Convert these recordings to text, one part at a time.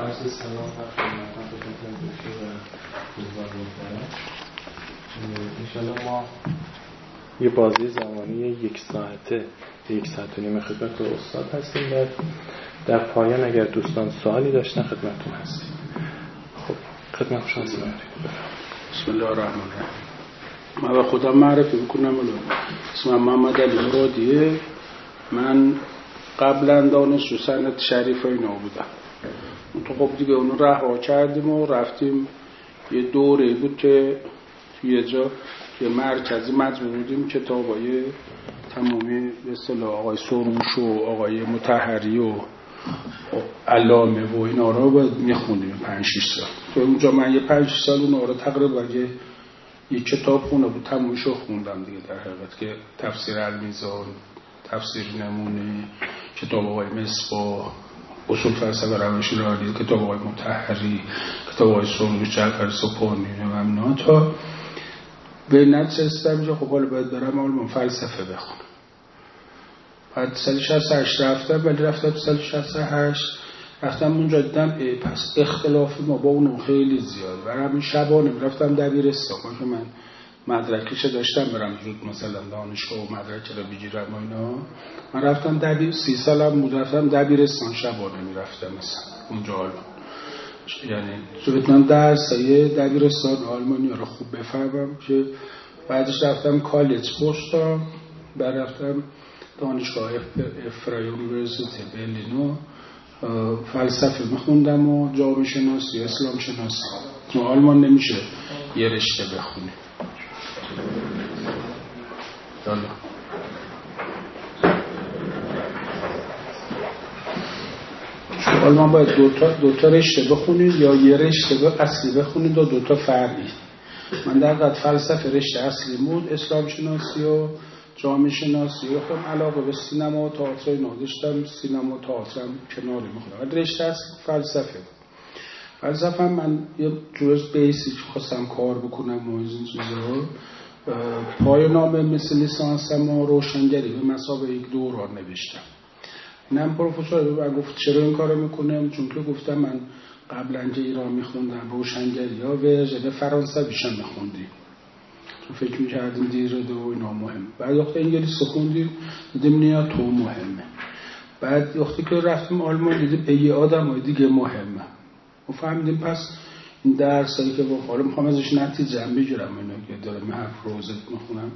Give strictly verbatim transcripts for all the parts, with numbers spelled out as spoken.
عرض سلام خدمت خدمت دکتر و دوستان محترم. انشالله ما یه بازی زمانی یک ساعته یک ساعت و نیم خدمت استاد هستیم و در پایان اگر دوستان سوالی داشتن خدمتتون هستیم. خب خدمت شما سلام. بسم الله الرحمن الرحیم. من به خودم معرفی بکنم. اسمم محمد علی مرادیه. من قبلا دانشجو صنعت شریف اینا بودم. تو خب دیگه اونو رها کردیم و رفتیم یه دوره بود که توی یه جا یه مرکزی مجموع بودیم کتابای تمامی به اصطلاح آقای سروش و آقای مطهری و علامه و اینا رو باید میخوندیم پنج شش سال. تو اونجا من یه پنج شش سال اونا رو تقریبا یه یه کتاب خونه بود تمومشو خوندم دیگه. در حقیقت که تفسیر المیزان، تفسیر نمونه، کتاب آقای مصباح، اصول فلسفه روش رالی، کتاب آقای مطهری، کتاب آقای سروش، جعفر سپاهانی و اینا تا به نتیجه رسیدم که خب حالا باید برم علوم فلسفه بخونم. بعد سال شصت و هشت رفتم، ولی رفتم سال شصت و هشت رفتم اونجا دیدم ای پس اختلاف ما با اونم خیلی زیاد. برام شبانه رفتم دبیرستان که من مدرکش داشتم برم زود مثلا دانشگاه و مدرک رو بگیرم و اینا. من رفتم دبیر سی سالم بود رفتم دبیرستان شبانه میرفتم مثلا اونجا آلمان. یعنی تو بتونم درسای دبیرستان آلمانی رو خوب بفهمم که بعدش رفتم کالج پستام، بعد رفتم دانشگاه افرای یونیورسیتی برلین فلسفه میخوندم و جامعه شناسی اسلام شناسی. تو آلمان نمیشه یه رشته بخونی. یالا تو آلمان باید دوتا دوتا رشته بخونید یا یه رشته به اصلی بخونید و دوتا فرعی. من در قد فلسفه رشته اصلی بود، اسلام شناسی و جامعه شناسی و خودم علاقه به سینما و تئاتر اینا داشتم. سینما و تئاترم کناری میخوندم. رشته اصلی فلسفه بود. فلسفه من یه جور بیسیک خواستم کار بکنم و این چیزا. پایان‌نامه مثل لیسانسم و روشنگری به مثابه یک دوران نوشتم. اینم پروفسور به من گفت چرا این کارو میکنم؟ چون که گفتم من قبلا که ایران میخوندم روشنگری ها ورژن فرانسویشم میخوندیم، چون فکر میکردیم دیرده و اینا مهم. بعد وقتی انگلیسی خوندیم دیدیم نیا تو مهمه. بعد وقتی که رفتیم آلمان دیدیم به یه آدم دیگه مهمه و فهمیدیم پس این درسایی که با حالا میخوام ازش نتیجه هم بگیرم اینا که دارم من حرف روزت میخونم.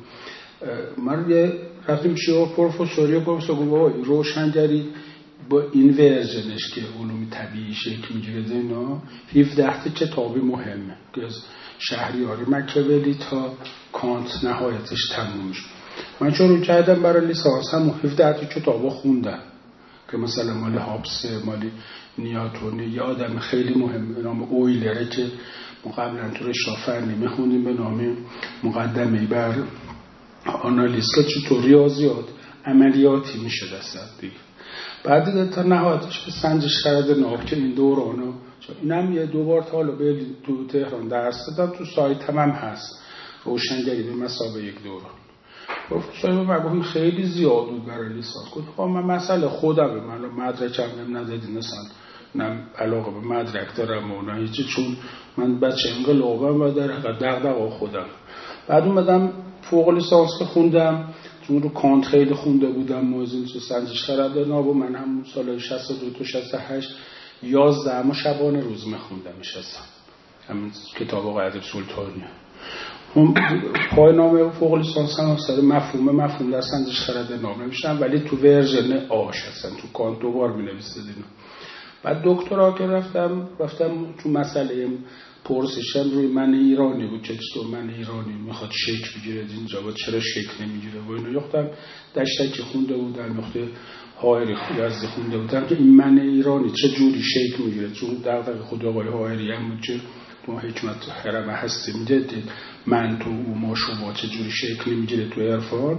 من یه رفتیم چیه پروفسوری و پروفسور گفت بابا روشنگری با این ورژنش که علوم طبیعی شکل میگیره اینا هفده تا کتابی مهمه که از شهریاری مکیاولی تا کانت نهایتش تموم شد. من شروع کردم برای لیسانس هم هفده تا کتابا خوندم که مثلا مال هابس، مال نیوتن، یه آدم خیلی مهم به نام اویلره که ما قبلا تو رشافرنی میخوندیم به نام مقدمه بر آنالیز که چطور ریاضیات عملیاتی میشه دست دیگه. بعد دیگه تا نهایتش به سنجش خرد ناب که این دورانو اینم یه دوبار تا حالا به تو تهران درس دادم، تو سایت هم, هم هست روشنگری به مثابه یک دوران. پروفسور به من گفت خیلی زیاد بود برای لیسانس. گفت خب من مسئله خودمه، من مدرکم نم ندادین مثلا نم علاقه به مدرک دارم و نه هیچی، چون من بچه انقلابم و در حقیقت دغدغه خودم. بعد اومدم فوق لیسانس که خوندم، چون رو کانت خیلی خونده بودم، موزین چه سنجش خرد ناب و من هم سال شصت و دو تا شصت و هشت یازده ما شبانه روز میخوندم میشستم همین کتاب آقای ادیب سلطانی. هم پایان‌نامه فوق لیسانس هم سر مفهوم مفهوم در سنجش خرد ناب نوشتم، ولی تو ورژن آش هستن، تو کانت دوبار می‌نویسید اینا. بعد دکترا که رفتم رفتم تو مسئله پرسشم روی من ایرانی بود که چطور من ایرانی میخواد شکل بگیره اینجا و چرا شکل نمیگیره و اینو یختم دشتکی خونده بودم، نقطه حائری یزدی خونده بودم که این من ایرانی چه جوری شکل میگیره، چون در واقع خود آقای حائری هم بود که ما حکمت حرم هستی میده من تو و ما شما چه جوری شکل میگیره تو عرفان.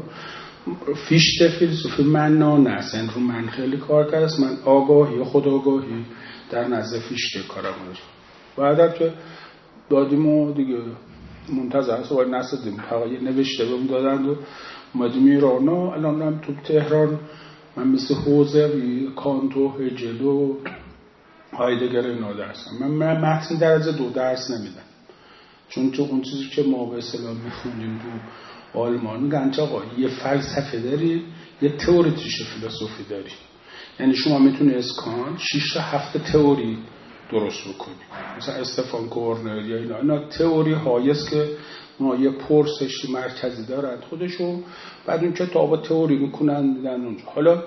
فیشته فیلسوفی من نه اصلا رو من خیلی کار کرد. من آگاهی و خود آگاهی در نزد فیشته کارم بود. بعد که دادیم و دیگه منتظر سوال نسدیم تقیی نوشته بهم دادند و اومدیم ایران. الان هم تو تهران من مثل حوزوی، کانت و هگل و هایدگر اینا درس من من متن درجه دو درس نمیدم، چون تو اون چیزی که ما به اصطلاح میخونیم تو آلمان میگن آقا یه فلسفه داری، یه تئوریتیش فیلسوفی داری. یعنی شما میتونی از کانت شش تا هفت تئوری درست بکنی، مثلا استفان کورنل یا اینا اینا تئوری هایی است که اونا یه پرسشی مرکزی دارن خودشون، بعد اون کتابا تئوری میکنن میدن اونجا. حالا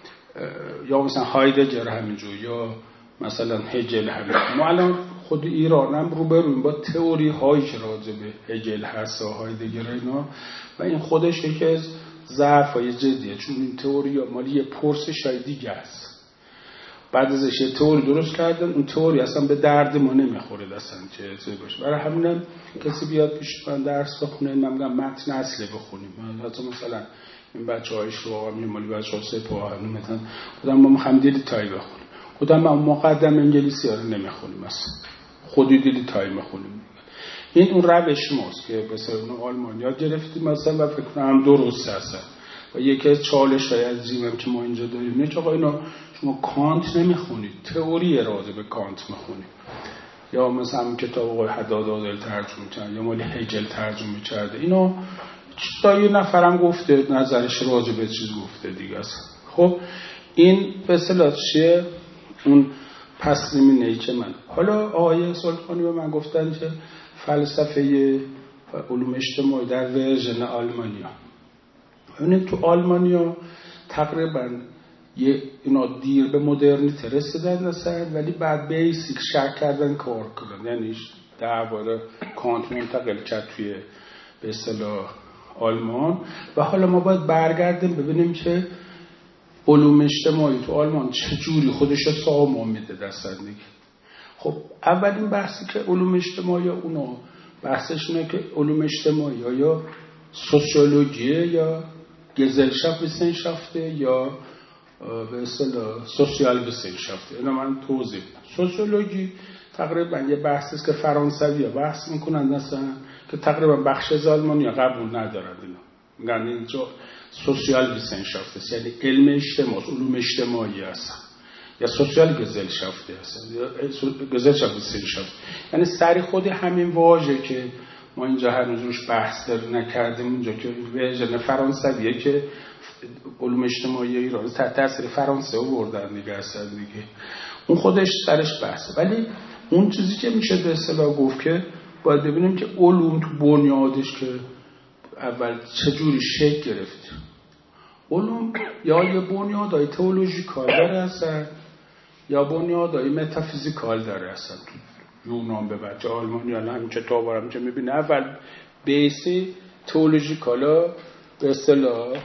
یا مثلا هایدگر همینجور یا مثلا هگل همینجور. ما الان خود ایران هم رو برویم با تئوری هایی که راجع به هگل هست و هایدگر اینا، و این خودش یکی از ضعف‌های جدیه، چون این تئوری ها مالی یه پرسشای دیگه است. بعد ازش یه تئوری درست کردن، اون تئوری اصلا به درد ما نمیخوره اصلا چه چه باشه. برای همینم کسی بیاد پیش من درس بخونه، من میگم متن اصلی بخونیم. مثلا مثلا این بچه‌هایش رو واقعا مالی بچه‌ها سپاه همین مثلا خودم ما می‌خوام دیلیتای بخونیم، خودم ما مقدم انگلیسی ها رو نمیخونیم اصلا، خودی دیلیتای میخونیم. این اون روش ماست که مثلا اون آلمان یاد گرفتیم مثلا و فکر کنم درست هست. و یکی از چالش‌های عظیمی که ما اینجا داریم اینه که آقا اینا شما کانت نمیخونید، تئوری راجع به کانت میخونید، یا مثلا کتاب آقای حداد عادل ترجمه کرده یا مال هگل ترجمه کرده. اینا چیزا یه نفرم گفته نظرش راجع به چیز گفته دیگه است. خب این به اصطلاح چیه اون پس زمینه‌ای که من حالا آقای سلطانی به من گفتن که فلسفه علوم اجتماعی در ورژن آلمانیا، یعنی تو آلمانیا تقریبا یه اینا دیر به مدرنیته رسیدن رسید، ولی بعد بیسیک شرک کردن کار کردن. یعنی درباره کانت منتقل کرد توی به اصطلاح آلمان. و حالا ما باید برگردیم ببینیم که علوم اجتماعی تو آلمان چجوری خودش رو سامان میده در زندگی. خب اولین بحثی که علوم اجتماعی اونا بحثش اینه که علوم اجتماعی یا سوسیولوژی یا گزلشافت ویسنشافته یا به اصطلاح سوسیال ویسنشافته. اینا من توضیح بدم. سوسیولوژی تقریبا یه بحثی است که فرانسوی‌ها بحث میکنن مثلا که تقریبا بخش از آلمانیا قبول ندارن اینا. میگن اینجا سوسیال ویسنشافت یعنی علم اجتماعی، علوم اجتماعی هستن، یا سوسیال گزلشافت هستن یا گزلشافت ویسنشافت. یعنی سری خود همین واژه که ما اینجا هنوز روش بحث نکردیم اونجا که ورژن فرانسویه که علوم اجتماعی ایران تحت تاثیر فرانسه آوردن دیگه هستن دیگه، اون خودش سرش بحثه. ولی اون چیزی که میشه به اصطلاح گفت که باید ببینیم که علوم تو بنیادش که اول چجوری شکل گرفت. علوم یا یه بنیادهای تئولوژیکال داره هستن یا بنیادهای متافیزیکال داره هستن. تو یونان به بچه آلمانی الان همین کتابا رو که میبینه اول بیسی تئولوژیکالا به اصطلاح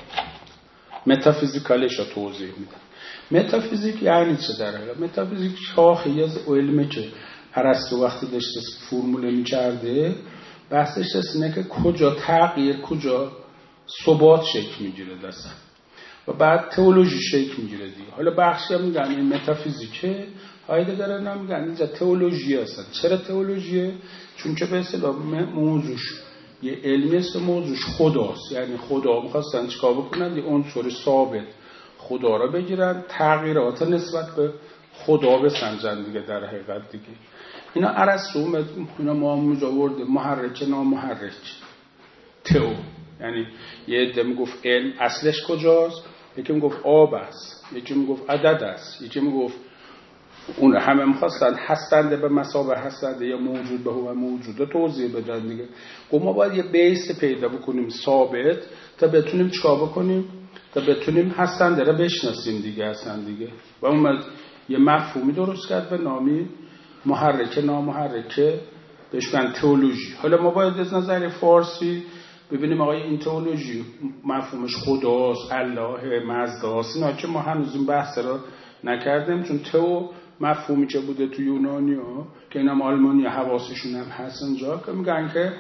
متافیزیکالش رو توضیح میدن. متافیزیک یعنی چه در حقیقت؟ متافیزیک شاخه‌ای از علمه که ارسطو وقتی داشته فرموله می‌کرده بحثش اینه که کجا تغییر کجا ثبات شکل میگیره دستن و بعد تئولوژی شکل میگیره دیگه. حالا بخشی هم میگن این متافیزیکه، هایدگر هم میگن اینجا تئولوژی هستن. چرا تئولوژیه؟ چون که به اصطلاح موضوعش یه علمی است، موضوعش خداست. یعنی خدا می‌خواستن چیکار بکنن؟ یه عنصر ثابت خدا را بگیرن، تغییرات نسبت به خدا بسنجن دیگه در حقیقت دیگه. اینا ارسطو اینا ما مجاورد محرک نامحرک تئو، یعنی یه عده میگفت علم اصلش کجاست، یکی میگفت آب است، یکی میگفت عدد است، یکی میگفت اون همه میخواستن هستنده به مثابه هستنده یا موجود به هو موجوده توضیح بدن دیگه. گفت ما باید یه بیس پیدا بکنیم ثابت تا بتونیم چیکار بکنیم، تا بتونیم هستنده را بشناسیم دیگه هستن دیگه. و اون یه مفهومی درست کرد به نامی محرکه نامحرکه بهش میگن تئولوژی. حالا ما باید از نظر فارسی ببینیم آقای این تئولوژی مفهومش خداست، الله، مزداست، اینا که ما هنوز این بحث را نکردیم، چون تئو مفهومی که بوده تو یونانی ها که اینم آلمانی حواسشون هم هست اینجا که میگن که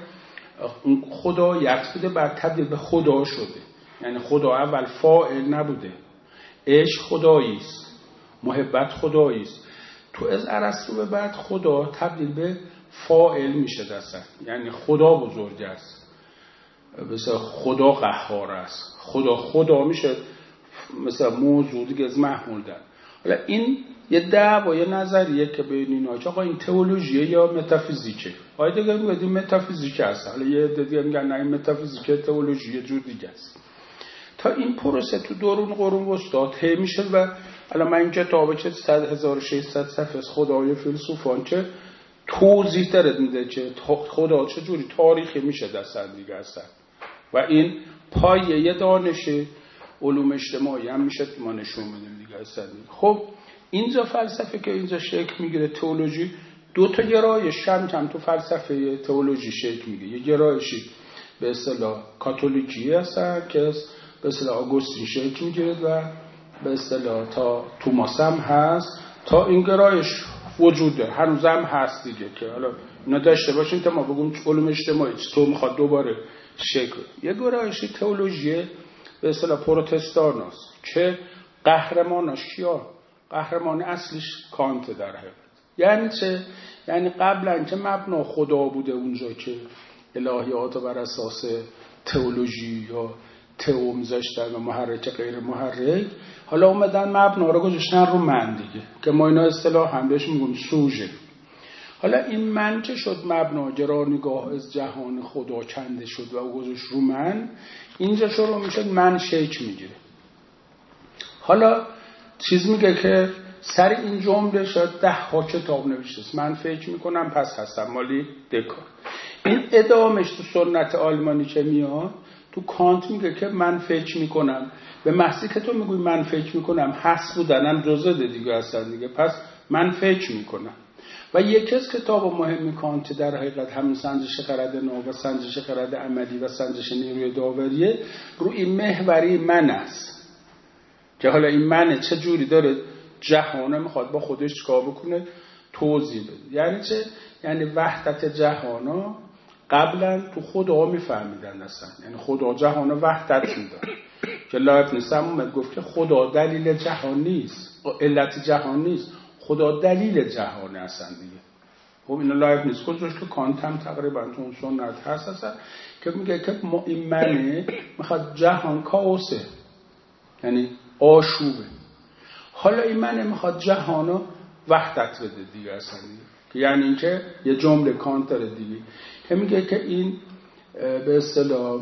خدا یکسوده بعد تبدیل به خدا شده. یعنی خدا اول فاعل نبوده، عشق خدایی است، محبت خدایی است. تو از ارسطو به بعد خدا تبدیل به فاعل میشه دستن. یعنی خدا بزرگ است، مثلا خدا قهار است، خدا خدا میشه مثلا موضوع دیگه از محمول در. حالا این یه دعوای نظریه که بین اینا که آقا این تئولوژیه یا متافیزیکه. آیا دیگه میگن متافیزیک هست، حالا یه دیگه میگن نه این متافیزیک تئولوژی یه جور دیگه است. تا این پروسه تو دورون قرون وسطا طی میشه و الان من این کتابه که هزار و ششصد صفحه از خدای فیلسوفان که توضیح داره میده که خدا چه جوری تاریخی میشه دستن دیگه هستن و این پایه دانش علوم اجتماعی هم میشه ما نشون میدیم دیگه هستن. خب اینجا فلسفه که اینجا شکل میگیره تئولوژی، دو تا گرایش هم کم تو فلسفه تئولوژی شکل میگیره. یه گرایشی به اصطلاح کاتولیکی هستن که به اصطلاح آگوستین شکل میگیره و به اصطلاح تا توماس هم هست، تا این گرایش وجوده هنوزم هست دیگه که حالا اینا داشته باشین تا ما بگیم علوم اجتماعی تو میخواد دوباره شکل. یه گرایشی تئولوژی به اصطلاح پروتستان هست که قهرماناش کیا؟ قهرمان اصلیش کانت در حقیقت. یعنی چه؟ یعنی قبلا که مبنا خدا بوده اونجا که الهیات بر اساس تئولوژی یا تئو میذاشتن و محرک غیر محرک، حالا اومدن مبنا رو گذاشتن رو من دیگه که ما اینا اصطلاح هم بهش میگیم سوژه. حالا این من که شد مبنا، گرانگاه از جهان خدا کنده شد و او گذاشت رو من، اینجا شروع میشد من شکل میگیره. حالا چیز میگه که سر این جمله شد ده ها کتاب نوشته است. من فکر میکنم پس هستم مالی دکار. این ادامش تو سنت آلمانی که میاد تو کانت میگه که من فکر میکنم، به محضی که تو میگوی من فکر میکنم هست بودنم جزء دیگه هستن دیگه، پس من فکر میکنم. و یکی از کتاب مهم کانت در حقیقت همین سنجش خرد نو و سنجش خرد عملی و سنجش نیروی داوریه روی محوری من است که حالا این منه چه جوری داره جهانه میخواد با خودش چیکار بکنه توضیح بده. یعنی چه؟ یعنی وحدت جهانا قبلا تو خدا میفهمیدن اصلا، یعنی خدا جهان وحدت میداد که لایبنیتس هم اومد گفت که خدا دلیل جهان نیست، علت جهان نیست، خدا دلیل جهانه اصلا دیگه. خب اینو لایبنیتس گذاشت که کانت هم تقریبا تو اون سنت هست اصلا که میگه که ما این منه میخواد جهان کائوسه، یعنی آشوبه. حالا این منه میخواد جهانو وحدت بده دیگه اصلا دیگه. که یعنی اینکه یه جمله کانت داره دیگه که میگه که این به اصطلاح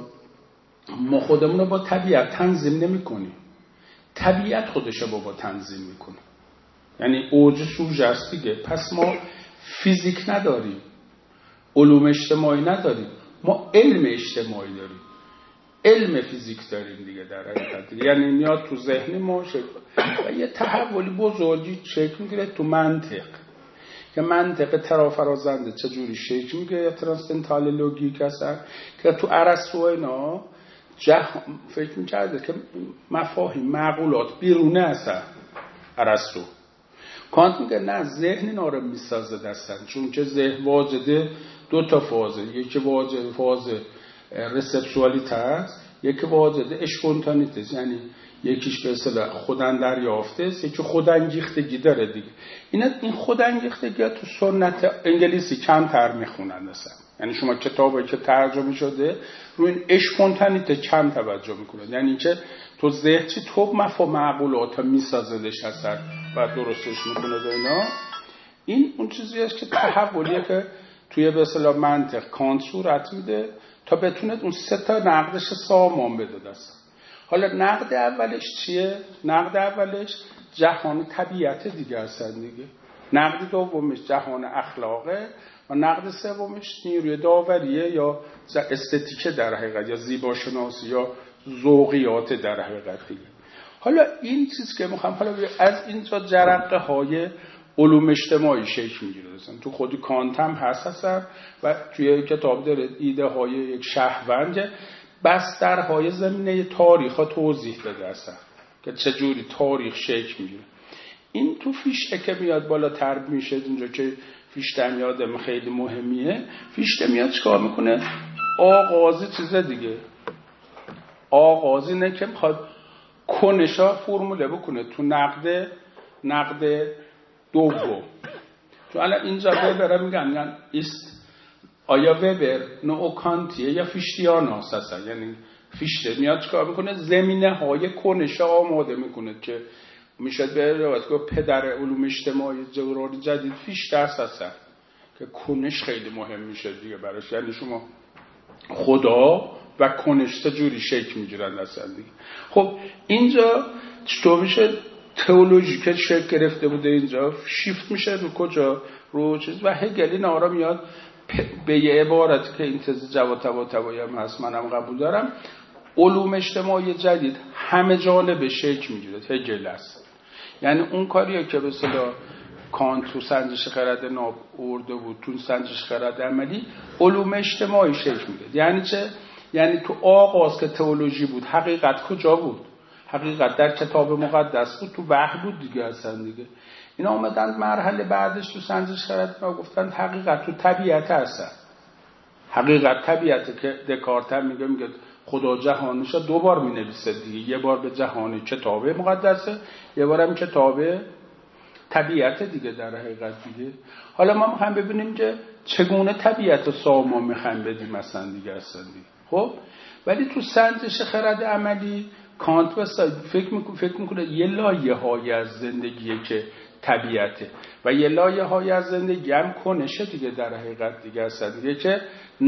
ما خودمون رو با طبیعت تنظیم نمی کنیم، طبیعت خودش رو با تنظیم میکنه. یعنی اوج سوژه است دیگه. پس ما فیزیک نداریم، علوم اجتماعی نداریم، ما علم اجتماعی داریم، علم فیزیک داریم دیگه در حقیقت. یعنی میاد تو ذهن ما شکل و یه تحولی بزرگی شکل میگیره تو منطق که منطق ترافرازنده چجوری شکل میگیره یا ترانسندنتال لوگیک هستن که تو ارسطو اینا جهان فکر میکرده که مفاهیم معقولات بیرونه هستن. ارسطو کانت میگه نه، ذهن اینا رو میسازه دستن، چون که ذهن واجده دو تا فازه، یکی واجد فاز رسپسوالیته است، یکی واجد اشپونتانیته است، یعنی یکیش به اصطلاح خودن دریافته است، یکی خودانگیختگی داره دیگه. اینا این خودانگیختگی ها تو سنت انگلیسی کمتر میخونن اصلا، یعنی شما کتابی که ترجمه شده روی این اشپونتانیته کم توجه میکنن، یعنی اینکه تو ذهن چی تو مفهوم معقولات میسازدش هستن و درستش میکنه و اینا. این اون چیزی است که تحولیه که توی به اصطلاح منطق کانت صورت میده تا بتونه اون سه تا نقدش سامان بده دست. حالا نقد اولش چیه؟ نقد اولش جهان طبیعت دیگه هستن دیگه. نقد دومش جهان اخلاقه و نقد سومش نیروی داوریه یا استتیکه در حقیقت یا زیباشناسی یا ذوقیات در حقیقت دیگه. حالا این چیز که میخوام حالا از اینجا جرقه های علوم اجتماعی شکل میگیره. تو خود کانت هم هست هستن و توی کتاب داره ایده های یک شهروند بسترهای زمینه تاریخ ها توضیح داده هستن که چجوری تاریخ شکل میگیره. این تو فیشته که میاد بالاتر میشه اونجا که فیشته میادم خیلی مهمیه. فیشته میاد چکار میکنه؟ آغازی چیزه دیگه، آغازی نه که میخواد کنشا فرموله بکنه تو نقد نقد دوم. چون الان اینجا وبر میگن میگن است آیا وبر نوع کانتیه یا فیشتیان هست، یعنی فیشته میاد چکار میکنه؟ زمینه های کنشا آماده میکنه که میشد به روایت که پدر علوم اجتماعی دوران جدید فیشته است که کنش خیلی مهم میشه دیگه براش. یعنی شما خدا و کنش تا جوری شکل میگیرن اصلا دیگه. خب اینجا چطور میشه تئولوژی که شکل گرفته بوده اینجا شیفت میشه رو کجا؟ رو چیز. و هگل این آرا میاد به یه عبارتی که این تز جواد طباطبایی هم هست منم قبول دارم، علوم اجتماعی جدید همه جانبه شکل میگیره. هگل است. یعنی اون کاریه که به اصطلاح کانت تو سنجش خرد ناب ارده بود تو سنجش خرد عملی علوم اجتماعی شکل میگیره. یعنی چه؟ یعنی تو آغاز که تئولوژی بود حقیقت کجا بود؟ حقیقت در کتاب مقدس بود، تو وحی بود دیگه اصلا دیگه. اینا آمدن مرحله بعدش تو سنجش خرد ناب گفتن حقیقت تو طبیعت هست. حقیقت طبیعته که دکارت هم میگه میگه خدا جهانشو دو بار مینویسه دیگه، یه بار به جهان کتاب مقدسه، یه بار هم کتاب طبیعت دیگه در حقیقت دیگه. حالا ما هم ببینیم که چگونه طبیعت سامان میخوایم بدیم مثلا دیگه اصلا دیگه. خب ولی تو سنجش خرد عملی کانت بس فکر میکنه فکر میکنه یه لایه های از زندگیه که طبیعته و یه لایه های از زندگی هم کنشه دیگه در حقیقت دیگه اصلا دیگه که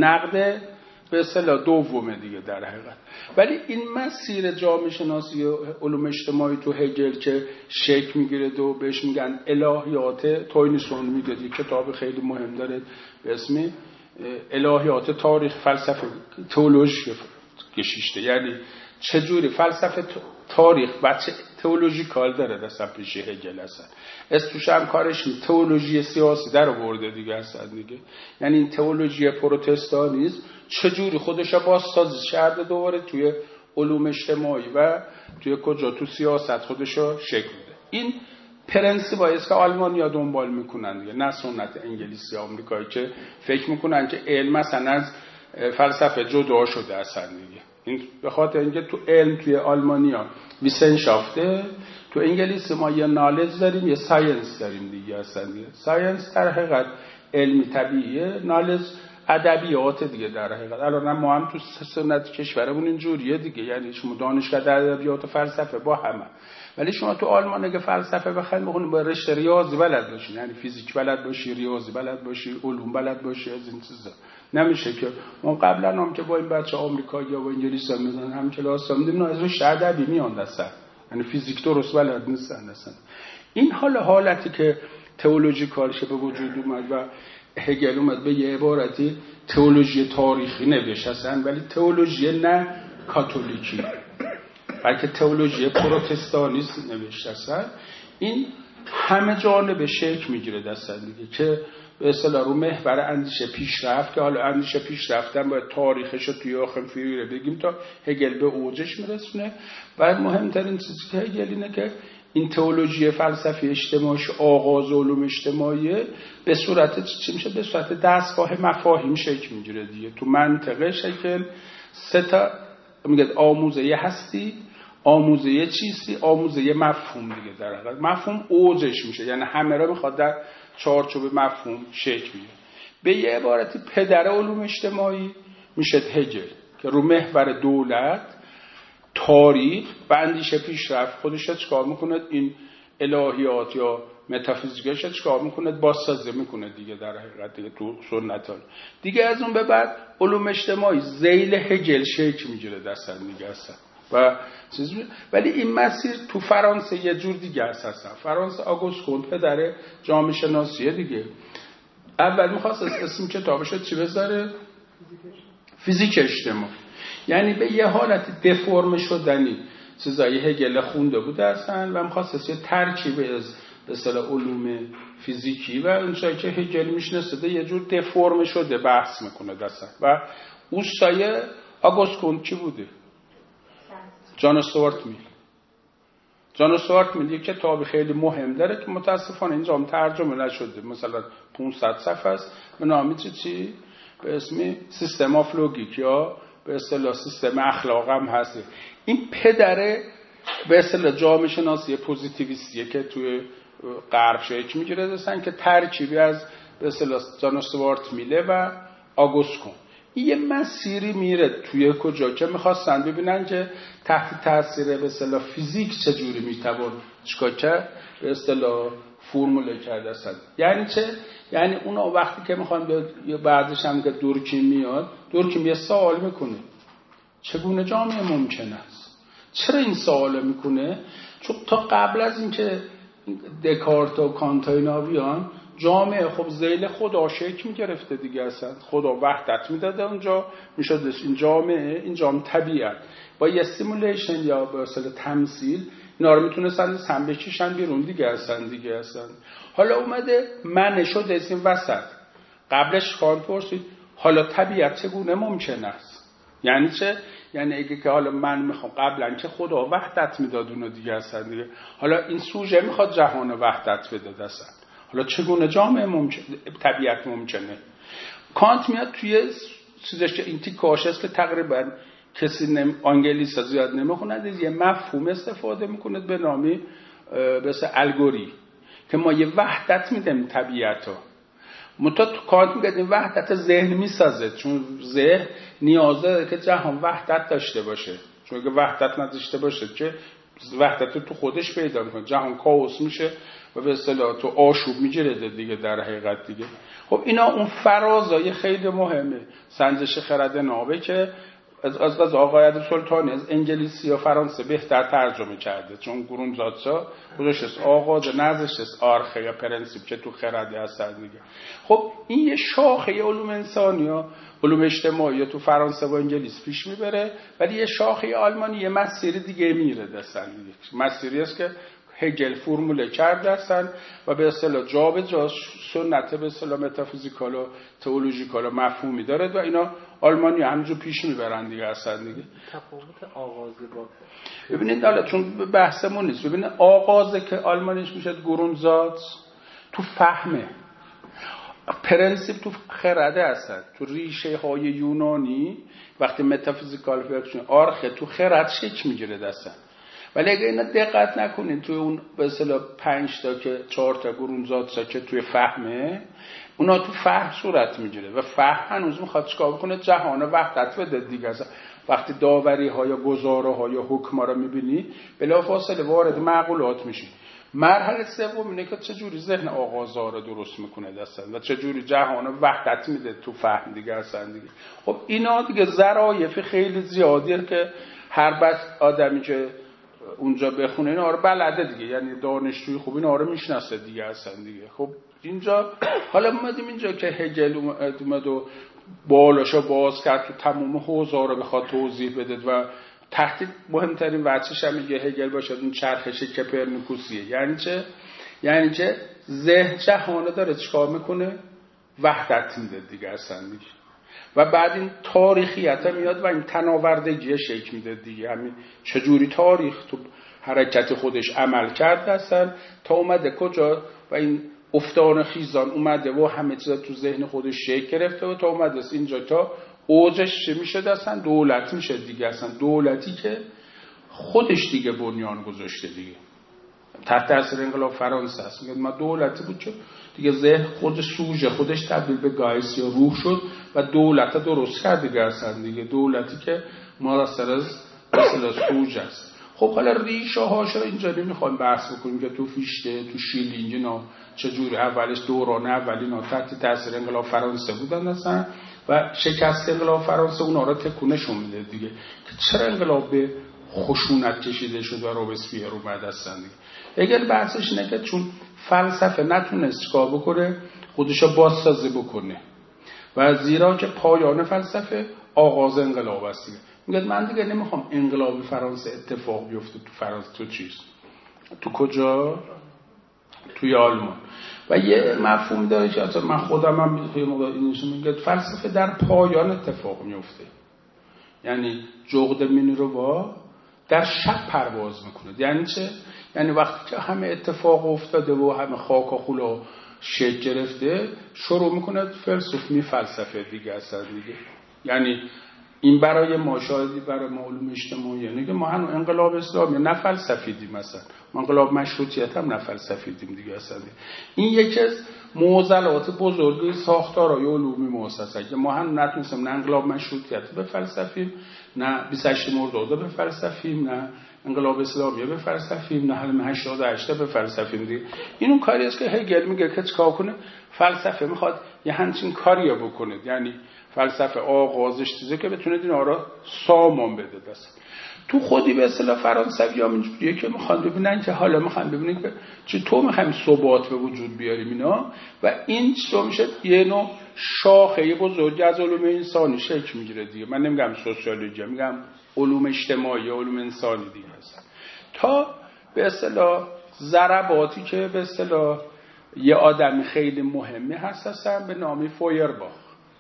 نقد به اصطلاح دومه دیگه در حقیقت. ولی این مسیر جامعه شناسی و علوم اجتماعی تو هگل که شکل میگیره و بهش میگن الهیات توینسون میگه دیگه، کتاب خیلی مهم داره به اسم الهیات تاریخ فلسفه تئولوژی گشیشته. یعنی چجوری فلسفه تاریخ و چه تئولوژیکال داره دست پیش هگل هستن. استوش هم کارش تئولوژی سیاسی در آورده دیگه هستن دیگه. یعنی این تئولوژی پروتستانیسم چجوری خودش رو بازسازی کرده دوباره توی علوم اجتماعی و توی کجا تو سیاست خودش رو شکل میده. این پرنسیپ است که آلمانیا دنبال میکنن دیگه، نه سنت انگلیسی آمریکایی که فکر میکنن که علم مثلا از فلسفه جدا شده اصلا دیگه. این به خاطر اینکه تو علم توی آلمانیا ویسنشافته، تو انگلیسی ما یه نالج داریم یه ساینس داریم دیگه اصلا دیگه. ساینس در حقیقت علمی طبیعیه، نالج ادبیات دیگه در حقیقت. الان ما هم تو سنت کشورمون اینجوریه دیگه. یعنی شما دانشگاه ادبیات و فلسفه با همه، ولی شما تو آلمان اگه فلسفه بخواید بخونید با رشته ریاضی بلد باشین، یعنی فیزیک بلد باشی، ریاضی بلد باشی، علوم بلد باشی، از این چیزا نمیشه که. ما قبلا هم که با این بچه آمریکایی یا با انگلیسی هم میذارن هم کلاس هم دیدیم از رشته ادبی میان دستن، یعنی فیزیک درست بلد نیستن اصلا. این حال حالتی که تئولوژیکالش به وجود اومد و هگل اومد به یه عبارتی تئولوژی تاریخی نوشت اصلا، ولی تئولوژی نه کاتولیکی بلکه تئولوژی پروتستانیسم نوشته اصلا. این همه جانبه شکل میگیره دستن دیگه که به اصطلاح رو محور اندیشه پیشرفت، که حالا اندیشه پیشرفتن باید تاریخش رو توی آخر فیوره بگیم تا هگل به اوجش میرسونه. و مهمترین چیزی که هگل اینه که این تئولوژی فلسفی اجتماعیش آغاز علوم اجتماعی به صورت چی میشه؟ به صورت دستگاه مفاهیم شکل میگیره دیگه. تو منطقه شکل سه تا میگه آموزه هستی، آموزه چیستی، آموزه مفهوم دیگه. در حقیقت مفهوم اوجش میشه، یعنی همه را میخواد در چارچوب مفهوم شکل میده. به یه عبارتی پدر علوم اجتماعی میشه هگل که رو محور دولت، تاریخ و اندیشه پیشرفت خودش چیکار میکنه؟ این الهیات یا متافیزیکش چیکار میکنه؟ بازسازی میکنه دیگه در حقیقت دیگه تو سنت ها دیگه. از اون به بعد علوم اجتماعی ذیل هگل شکل میگیره دستن دیگه هستن و چیز. ولی این مسیر تو فرانسه یه جور دیگه هست. فرانسه آگوست کونت پدر جامعه شناسیه دیگه. اول میخواست اسم کتابش چی بذاره؟ فیزیک اجتماعی. یعنی به یه حالت دفرم شدنی چیزایی هگل خونده بوده هستن و میخواست یه ترکیب از به اصطلاح علوم فیزیکی و اونجایی که هگل میشناسه یه جور دفرم شده بحث میکنه دستن. و اوستای آگوست کونت چی بوده؟ جان استوارت میل. جان استوارت میل یک کتاب خیلی مهم داره که متاسفانه اینجا هم ترجمه نشده، مثلا پانصد صفحه است، به نام چی چی به اسم سیستم آف لوگیک یا به اصطلاح سیستم اخلاق هم هست. این پدره به اصطلاح جامعه شناسی پوزیتیویستیه که توی غرب شکل میگیره دستن که ترکیبی از به اصطلاح جان استوارت میله و آگوست کونت. یه مسیری میره توی کجا که میخواستن ببینن که تحت تاثیر به اصطلاح فیزیک چجوری میتوان چیکار کرد، به اصطلاح فرموله کرده است. یعنی چه؟ یعنی اون وقتی که میخوان بعدش هم که دورکیم میاد، دورکیم یه سوال میکنه چگونه جامعه ممکن است؟ چرا این سوال میکنه؟ چون تا قبل از اینکه دکارت و کانت اینا بیان، جامعه خب ذیل خدا شکل میگرفته دیگه، اصلا خدا وحدت میداده اونجا، میشد این جامعه، این جامعه طبیعت با یه سیمولیشن یا به اصطلاح تمثیل اینا رو میتونستن سم بکشن بیرون دیگه، اصلا دیگه اصلا. حالا اومده من شده از این وسط. قبلش کانت پرسید حالا طبیعت چگونه ممکن است؟ یعنی چه؟ یعنی اگه که حالا من میخوام قبلا که خدا وحدت میداد اونو دیگه اصلا دیگه، حالا این سوژه میخواد جهان وحدت بده اصلا، حالا چگونه جامعه ممکن، طبیعت ممکنه؟ کانت میاد توی چیزش که این تیکاش است که تقریبا کسی نم... انگلیسی زیاد نمیخونه، یه مفهوم استفاده میکنه به نامی مثل الگوری که ما یه وحدت میدیم طبیعت رو. منتها تو کانت میگه این وحدت ذهن میسازه، چون ذهن نیازه که جهان وحدت داشته باشه، چون اگه وحدت نداشته باشه که وحدت رو تو خودش پیدا میکنه، جهان کائوس میشه و به اصطلاح تو آشوب میگیره دیگه در حقیقت دیگه. خب اینا اون فرازای خیلی مهمه. سنجش خرد نابه که از از از آقای عبدالسلطانی از انگلیسی و فرانسه بهتر ترجمه کرده، چون گرومزاتسا خودش از آغاز نزدش از آرخه یا پرنسیپ که تو خردی هستن دیگه. خب این یه شاخه علوم انسانی ها، علوم اجتماعی تو فرانسه و انگلیس پیش میبره، ولی یه شاخه آلمانی یه مسیر دیگه میره دستن دیگه. مسیری است که هگل فرموله کرده هستن و به اصطلاح جا به جا سنت به اصطلاح متافیزیکال و تئولوژیکال و مفهومی داره و اینا آلمانی همینجور پیش میبرن دیگه اصلا دیگه. تفاوت آغازه با ببینید حالا چون بحثمون نیست، ببینید آغازه که آلمانیش میشه گرومزات تو فهمه، پرنسیپ تو خرده هستن، تو ریشه های یونانی وقتی متافیزیکال فکشن آرخه تو خرد شکل میگیره دستن. ولی اگه اینا دقت نکنین توی اون به اصطلاح پنج تا که چهار تا گرومزات که توی فهمه، اونا تو فهم صورت میگیره و فهم هنوز میخواد چیکار بکنه؟ جهان وحدت بده دیگه. وقتی داوری ها یا گزاره ها یا حکم ها رو میبینی بلافاصله وارد معقولات میشی. مرحله سوم اینه که چجوری ذهن آغازها رو درست میکنه دستن و چجوری جهان وحدت میده تو فهم دیگه هستن دیگه. خب اینا دیگه ظرایف خیلی زیادیه که هر بس آدمی که اونجا بخونه اینا رو بلده دیگه، یعنی دانشجوی خوب اینا رو میشناسه دیگه هستن دیگه. خب اینجا حالا اومدیم اینجا که هگل اومد و بالاشو باز کرد تو تمام حوزه رو بخواد توضیح بده و تحت مهمترین وجهش هم میگه هگل باشه اون چرخش کپرنیکوسیه. یعنی چه؟ یعنی که ذهن جهان داره چیکار میکنه؟ وحدت میده دیگه اصلا دیگه. و بعد این تاریخیت میاد و این تناوردگی شکل میده دیگه. همین چجوری تاریخ تو حرکت خودش عمل کرده اصلا تا اومده کجا و این افتان خیزان اومده و همه چیز تو ذهن خودش شکل گرفته و تا اومده است اینجا تا اوجش چه میشه اصلا؟ دولت میشه دیگه اصلا. دولتی که خودش دیگه بنیان گذاشته دیگه تحت تاثیر انقلاب فرانسه است. میگه ما دولتی بود که دیگه ذهن خود سوژه خودش تبدیل به گایس یا روح شد و دولت درست کرد دیگه اصلا دیگه. دولتی که مارستر از اصلا سوژه است. خب حالا ریشه هاش رو اینجا نمیخوایم بحث بکنیم که تو فیشته تو شیلینگ اینا چجوری اولش دوران اولی اینا تحت تاثیر انقلاب فرانسه بودن اصلا و شکست انقلاب فرانسه اونا رو تکونشون میده دیگه که چرا انقلاب به خشونت کشیده شد و روبسپیر اومد اصلا دیگه. اگر بحثش اینه که چون فلسفه نتونست چیکار بکنه خودشو بازسازی بکنه و زیرا که پایان فلسفه آغاز انقلاب است دیگه. میگه من دیگه نمیخوام انقلاب فرانسه اتفاق بیفته تو فرانسه. تو چیز تو کجا؟ توی آلمان. و یه مفهوم داره که اصلا من خودم هم توی موقع اینش میگه فلسفه در پایان اتفاق میفته. یعنی جغد مینروا در شب پرواز میکنه. یعنی چه؟ یعنی وقتی که همه اتفاق افتاده و همه خاک و خلا شکل گرفته شروع میکنه فلسفه می فلسفه دیگه اصلا دیگه. یعنی این برای ما شاهدی برای ما علوم اجتماعی، یعنی که ما هنوز انقلاب اسلامی نه فلسفیدیم، مثلا ما انقلاب مشروطیت هم نه فلسفیدیم دیگه. اصلا این یکی از معضلات بزرگی ساختارهای علومی مؤسسه که ما هم نتونستیم نه انقلاب مشروطیت به فلسفیم، نه بیست و هشت مرداد به فلسفیم، نه انقلاب اسلامی به فلسفیم، نه حلم هشتاد و هشت به فلسفیم دیگه. این اون کاری است که هگل میگه که چیکار کنه، فلسفه میخواد یه همچین کاریو بکنه، یعنی فلسفه آغازش چیزه که بتونه اینا رو سامان بده دست. تو خودی به اصطلاح فرانسوی هم اینجوریه که میخوان ببینن که حالا میخوان ببینن که چطور میخوایم ثبات به وجود بیاریم اینا، و این چطور میشه یه نوع شاخه بزرگی از علوم انسانی شکل میگیره دیگه. من نمیگم سوسیولوژی، میگم علوم اجتماعی، علوم انسانی دیگه هستن، تا به اصطلاح ضرباتی که به اصطلاح یه آدمی خیلی مهمی هست هستن به نام فویرباخ.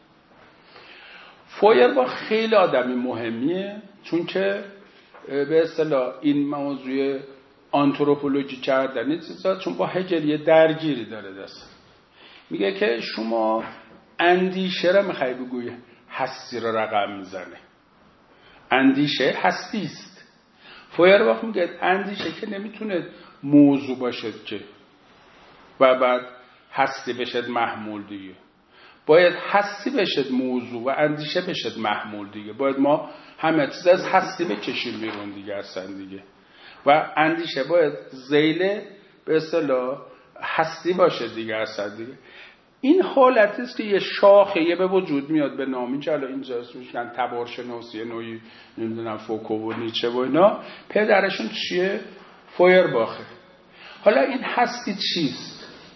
فویرباخ خیلی آدمی مهمیه، چون که به اصطلاح این موضوع آنتروپولوژی کردن چیزا، چون با هگل یه درگیری داره دست. میگه که شما اندیشه را میخوای بگوی هستی را رقم میزنه، اندیشه هستی است. فویرباخ میگه اندیشه که نمیتونه موضوع باشه که و بعد هستی بشد محمول دیگه، باید هستی بشد موضوع و اندیشه بشد محمول دیگه. باید ما همه چیز از هستی بکشیم بیرون دیگه اصلا دیگه، و اندیشه باید ذیل به اصطلاح هستی باشه دیگه اصلا دیگه. این حالتی است که یه شاخه به وجود میاد به نامی که الان اینجاست میشن تبارشناسی نوعی، نمیدونم فوکو و نیچه و اینا، پدرشون چیه؟ فویرباخه. حالا این هستی چیست؟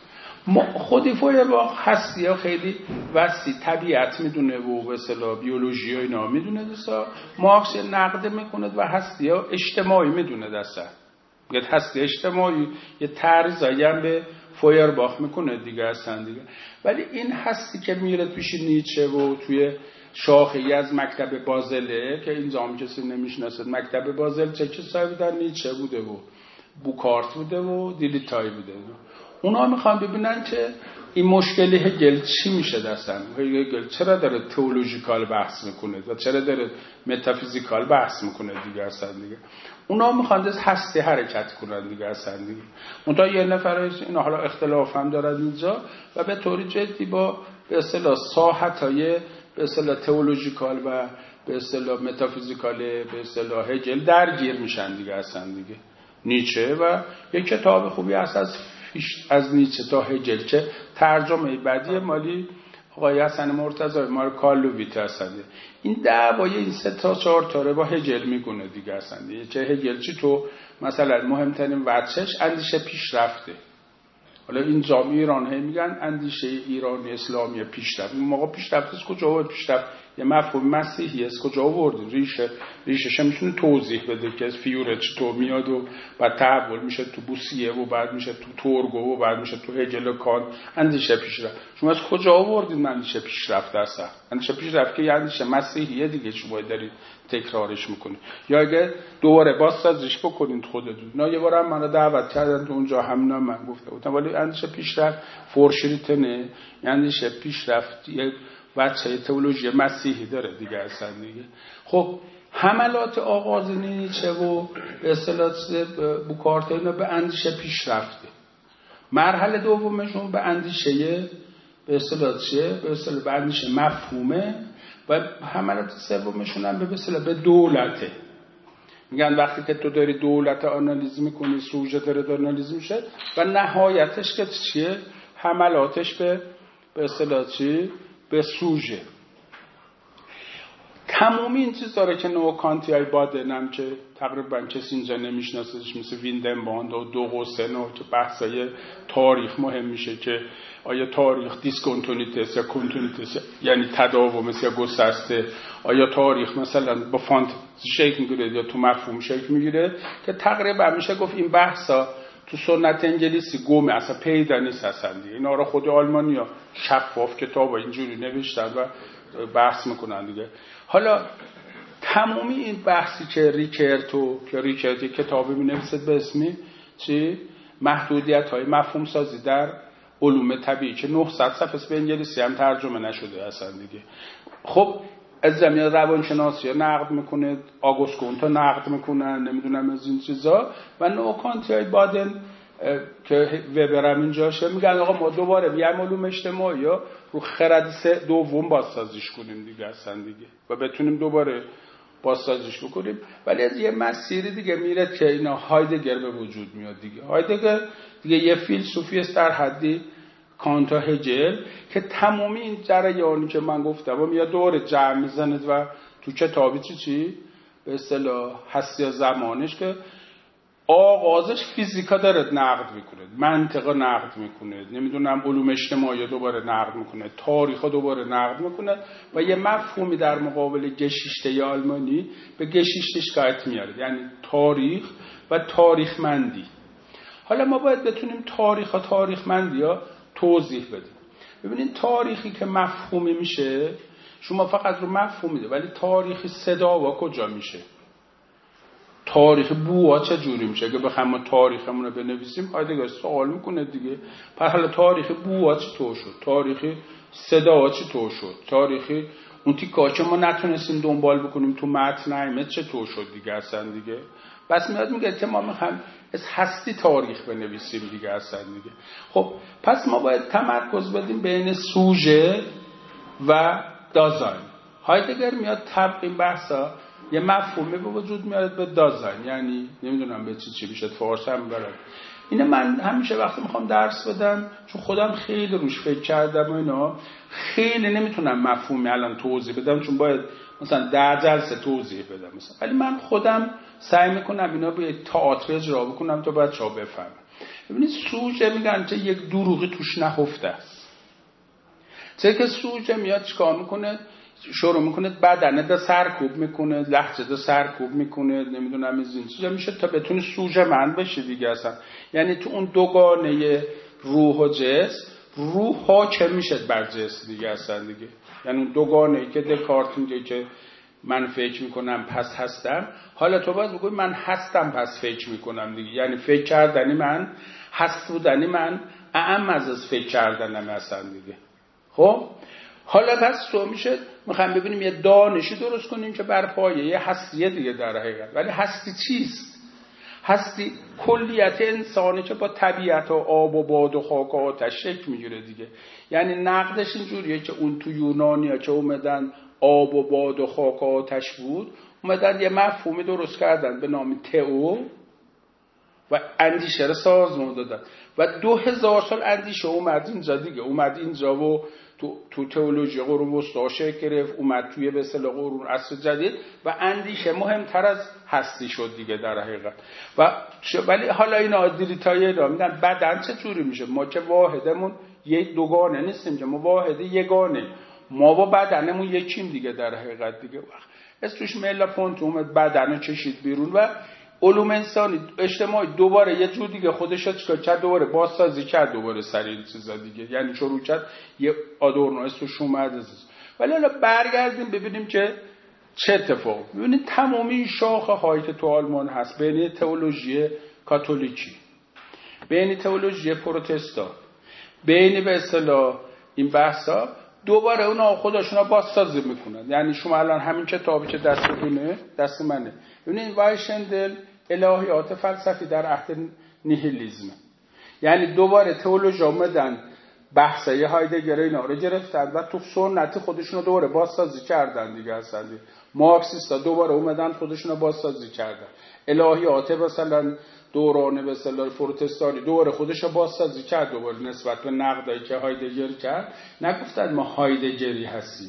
خودی فویرباخ هستی ها خیلی وسیع، طبیعت میدونه و به اصطلاح بیولوژی و اینا میدونه دستا. مارکس نقد میکنه و هستی ها اجتماعی میدونه دستا، میگه هستی اجتماعی یه تعریضایی هم به فویرباخ میکنه دیگه هستن دیگه. ولی این هستی که میره پیش نیچه و توی شاخه‌ای از مکتب بازله که اینجا هم کسی نمیشناسه، مکتب بازل چه کسایی بودن؟ نیچه بوده و بوکارت بوده و دیلیتای بوده. اونا میخوان ببینن که این مشکلی هگل چی میشه دستن، هگل چرا داره تئولوژیکال بحث میکنه و چرا داره متافیزیکال بحث میکنه دیگه اصلا دیگه. اونا میخوان دست هستی حرکت کنن دیگه اصلا دیگه. منتها یه نفر اینا حالا اختلاف هم دارن اینجا و به طوری جدی با به اصطلاح ساحتای به اصطلاح تئولوژیکال و به اصطلاح متافیزیکال به اصطلاح هگل درگیر میشن دیگه اصلا دیگه. نیچه و یک کتاب خوبی هست از از نیچه تا هگل که ترجمه بعدی مالی آقای حسن مرتضی مار کارلوویت هستند. این دعوای این سه تا چهار تاره با هگل میکنه دیگه هستند. چه هگل چی تو مثلا مهمترین وجهش اندیشه پیشرفته. حالا این جامعه ایران هی میگن اندیشه ایرانی اسلامی پیشرفت. این موقع پیشرفت از کجا آورد؟ پیشرفت یه مفهوم مسیحی از کجا آورد؟ ریشه ریشش میتونه توضیح بده که از فیوره چطور میاد و بعد تحول میشه تو بوسیه و بعد میشه تو تورگو و بعد میشه تو هگل و کانت. اندیشه پیشرفت شما از کجا آوردید اندیشه پیشرفت هست؟ اندیشه پیشرفت که اندیشه مسیحیه دیگه، شما دارید تکرارش میکنید. یا اگه دوباره بازسازیش بکنید خودتون. نه یه بارم منو دعوت کردن تو اونجا همینا من گفتم گفتم ولی اندیشه پیشرفت فورشریتنه، اندیشه پیشرفت یه بچه تئولوژی مسیحی داره دیگه اصلا دیگه. خب حملات آغاز نیچه و به اصطلاح بوکارت اینا به اندیشه پیشرفته. مرحله دومشون به اندیشه به اصطلاح چیه؟ به اصطلاح به اندیشه مفهومه و حملات سومشون هم به اصطلاح به دولته. میگن وقتی که تو داری دولت آنالیز میکنی، سوژه داره آنالیز میشه و نهایتش که چیه؟ حملاتش به به اصطلاح چی؟ به سوژه. تمامی این چیز داره که نو کانتی های بادنم که تقریبا کسی اینجا نمیشناسدش، مثل ویندنباند و دو قوسن و که بحثای تاریخ مهم میشه که آیا تاریخ دیسکنتونیتس یا کنتونیتس یعنی تداوم یا گسسته، آیا تاریخ مثلا با فانت شکل میگیره یا تو مفهوم شکل میگیره، که تقریبا میشه گفت این بحثا تو سنت انگلیسی گمه، اصلا پیدا نیست اصلا دیگه. اینا رو خود آلمانیا شفاف کتابا اینجوری نوشتن و بحث میکنن دیگه. حالا تمامی این بحثی که ریکرتو که ریکرتی کتابی مینویسه به اسمی چی؟ محدودیت های مفهوم سازی در علوم طبیعی که نهصد صفحه به انگلیسی هم ترجمه نشده اصلا دیگه. خب از زمینه روانشناسی ها نقد میکنه، آگوست کونت ها نقد میکنن، نمیدونم از این چیزا، و نوکانتی های بادن که وبرم اینجاشه میگن آقا ما دوباره بیایم علوم اجتماعی ها رو خرد سه دوم بازسازیش کنیم دیگه اصلا دیگه و بتونیم دوباره بازسازیش بکنیم. ولی از یه مسیری دیگه میره که اینا هایدگر به وجود میاد دیگه. هایدگر دیگه یه فیلسوفی است در حدی کانت و هگل که تمامی این جریانی که من گفتم و میاد دور جمع میزنه و تو کتابی چی چی به اصطلاح هستی زمانش که آغازش فیزیکا داره نقد میکنه، منطقا نقد میکنه، نمیدونم علوم اجتماعی دوباره نقد میکنه، تاریخ دوباره نقد میکنه و یه مفهومی در مقابل گشیشته آلمانی به گشیشتشگاهت میاره، یعنی تاریخ و تاریخمندی. حالا ما باید بتونیم تاریخ و تاریخمندی ها توضیح بدیم. ببینید تاریخی که مفهومی میشه شما فقط رو مفهوم میده، ولی تاریخی صدا و کجا میشه؟ تاریخ بوها چه جوری میشه؟ اگه بخوایم ما تاریخمون رو بنویسیم هایدگر سوال میکنه دیگه. پس حالا تاریخ بوها چطور شد؟ تاریخ صدا چطور شد؟ تاریخ اون تیکا که ما نتونستیم دنبال بکنیم تو متن ائمه چطور شد دیگه اصلا دیگه. بس میاد میگه که ما میخوایم از هستی تاریخ بنویسیم دیگه اصلا دیگه. خب پس ما باید تمرکز بدیم بین سوژه و دازاین. هایدگر میاد طبق این بحثا یه مفهومی به وجود میاد به دازاین، یعنی نمیدونم به چی چی میشه فارسی هم برات. اینه من همیشه وقتی میخوام درس بدم چون خودم خیلی روش فکر کردم و اینا خیلی نمیتونم مفهومی الان توضیح بدم چون باید مثلا در جلسه توضیح بدم مثلا، ولی من خودم سعی میکنم اینا به تئاتر اجرا بکنم تا بچه‌ها بفهمن. ببینید سوژه میگن که یک دروغی توش نهفته است. چه که سوژه میاد چیکار میکنه؟ شروع میکنه بدنه دا سرکوب میکنه، لحظه دا سرکوب میکنه، نمیدونم از این چیزا میشه تا بتونه سوژه من بشه دیگه اصلا. یعنی تو اون دوگانه روح و جسم، روح حاکم میشه بر جسم دیگه اصلا دیگه. یعنی اون دوگانه ای که دکارت میگه که من فکر میکنم پس هستم، حالا تو باید بگوی من هستم پس فکر میکنم دیگه. یعنی فکر کردنی من، هست بودنی من اعم از فکر کردنم اصلا دیگه. خب حالا پس تو میشه میخوایم ببینیم یه دانشی درست کنیم که بر پایه یه هستیه دیگه در حقیقت. ولی هستی چیست؟ هستی کلیت انسانی که با طبیعت و آب و باد و خاک و آتش شکل میگیره دیگه. یعنی نقدش اینجوریه که اون تو یونانیا که اومدن آب و باد و خاک و آتش بود، اومدن یه مفهومی درست کردن به نام تئو و اندیشه رو سازمان دادن و دو هزار سال اندیشه اومد اینجا دیگه. اومد اینجا و تو, تو تئولوژی قرون وسطا شکل گرفت، اومد توی به اصطلاح قرون عصر جدید و اندیشه مهمتر از هستی شد دیگه در حقیقت. و ولی حالا این آدریتای اینا میگن بدن چه جوری میشه؟ ما که واحدمون یک دوگانه نیستیم که، ما واحد یگانه، ما با بدنمون یکیم دیگه در حقیقت دیگه. وقت از توش ملا پونت اومد بدن کشید بیرون و علوم انسانی اجتماعی دوباره یه جور دیگه خودش رو چیکار کرد، دوباره بازسازی کرد، دوباره سر این چیزا دیگه. یعنی شروع کرد یه آدورنو استوش اومد. ولی حالا برگردیم ببینیم که چه اتفاق. ببینید تمامی این شاخه هایی که تو آلمان هست بین تئولوژی کاتولیکی، بین تئولوژی پروتستان، بین به اصطلاح این بحثا، دوباره اونا خودشونا بازسازی میکنن. یعنی شما الان همین کتابی که دستتونه دست منه، ببینید وایشندل الهیات فلسفی در عهد نیهیلیسم. یعنی دوباره تئولوژی اومدن بحثای هایدگر اینا رو گرفتن و تو سنت خودشونو دوباره بازسازی کردن دیگه. اصلا مارکسیستا دوباره اومدن خودشونو بازسازی کردن. الهیات مثلا دوران به اصطلاح پروتستانی دوباره خودشو بازسازی کرد، دوباره نسبت به نقدایی که هایدگر کرد. نگفتن ما هایدگری هستیم،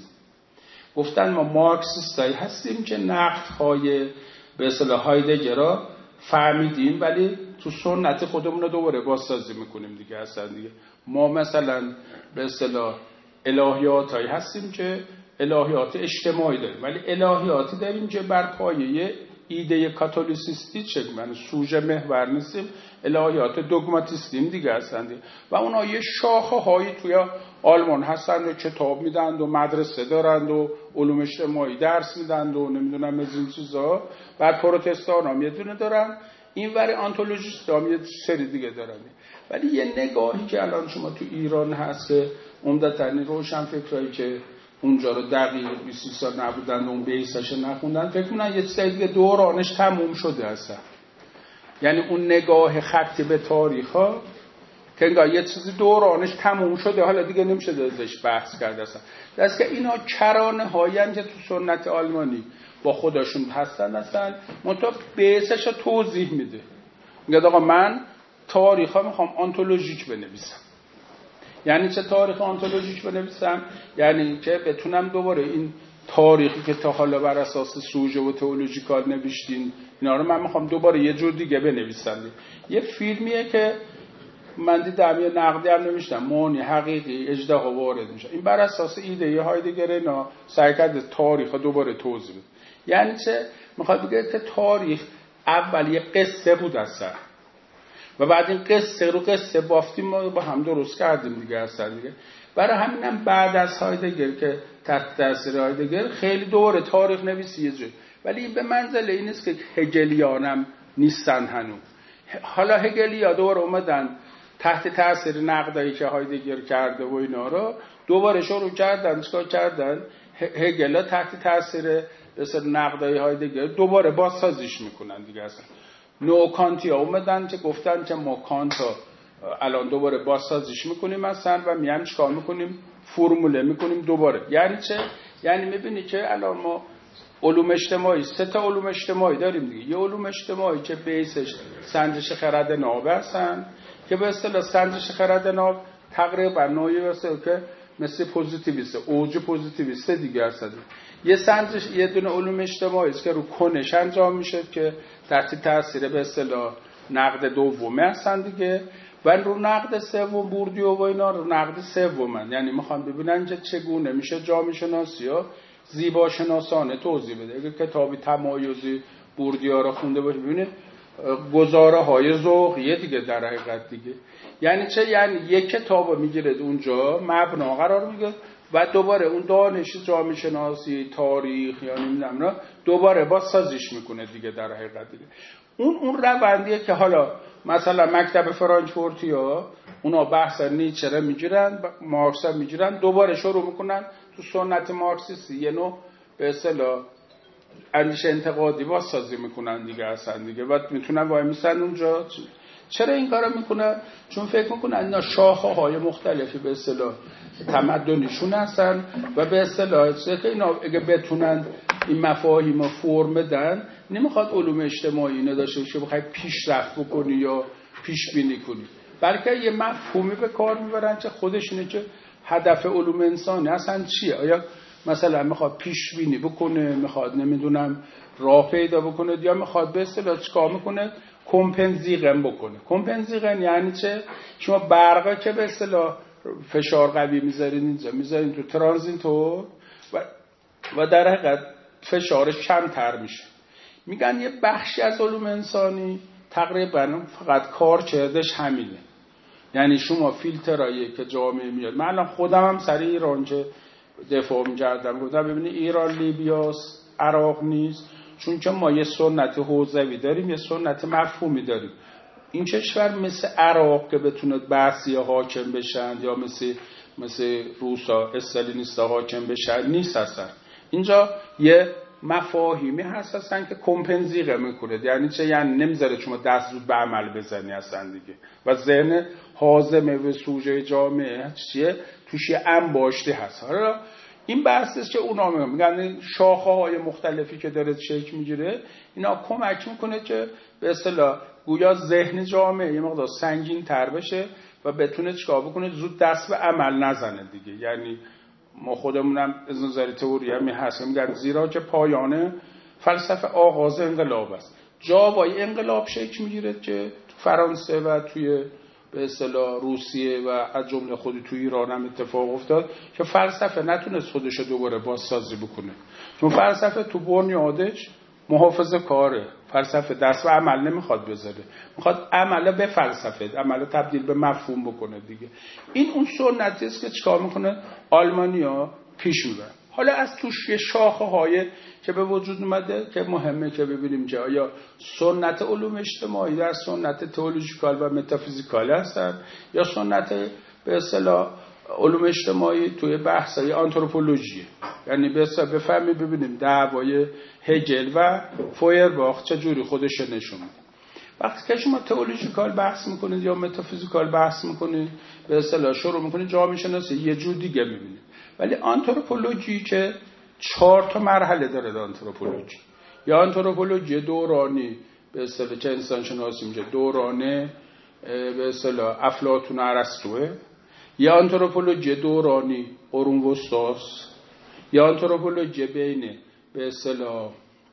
گفتن ما مارکسیستایی هستیم که نقدهای به اصطلاح هایدگر را فهمیدیم ولی تو سنت خودمون رو دوباره بازسازی میکنیم دیگه اصلا دیگه. ما مثلا به اصطلاح الهیاتایی هستیم که الهیات اجتماعی داریم، ولی الهیاتی داریم که بر پایه ایده کاتولیسیستی چه من سوژه محور نیستیم، الهیات دوگماتیستیم دیگه هستند. و اونا یه شاخه هایی توی آلمان هستند و کتاب میدند و مدرسه دارند و علوم اجتماعی درس میدند و نمیدونم از این چیزا. بعد پروتستان هم یه دونه دارن، این وری آنتولوژیست هم یه سری دیگه دارن. ولی یه نگاهی که الان شما تو ایران هست که عمدتاً روشن فکرایی که اونجا رو دقیق بیست سال نبودن و اون بیسش نخوندن، فکر کنن یه چیزی دیگه دورانش تموم شده اصلا. یعنی اون نگاه خطی به تاریخ ها که انگار یه چیزی دورانش تموم شده، حالا دیگه نمیشه ازش بحث کرد اصلا. دست که اینا کرانه هایی هم که تو سنت آلمانی با خودشون هستن اصلا، منطقه بیسش رو توضیح میده. میگه آقا من تاریخ ها میخوام آنتولوژیک بنویسم. یعنی چه تاریخ آنتولوژیک بنویسم؟ یعنی که بتونم دوباره این تاریخی که تا حالا بر اساس سوژه و تئولوژیکال نوشتین اینا رو من میخوام دوباره یه جور دیگه بنویسم. یه فیلمیه که من دیدم یه نقدی هم نوشتم، معنی حقیقی اژدها وارد میشه. این بر اساس ایده هایدگر اینا سعی کرده تاریخ دوباره توضیح بده. یعنی چه؟ میخواد بگه که تاریخ اول یه قصه بود اصلا و بعد این قصه رو قصه بافتیم ما با هم درست کردیم دیگه اصلا دیگه. برای همینم بعد از هایدگر که تحت تاثیر هایدگر خیلی دوره تاریخ نویسی یه جوری، ولی این به منزله این نیست که هگلیانم نیستن هنوز. حالا هگلیا دوباره اومدن تحت تاثیر نقدایی که هایدگر کرده و اینا رو دوباره شروع کردن چیکار کردن؟ هگل تحت تاثیر مثلا نقدای هایدگر دوباره بازسازیش میکنن دیگه اصلا. نو کانتی ها اومدن که گفتن که ما کانت الان دوباره بازسازیش میکنیم مثلا و میام چیکار میکنیم؟ فرموله میکنیم دوباره. یعنی چه؟ یعنی میبینی که الان ما علوم اجتماعی، سه تا علوم اجتماعی داریم دیگه. یه علوم اجتماعی که بیسش سنجش خرد ناب هستن که به اصطلاح سنجش خرد ناب تقریبا نوعی واسه که مثل پوزیتیویسته، اوج پوزیتیویسته دیگه هستن. یه سنجش یه دونه علوم اجتماعی است که رو کنش انجام میشه که تحت تاثیر به اصطلاح نقد دومه هستن دیگه، و رو نقد سوم بوردیو و اینا رو نقد سومن. یعنی میخوان ببینن که چگونه میشه جامعه شناسی ها زیبا شناسانه توضیح بده. اگه کتابی تمایزی بوردیو رو خونده باشید ببینید گزاره های ذوقیه دیگه در حقیقت دیگه. یعنی چه؟ یعنی یک کتابو میگیره اونجا مبنا قرار میگیره و دوباره اون دانش جامعه شناسی تاریخ یا نمیدونم نه دوباره بازسازیش میکنه دیگه در حقیقت دیگه. اون اون روندیه که حالا مثلا مکتب فرانکفورتیا اونا بحث نیچه رو میگیرن، مارکس رو میگیرن، دوباره شروع میکنن تو سنت مارکسیستی یه نوع به اصطلاح اندیشه انتقادی بازسازی میکنن دیگه اصلا دیگه و میتونن وای میسن اونجا. چرا این کارو میکنن؟ چون فکر میکنن اینا شاخه های مختلفی به اصطلاح تمدنیشون هستن و به اصطلاح که اینا اگه بتونن این مفاهیم رو فرم بدن، نمیخواد علوم اجتماعی اینو داشته باشه بخوای پیشرفت بکنی یا پیش بینی کنی، بلکه یه مفهومی به کار میبرن که خودش اینه که هدف علوم انسانی اصلا چیه. آیا مثلا میخواد پیش بینی بکنه، میخواد نمیدونم راه پیدا بکنه، یا میخواد به اصطلاح چیکار میکنه؟ کمپنزیغن بکنه. کمپنزیغن یعنی چه؟ شما برقا که به اصطلاح فشار قوی میذارین اینجا، میذارین تو ترانزیتور و و در حقیقت فشارش کمتر میشه. میگن یه بخشی از علوم انسانی تقریبا فقط کار کردش همینه. یعنی شما فیلترایی که جامعه میاد، من الان خودم هم سری ایران که دفاع می‌کردم گفتم ببینید ایران لیبیاس عراق نیست، چون که ما یه سنت حوزوی داریم، یه سنت مفهومی داریم. این کشور مثل عراق که بتونه بعثی‌ها حاکم بشن یا مثل مثل روسا استالینیستا حاکم بشن نیست اصلا. اینجا یه مفاهیمی هست اصلا که کمپنزیغه میکنه. یعنی چه؟ یعنی نمیذاره شما دست زود به عمل بزنی اصلا دیگه و ذهن حازمه و سوژه جامعه چیه توش یه انباشته هست. حالا این بحث است که اونا میگن شاخه های مختلفی که داره شکل میگیره اینا کمک میکنه که به اصطلاح گویا ذهن جامعه یه مقدار سنگین تر بشه و بتونه چیکار بکنه؟ زود دست به عمل نزنه دیگه. یعنی ما خودمونم از نظر تئوری هم هست میگن زیرا که پایانه فلسفه آغاز انقلاب است. جاوای انقلاب شکل میگیره که تو فرانسه و توی به اصطلاح روسیه و از جمله خود تو ایران هم اتفاق افتاد که فلسفه نتونست خودش رو دوباره بازسازی بکنه، چون فلسفه تو بنیادش محافظه کاره. فلسفه دست و عمل نمیخواد بذاره، میخواد عمله به فلسفه، عمله تبدیل به مفهوم بکنه دیگه. این اون سنتی است که چیکار میکنه آلمانیا پیش میبره. حالا از توش یه شاخه های که به وجود اومده که مهمه که ببینیم که آیا سنت علوم اجتماعی در سنت تئولوژیکال و متافیزیکال هستن یا سنت به اصطلاح علوم اجتماعی توی بحثای آنتروپولوژی، یعنی بسا بفهمیم ببینیم دعوای هگل و فویرباخ چجوری خودش نشون میده. وقتی که شما تئولوژیکال بحث میکنید یا متافیزیکال بحث میکنید به اصطلاح شروع میکنید جامعه شناسی یه جور دیگه میبینید. ولی آنتروپولوژی که چهار تا مرحله داره آنتروپولوژی. یا آنتروپولوژی دورانی به اصطلاح چه انسان شناسی میشه دورانه به اصطلاح افلاطون و ارسطوئه، یا آنتروپولوژی دورانی قرون وسطاست، یا آنتروپولوژی بین به اصطلاح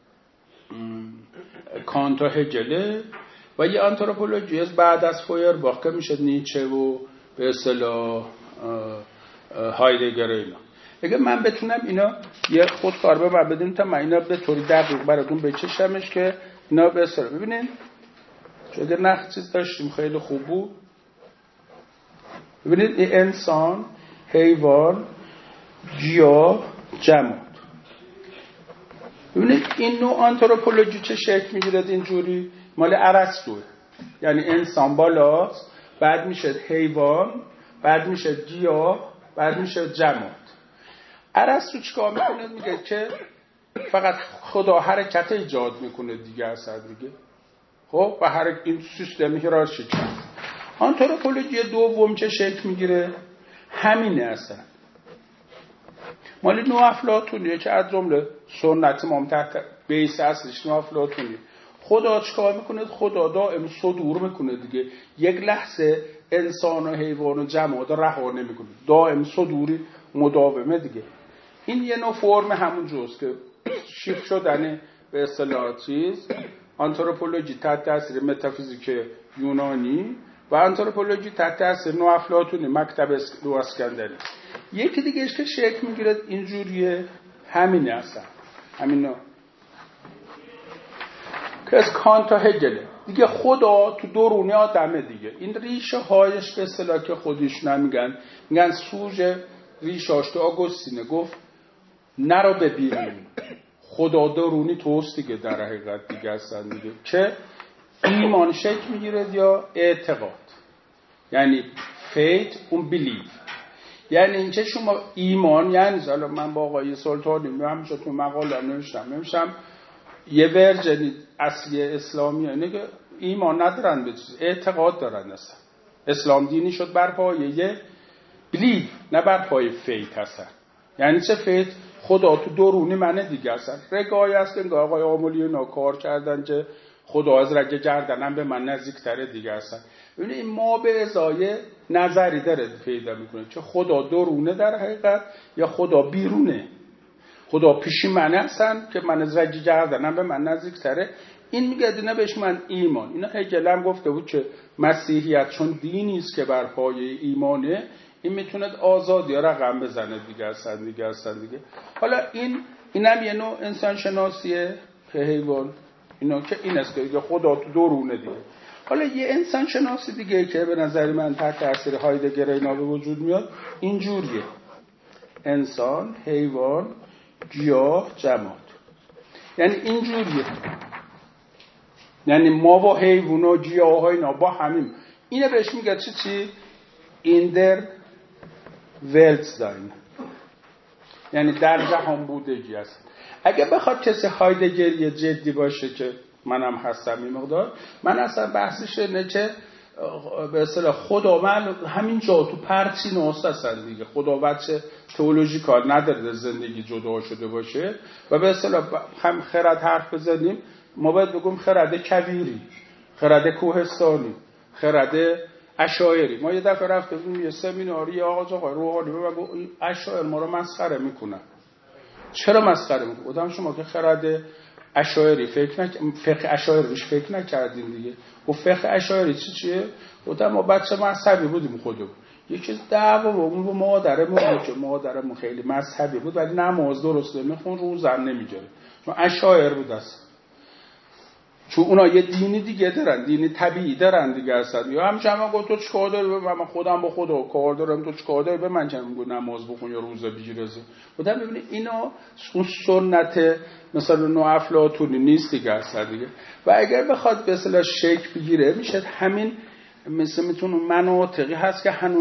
کانت و هگل، و یه آنتروپولوژی از بعد از فویرباخ که میشه نیچه و به اصطلاح هایدگر اینا. اگه من بتونم اینا یه خودکار به من بدیم تا من اینا به طوری دقیق براتون بچشمش که اینا به اصطلاح ببینین چون نخ چیز داشتیم خیلی خوب بود. ببینید این انسان، حیوان، گیاه، جماد. ببینید این نوع آنتروپولوژی چه شکل میگیره اینجوری مال ارسطوئه. یعنی انسان بالاست، بعد میشه حیوان، بعد میشه گیاه، بعد میشه جماد. ارسطو چیکار میکنه؟ میگه که فقط خدا حرکت ایجاد میکنه دیگه اصلا دیگه. خب و هر این سیستم هیرارشیک هست. آنتروپولوژی دوم چه شکل میگیره؟ همینه اصلا. مال نو افلاطونیه که از جمله سنت ما تحت بیس اصلش نو افلاطونیه. خدا چیکار میکنه؟ خدا دائم صدور میکنه دیگه. یک لحظه انسان و حیوان و جماد رها نمیکنه. دائم صدوری مداومه دیگه. این یه نوع فرم همون جوست که شیفت شدن به اصطلاح چیز آنتروپولوژی تحت تاثیر متافیزیک یونانی و آنتروپولوژی تحت تاثیر نو افلاطونی مکتب اسکندری. یکی دیگه اش که شکل میگیره اینجوریه همینه اصلا همینا که از کانت تا هگله دیگه. خدا تو درونی آدمه دیگه. این ریشه هایش به اصطلاح که خودش نمیگن میگن سوژه ریشاش تو آگوستینه گفت نرو به بیرون، خدا درونی توست دیگه در حقیقت دیگه هستن دیگه که ایمان شکل میگیره یا اعتقاد، یعنی faith اون belief. یعنی اینکه شما ایمان یعنی حالا من با آقای سلطانی همیشه تو مقاله نوشتم نوشتم یه ورژن اصلی اسلامی اینه که ایمان ندارن به چیز اعتقاد دارن. اصلا اسلام دینی شد بر پایه belief نه بر پایه faith هستن. یعنی چه faith؟ خدا تو درونی منه دیگه هستن. رگاهی هستن که آقای آمولی اینا کار کردن که خدا از رگ گردنم به من نزدیکتره دیگه هستن. ببینید ما به ازای نظری داره پیدا میکنه که خدا درونه در حقیقت یا خدا بیرونه. خدا پیشی من هستن که من از رگ گردنم به من نزدیکتره. این میگه دیگه بهش من ایمان. اینا هگل هم گفته بود که مسیحیت چون دینی است که بر پایه ایمانه این میتونه آزادی رقم بزنه دیگه هستن دیگه هستن دیگه. حالا این اینم یه نوع انسان شناسیه که حیوان اینا که این است که خدا تو درونه دیگه. حالا یه انسان شناسی دیگه که به نظر من تحت تاثیر هایدگر اینا به وجود میاد اینجوریه: انسان، حیوان، گیاه، جماد. یعنی اینجوریه، یعنی ما با حیوان و گیاه ها اینا با همین. اینه بهش میگه چی چی؟ ایندر ولتسداین، یعنی در جهان بودگی است. اگه بخواد کسی هایدگری جدی باشه که منم هستم این مقدار، من اصلا بحثش اینه که به اصطلاح خداوند همین جا تو پرچیناست هستن دیگه. خداوند چه تئولوژیکال نداره زندگی جدا شده باشه و به اصطلاح هم خرد حرف بزنیم ما باید بگم خرد کویری، خرد کوهستانی، خرد اشاعری. ما یه دفعه رفتیم یه سمیناری آقا آقا روحانی و بگو اشاعر ما رو مسخره میکنن. چرا مسخره میکنن؟ گفتم شما که خرد اشاعری فکر نک فقه اشاعریش فکر نکردین دیگه. و فقه اشاعری چی چیه؟ گفتم ما بچه مذهبی بودیم خودمون. یه چیز دعوا بود با مادرمون که مادرمون خیلی مذهبی بود ولی نماز درست نمیخون، روزم نمیگیره. چون اشاعر بود است. چون اونا یه دینی دیگه دارن، دینی طبیعی دارن دیگه هستن. یا همچنان گفت تو چیکار داری؟ من خودم با خدا کار دارم، تو چیکار داری؟ به من چه میگی نماز بخون یا روزه بگیر؟ خودم ببینید اینا اون سنت مثلا نو افلاطونی نیست دیگه هستن دیگه. و اگر بخواد به اصطلاح شکل بگیره میشه همین مثل میتونه مناطقی هست که هنوز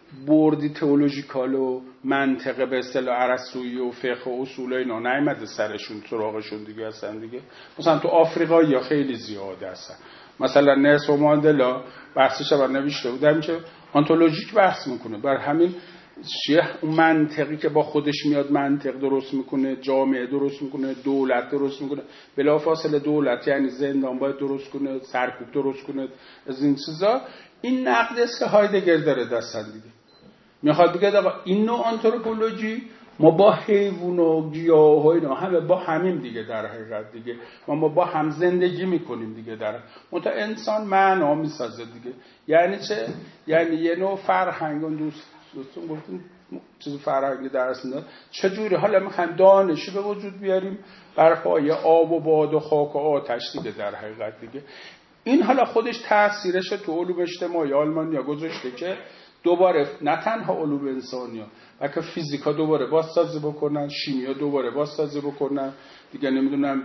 بردی تئولوژیکال و منطقه به اصطلاح ارسطویی و فقه و اصول اینا نیامده سرشون سراغشون دیگه هستن دیگه. مثلا تو آفریقا یا خیلی زیاده هستن. مثلا نلسون ماندلا بحثش رو نوشته بودم که آنتولوژیک بحث میکنه، بر همین شیخ اون منطقی که با خودش میاد منطق درست میکنه، جامعه درست میکنه، دولت درست میکنه، بلافاصله دولت یعنی زندان باید درست کنه، سرکوب درست کنه، از این چیزا. این نقد است که هایدگر داره دستن دیگه. میخواد بگه آقا این نوع آنتروپولوژی ما با حیوان و گیاه و اینا همه با همین دیگه در حقیقت دیگه ما, ما با هم زندگی میکنیم دیگه در منتها انسان معنا میسازه دیگه. یعنی چه؟ یعنی یه نوع فرهنگ اون دوست دوستون گفتن چیز فرهنگی درس میدن چجوری حالا میخوایم دانشی به وجود بیاریم بر پایه آب و باد و خاک و آتش دیگه در حقیقت دیگه. این حالا خودش تاثیرش تو علوم اجتماعی آلمانیا گذاشته که دوباره نه تنها علوم انسانیا بلکه فیزیکا دوباره بازسازی بکنن، شیمیا دوباره بازسازی بکنن دیگه، نمیدونم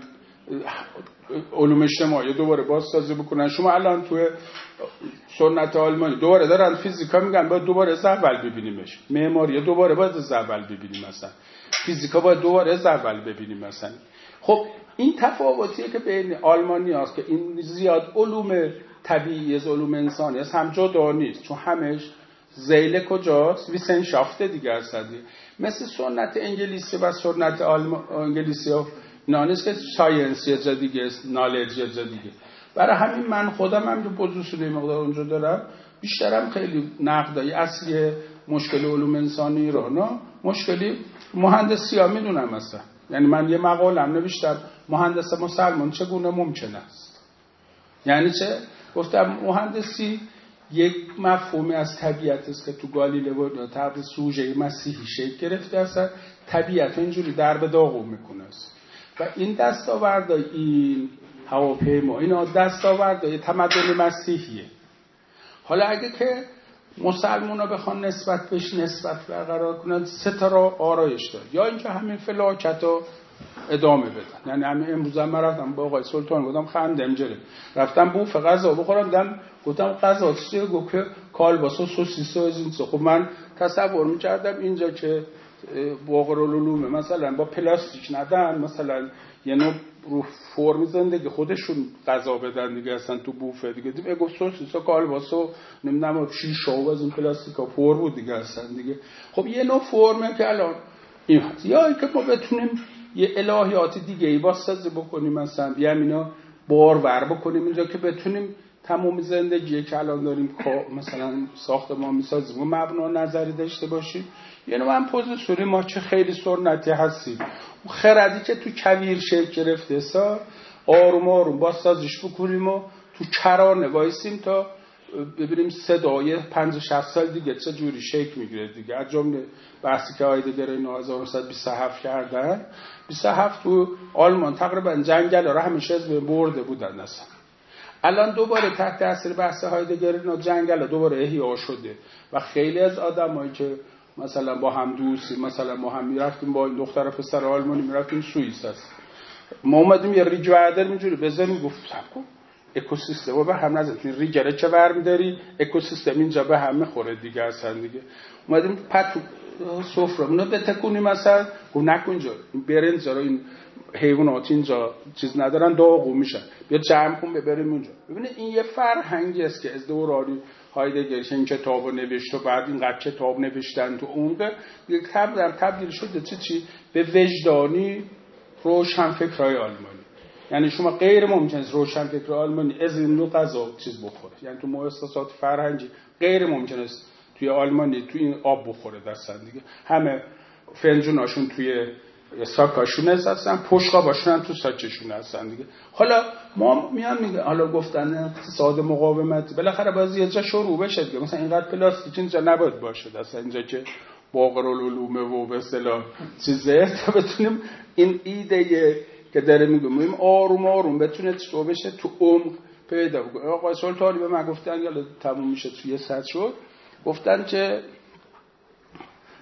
علوم اجتماعی دوباره بازسازی بکنن. شما الان توی سنت آلمانی دوباره دارن فیزیکا میگن باید دوباره از اول ببینیمش، معماری دوباره باید از اول ببینیم، مثلا فیزیکا باید دوباره از اول ببینیم مثلا. خب این تفاوتیه که بین آلمانی هست که این زیاد علوم طبیعی از علوم انسانی هست هم جدا نیست، چون همش زیل کجاست؟ ویسنشافته دیگه هست. مثل سنت انگلیسی و سنت انگلیسی ها نانیست که ساینس یه جا دیگه است، نالج یه جا دیگه. برای همین من خودم هم که پوزیشنی مقدار اونجا دارم بیشترم خیلی نقدای اصلی مشکل علوم انسانی ایران مشکلی مهندسی ها میدونم مثلا. یعنی من یه مقالم نوشتم مهندس مسلمان چگونه ممکن است. یعنی چه؟ گفتم مهندسی یک مفهومی از طبیعت است که تو گالیله تحت سوژه مسیحی شکل گرفته است. طبیعت اینجوری در به داغون میکنه است و این دستاوردهای این هواپیما اینا دستاوردهای تمدن مسیحیه. حالا اگه که مسلمونا بخوان نسبت بهش نسبت برقرار کنن سه تا راه آرایش داره، یا اینکه همین فلاکتو ادامه بدن. یعنی همین امروز هم رفتم با آقای سلطان گفتم خندم جره رفتم بوف غذا بخورم دم گفتم غذا چیه؟ گفت که کالباس و سوسیس و از این چیزا. خب من تصور می‌کردم اینجا که باقرالعلوم مثلا با پلاستیک ندن، مثلا یه نوع رو فرم زندگی خودشون غذا بدن دیگه اصلا تو بوفه دیگه. دیگه گفت سوسیس و کالباس و نمیدونم شیشه و از این پلاستیکا پر بود دیگه اصلا دیگه. خب یه نوع فرمه که الان این هست. یا اینکه ما بتونیم یه الهیات دیگه ای بازسازی بکنیم، مثلا بیام اینا بارور بکنیم اینجا که بتونیم تمام زندگی که الان داریم مثلا ساختمان میسازیم و مبنا نظری داشته باشیم. یعنی من پوزیشنی ما چه خیلی سنتی هستیم، اون خردی که تو کویر شکل گرفته سا آروم آروم بازسازیش بکنیم و تو کرانه وایسیم تا ببینیم صدای پنجاه شصت سال دیگه چه جوری شکل میگیره دیگه. از جمله بحثی که هایدگر اینو هزار و نهصد و بیست و هفت کردن، بیست و هفت تو آلمان تقریبا جنگل را همیشه از بین برده بودن اصلا. الان دوباره تحت تاثیر بحث هایدگر اینا جنگل دوباره احیا شده و خیلی از آدمایی که مثلا با هم دوستی مثلا ما هم میرفتیم با این دختر پسر آلمانی میرفتیم سوئیس است، ما اومدیم یه ریجوادر اینجوری بزنیم گفتم اکوسیستم رو به هم نزدیم، ریگره چه برمی‌داری اکوسیستم اینجا به هم میخوره دیگه اصلا دیگه. اومدیم پتو سفرمون رو بتکونیم مثلا گفت نکن اینجا این برنج رو این حیوانات اینجا چیز ندارن داغو میشن بیا جمع کن ببریم اونجا. ببینید این یه فرهنگی است که از دورانی هایدگر این کتابو نوشت و بعد اینقدر کتاب نوشتن تو اون یک تبدیل تبدیل شده چی چی به وجدانی روشنفکرای آلمانی. یعنی شما غیر ممکن است روشنفکر آلمانی از این نوع غذا چیز بخوره، یعنی تو مؤسسات فرهنگی غیر ممکن است توی آلمانی تو این آب بخوره دستن دیگه. همه فنجوناشون توی ساکاشون هستن، پشقاباشون تو ساچشون هستن دیگه. حالا ما میان میگه حالا گفتن اقتصاد مقاومت بالاخره باز یه جا شروع بشه دیگه. مثلا اینقدر پلاستیک اینجا نباید باشه اصلا اینجا که باقرالعلوم و به اصطلاح چیزه تا بتونیم این ایده که داره میگم آروم آروم بتونه تو بشه تو عمق پیدا بکنه. آقای سلطانی به من گفتن یا تموم میشه توی سطح شد، گفتن که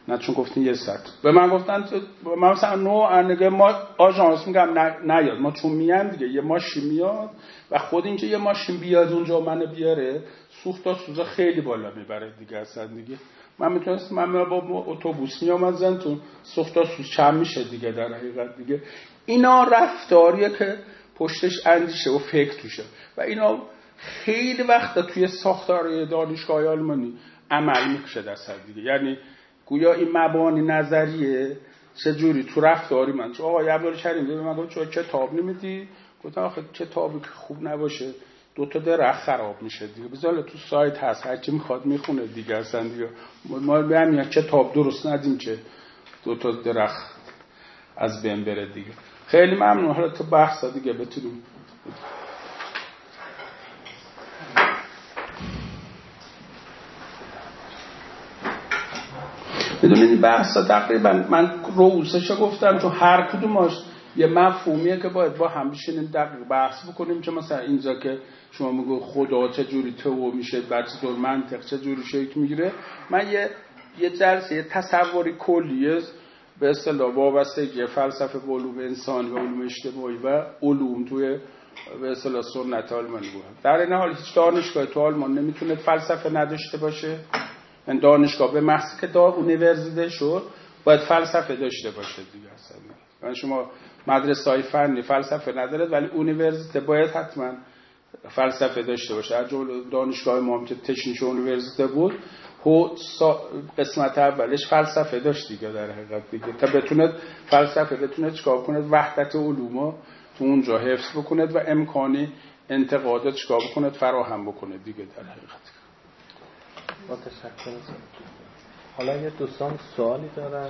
نه چون گفتین یه سطح به من گفتن من مثلا نو انگه ما آژانس میگم نه نیاد ما چون میان دیگه یه ماشین میاد و خود اینکه یه ماشین بیاد اونجا منو بیاره سوخت تا سوزا خیلی بالا میبره دیگه اصلا دیگه من میتونستم من با اتوبوس میام زنتون سوخت تا سوز چم میشه دیگه در حقیقت دیگه اینا رفتاریه که پشتش اندیشه و فکر توشه و اینا خیلی وقت توی ساختار دانشگاه آلمانی عمل میکشه دست دیگه یعنی گویا این مبانی نظریه چجوری تو رفتاری من چون آقا عبدالله کریم به من گفت چه کتاب نمیدی گفتم آخه کتابی که خوب نباشه دو تا درخت خراب میشه دیگه بذار تو سایت هست هر کی میخواد میخونه دیگه اصلا دیگه ما به همین کتاب درست ندیم که دو تا درخت از بین بره دیگه خیلی ممنون حالا تو بحثا دیگه بتونیم بدونید بحثا تقریبا من روزش گفتم چون هر کدومش یه مفهومیه که باید با هم بشینیم دقیق بحث بکنیم که مثلا اینجا که شما میگو خدا چه جوری تو میشه بعد چطور منطق چه جوری شکل میگیره من یه یه جلسه یه تصوری کلیه به اصطلاح وابستگی فلسفه به علوم انسانی و علوم اجتماعی و علوم توی به اصطلاح سنت آلمانی بود در این حال هیچ دانشگاه تو آلمان نمیتونه فلسفه نداشته باشه من دانشگاه به محض که دار اونیورسیته شد باید فلسفه داشته باشه دیگه اصلا من شما مدرسه‌های فنی فلسفه نداره ولی اونیورسیته باید حتما فلسفه داشته باشه از جمله دانشگاه ما هم که تشنیش اونیورسیته بود و قسمت اولش فلسفه داشت دیگه در حقیقت دیگه تا بتونه فلسفه بتونه چیکار کنه وحدت علوم تو اونجا حفظ بکنه و امکانی انتقادات چیکار بکنه فراهم بکنه دیگه در حقیقت با تشکر ازتون. حالا یه دوستان سوالی دارن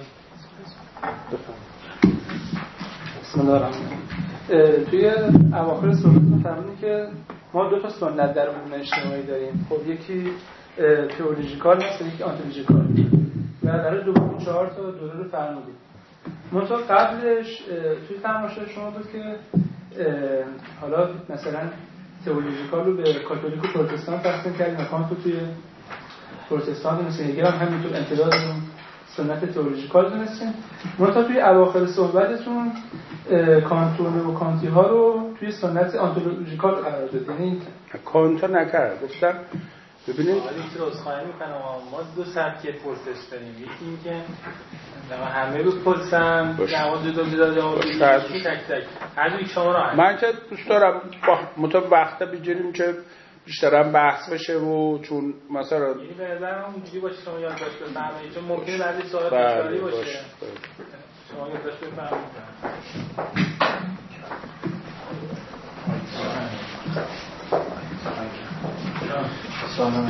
بفرمایید. بسم الله الرحمن الرحیم. توی اواخر صحبتتون فرمودید که ما دو تا سنت در علوم اجتماعی داریم خب یکی تئولوژیکال هست یکی آنتولوژیکال و در دوم چهار تا دوره رو فرمودید منتها قبلش توی تماشا شما بود که حالا مثلا تئولوژیکال رو به کاتولیک و پروتستان تقسیم کردیم کانت رو توی پروتستان مثل هگل هم همینطور امتداد سنت تئولوژیکال دونستیم منتها توی اواخر صحبتتون کانتون و کانتی ها رو توی سنت آنتولوژیکال قرار داد یعنی کانت نکرد گفتم ببینید حالا عذرخواهی میکنم ما دو سبک پرسش داریم یکی اینکه همه رو پرسم جواب جدا جدا جواب تک تک هر یک شما رو من که دوست دارم مطابق وقت بگیریم که بیشترم بحث بشه و چون مثلا یعنی به نظرم اونجوری باشه شما یادداشت بفرمایید چون ممکنه بعضی سوالات تکراری باشه شما یادداشت بفرمایید سلام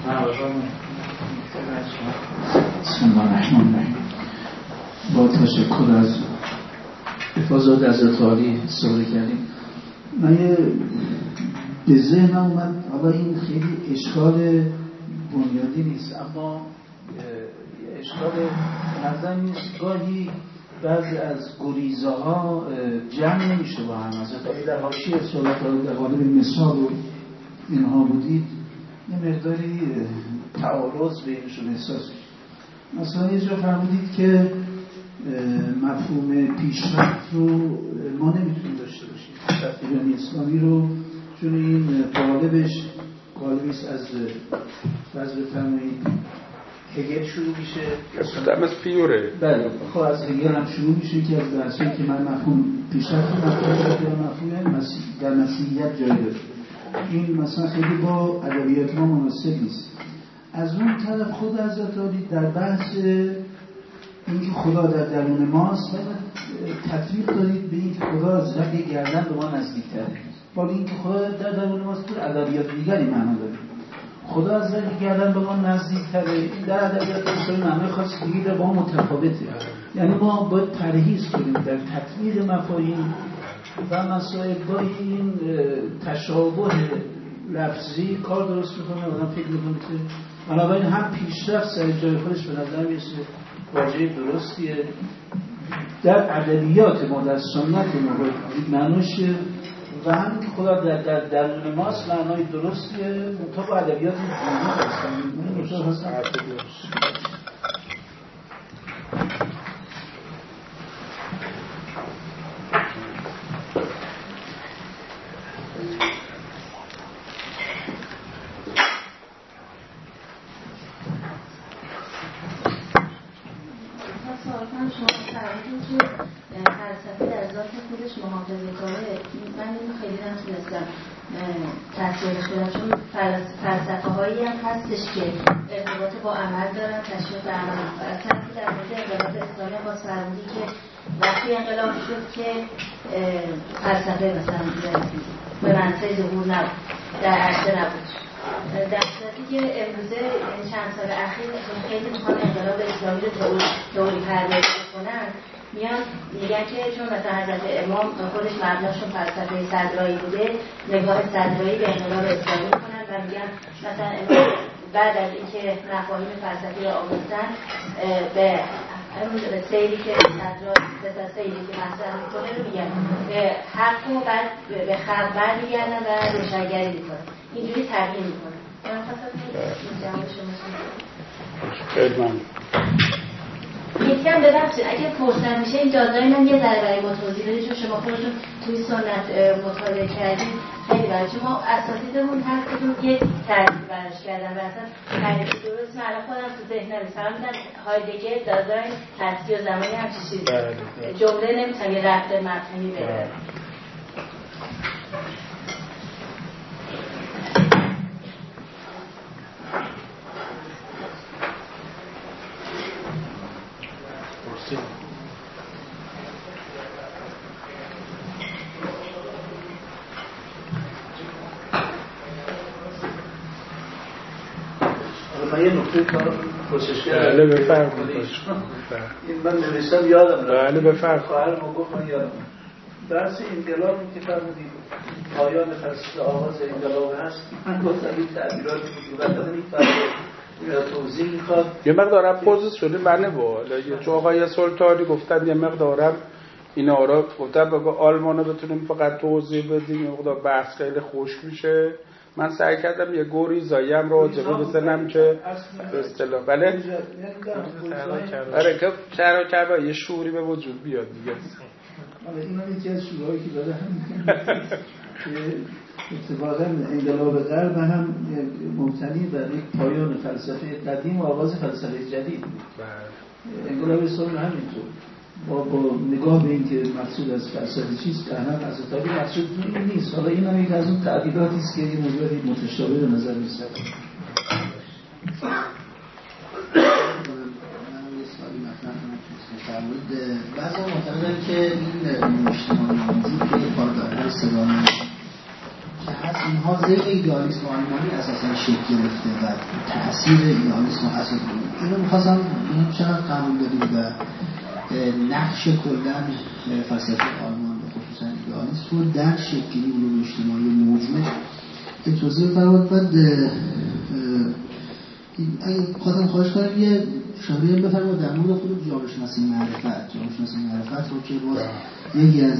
بسم الله الرحمن الرحیم با تشکر از افاضات حضرت عالی صحبت کردیم من یه به ذهنم اومد حالا این خیلی اشکال بنیادی نیست اما اشکال نظر نیست گاهی بعضی از گریزه ها جمع نمیشه با هم حضرت عالی در حاشیه صحبت ها در قالب مثال و اینها بودید یه مقداری تعارض بینشون احساس مثلا یه جا فرمودید که مفهوم پیشرفت رو ما نمیتونیم داشته باشیم پیشرفت اسلامی رو چون این قالبش قالبیست از فرض بفرمایید هگل شروع میشه اصلا از پیوره بله خب از هگل هم شروع میشه که از بحثی که من مفهوم پیشرفت مفهوم مسیح در مسیحیت جای داره این مثلا خیلی با ادبیات ما مناسب نیست از اون طرف خود حضرت عالی در بحث اینکه خدا در درون ماست تطبیق دارید به اینکه خدا از رگ گردن به ما نزدیک‌تره ولی اینکه خدا در درون ماست در ادبیات دیگری معنا داره خدا از رگ گردن به ما نزدیک‌تره این در ادبیات اسلامی معنی خاص دیگه با ما متفاوته یعنی ما باید پرهیز کنیم در تطبیق مفاهیم و مسائل با این تشابه لفظی کار درست میکنه آدم فکر میکنه که بنابراین هم پیشرفت سر جای خودش به نظر میرسه واژه درستیه در ادبیات ما در سنت ما باید معنوش و همین که خدا در در درون ماست معنای درستیه مطابق ادبیات دینی هستن کنم شما فرمودین که فلسفه در ذات خودش محافظه‌کاره. من اینو خیلی نتونستم تصویر کنم، چون فلسفه هایی هم هستش که ارتباط با عمل دارن، تشویق به عمل. مثلا در مورد انقلاب اسلامی باز فرمودی که وقتی انقلاب شد که فلسفه مثلا به منصه ظهور نبود، در عرصه نبود. در صورتی که امروزه چند سال اخیر خیلی میخوان انقلاب اسلامی رو تئوری پردازی کنن، میان میگن که چون مثلا حضرت امام خودش مبناشون فلسفه صدرایی بوده، نگاه صدرایی به انقلاب اسلامی میکنن و میگن مثلا امام بعد از اینکه مفاهیم فلسفی رو آموختن به همون سیری که صدرایی به سیری که مطرح میکنه رو میگن حق رو بعد به خلق برمیگردن و روشنگری میکنن، اینجوری تغییر میکنه. من خواستم این جواب شما خیلی ممنون. یکی هم ببخشید اگه پرسن میشه این جاده‌ای من یه ذره برای ما توضیح بدید، چون شما خودتون توی سنت مطالعه کردید خیلی برای شما اساتیدمون هست که یه تعریف براش کردن و اصلا تعریف درست من الان خودم تو ذهن نمی‌سرم میدن هایدگر داداین هستی و زمانی همچین چیزی جمله نمیتونم یه ربط مفهومی بده. من یه نکته کار کوشش کردم. بله بفرمایید. این من نوشتم یادم رفت. بله بفرمایید. خواهر ما گفت من یادم. درس انقلاب که فرمودید پایان فلسفه آغاز انقلاب هست. من گفتم این تعبیراتی بود که بعد این فرق یا توضیح میخواد. یه مقدارم پوزیشن منه با چون آقای سلطانی گفتن یه مقدارم اینا رو گفتن بگو آلمانو بتونیم فقط توضیح بدیم، یه مقدار بحث خیلی خشک میشه. من سعی کردم یه گوری زایم رو جبه بزنم که به اصطلاح بله آره که چرا کربا یه شعوری به وجود بیاد دیگه. حالا اینا یکی از شعورهایی که داره هم که اتفاقا انقلاب غرب هم مبتنی بر یک پایان فلسفه قدیم و آغاز فلسفه جدید بود. انقلاب اسلامی همینطور با با نگاه به اینکه مقصود از فلسفه چیست که همه از تاریخ مقصود این نیست. حالا این هم یک از اون تعبیراتی است که این موضوع متشابه به نظر میاد. بعضی معتقدن که این اجتماعی که پایدارهای سگانه که هست اینها زیر ایدئالیسم آلمانی اساسا شکل گرفته و تأثیر ایدئالیسم اساس اینو می‌خواستم ببینم چقدر قبول دارید و نقش کلاً فلسفه آلمان به خصوصا ایدئالیسم رو در شکلی علوم اجتماعی موجود که توضیح فرمود. بعد اگه خواستم خواهش کنم یه شامل بفرمایید در مورد خود جامعه شناسی معرفت جامعه شناسی معرفت رو که باز یکی از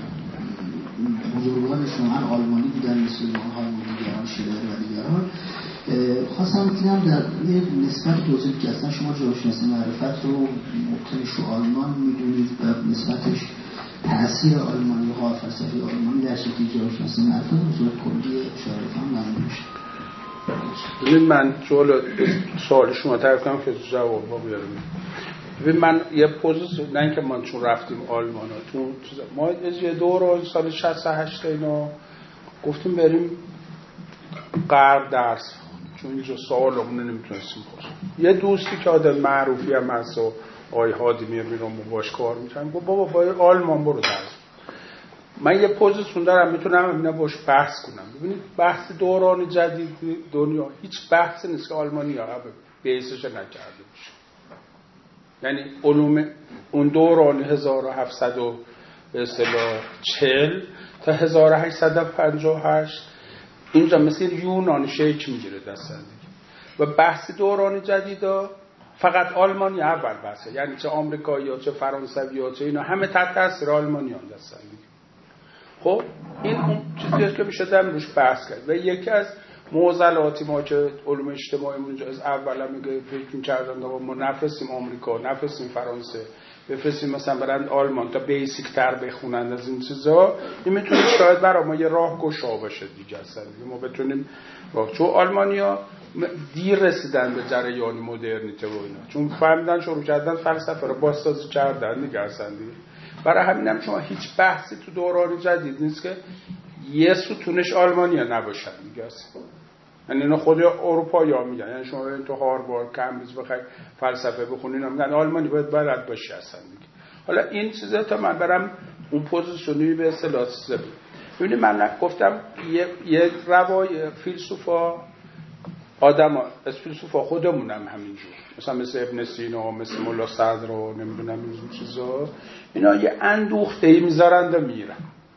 بزرگان شما آلمانی بودن مثل هایمان دیگران شیلر و دیگران خواستم بکنم در یه نسبت توضیح که اصلا شما جامعه شناسی معرفت رو مبتنیش رو آلمان میدونید و نسبتش تأثیر آلمانی ها فلسفه آلمانی در شکل جامعه شناسی معرفت به صورت کلی اشاره کنم ممنون میشه. ببین من جوال سوال شما تعریف کنم که جواب ها بیارم. ببین من یه پوزیس نه اینکه ما چون رفتیم آلمان ها تو ما از یه دور سال شصت و هشت اینا گفتیم بریم غرب درس چون اینجا سوال همونه نمیتونستیم پرسیم. یه دوستی که آدم معروفی هم هست و آقای هادی میر میرم و باش کار میکنم گفت بابا باید آلمان برو درس. من یه پوزیشن دارم میتونم اینا باش بحث کنم. ببینید بحث دوران جدید دنیا هیچ بحثی نیست که آلمانی‌ها بیسش نکرده باشه. یعنی علوم اون دوران هزار و هفتصد و به اصطلاح چهل تا هزار و هشتصد و پنجاه و هشت اینجا مثل یونان شیک میگیره دست دیگه و بحث دوران جدیدا فقط آلمانی اول بحثه، یعنی چه آمریکایی‌ها چه فرانسوی‌ها چه اینا همه تحت تاثیر آلمانیان دستن دیگه. خب این اون چیزیه که میشه در روش بحث کرد و یکی از معضلاتی ما که علوم اجتماعی اونجا از اول هم میگه فکر می‌کردن ما نفرستیم آمریکا نفرستیم فرانسه بفرستیم مثلا برند آلمان تا بیسیک تر بخونن از این چیزا، این میتونه شاید برای ما یه راهگشا باشه دیگه اصلا ما بتونیم چون آلمانیا دیر رسیدن به جریان مدرنیته و اینا، چون فهمیدن شروع کردن فلسفه رو بازسازی کردن دیگه اصلا دیگه. برای همینم شما هیچ بحثی تو دوران جدید نیست که یه ستونش آلمانیا نباشن دیگه اصلا. یعنی اینا خود اروپایی‌ها میگن، یعنی شما برید تو هاروارد کمبریج بخواید فلسفه بخونین میگن آلمانی باید بلد باشی اصلا دیگه. حالا این چیزا تا من برم اون پوزیشنی به اصطلاح سیستم. ببینید من گفتم یه یه روای فیلسوفا آدما از فیلسوفا خودمونم همینجور، مثلا مثل ابن سینا، مثل مولا صدر و نمیدونم این چیزا، اینا یه اندوخته‌ای میذارن و میرن.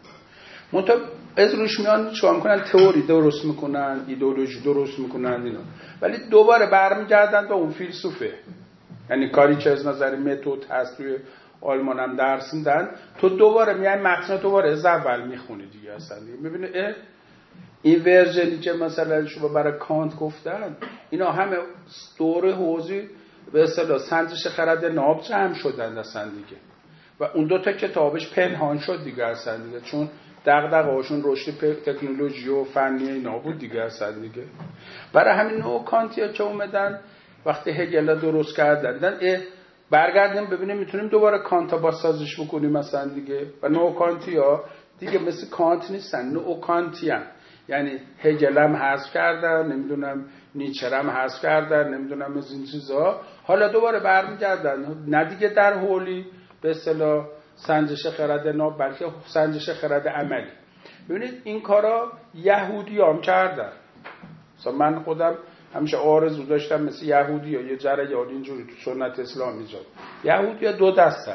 منتها از روش میان چون میکنن تئوری درست میکنن، ایدئولوژی درست میکنن اینا، ولی دوباره برمیگردن به اون فیلسوفه. یعنی کاری که از نظر متد هست توی آلمان هم درس میدن، تو دوباره میای متن دوباره از اول میخونی دیگه اصلا دیگه. میبینی این ورژنی که مثلا شما برای کانت گفتن، اینا همه دوره حوزی به اصطلاح سنجش خرد ناب جمع شدن اصلا دیگه، و اون دو تا کتابش پنهان شد دیگه اصلا دیگه، چون دغدغه‌هاشون رشد تکنولوژی و فنی اینا بود دیگه اصلا دیگه. برای همین نوع کانتیا که اومدن وقتی هگل درست کردن دیدن برگردیم ببینیم میتونیم دوباره کانتا بازسازیش بکنیم مثلا دیگه. و نوع کانتیا دیگه مثل کانت نیستن، نوع کانتیان، یعنی هگل هم حذف کردن، نمیدونم نیچه هم حذف کردن، نمیدونم از این چیزا، حالا دوباره برمیگردن نه دیگه در حولی به اصطلاح سنجش خرد ناب، بلکه سنجش خرد عملی. ببینید این کارا یهودی هم کردن. مثلا من خودم همیشه آرزو داشتم مثل یهودی ها یه جریان اینجوری تو سنت اسلامی جا. یهودی ها دو دسته،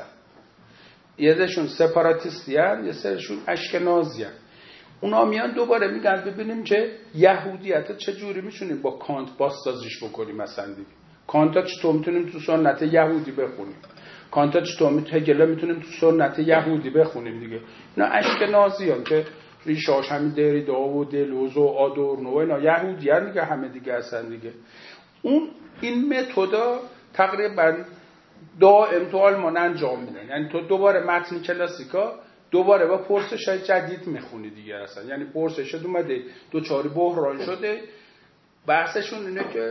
یه دشون سپاراتیستی هن، یه سرشون اشکنازی هن. اونا میان دوباره میگن ببینیم که یهودیت چجوری میشونیم با کانت بازسازیش بکنیم مثلا دیگه. کانت چطور میتونیم تو سنت یهودی بخونیم، کانت چطور میتونیم هگل میتونیم تو سنت یهودی بخونیم دیگه. اینا اشکنازیان که ریشاش همین دریدا و دلوز و آدورنو و اینا یهودیان دیگه همه دیگه اصلا دیگه. اون این متدا تقریبا دائم تو آلمان انجام میدن، یعنی تو دوباره متن کلاسیکا دوباره با پرسش‌های جدید میخونی دیگه اصلا. یعنی پرسش اومده دو چاری بحران شده، بحثشون اینه که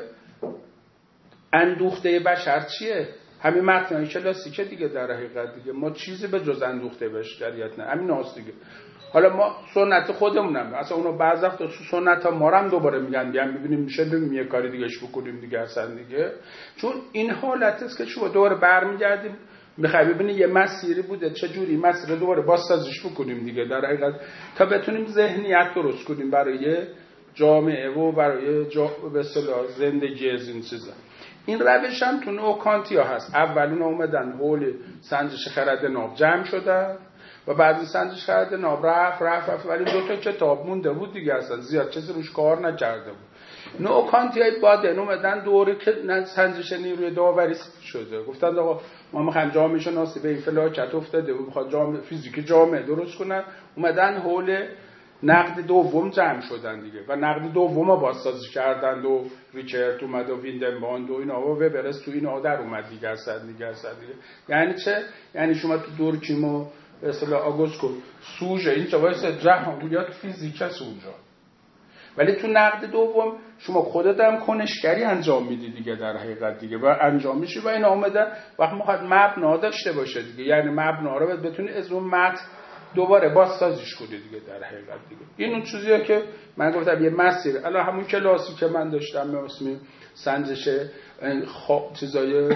اندوخته بشر چیه؟ همین متن‌های کلاسیکه دیگه در حقیقت دیگه. ما چیزی به جز اندوخته بشریت نه، همین هاست دیگه. حالا ما سنت خودمونم اصلا اونو بعضی وقتا تو سنت ها ما هم دوباره میگن بیان ببینیم میشه ببینیم یه کاری دیگهش بکنیم دیگه اصلا دیگه. چون این حالت است که شما دوباره برمیگردیم میخوای ببینی یه مسیری بوده چجوری مسیر رو دوباره بازسازیش بکنیم دیگه در حقیقت، تا بتونیم ذهنیت درست کنیم برای جامعه و برای جا... به اصطلاح زندگی از این چیزا. این روش هم تو نوع کانتیا هست. اولون اومدن حول سنجش خرد ناب جمع شدن و بعد سنجش خرد ناب رفت رفت رفت ولی دو تا کتاب مونده بود دیگه اصلا زیاد چیزی روش کار نکرده بود. نوع کانتیای بعدن اومدن دوره که سنجش نیروی داوری شده، گفتن آقا ما میخوایم جامعه شناسی به این فلاکت افتاده و میخواد جامعه فیزیک جامعه درست کنن، اومدن حول نقد دوم جمع شدن دیگه و نقد دوم رو بازسازی کردن و ریچارد اومد و ویندنباند و اینا و وبرس تو اینا در اومد دیگه اصلا دیگه اصلا دیگه. یعنی چه؟ یعنی شما تو دورکیم و به اصطلاح آگوستو سوژه این چه واسه جهانیات فیزیک سوژه، ولی تو نقد دوم شما خودت هم کنشگری انجام میدی دیگه در حقیقت دیگه و انجام میشی و اینا اومدن وقت میخواد مبنا داشته باشه دیگه، یعنی مبنا رو بتونی از اون متن دوباره بازسازیش کنی دیگه در حقیقت دیگه. این اون چیزیه که من گفتم یه مسیر، الان همون کلاسی که من داشتم به اسم سنجش خ... چیزای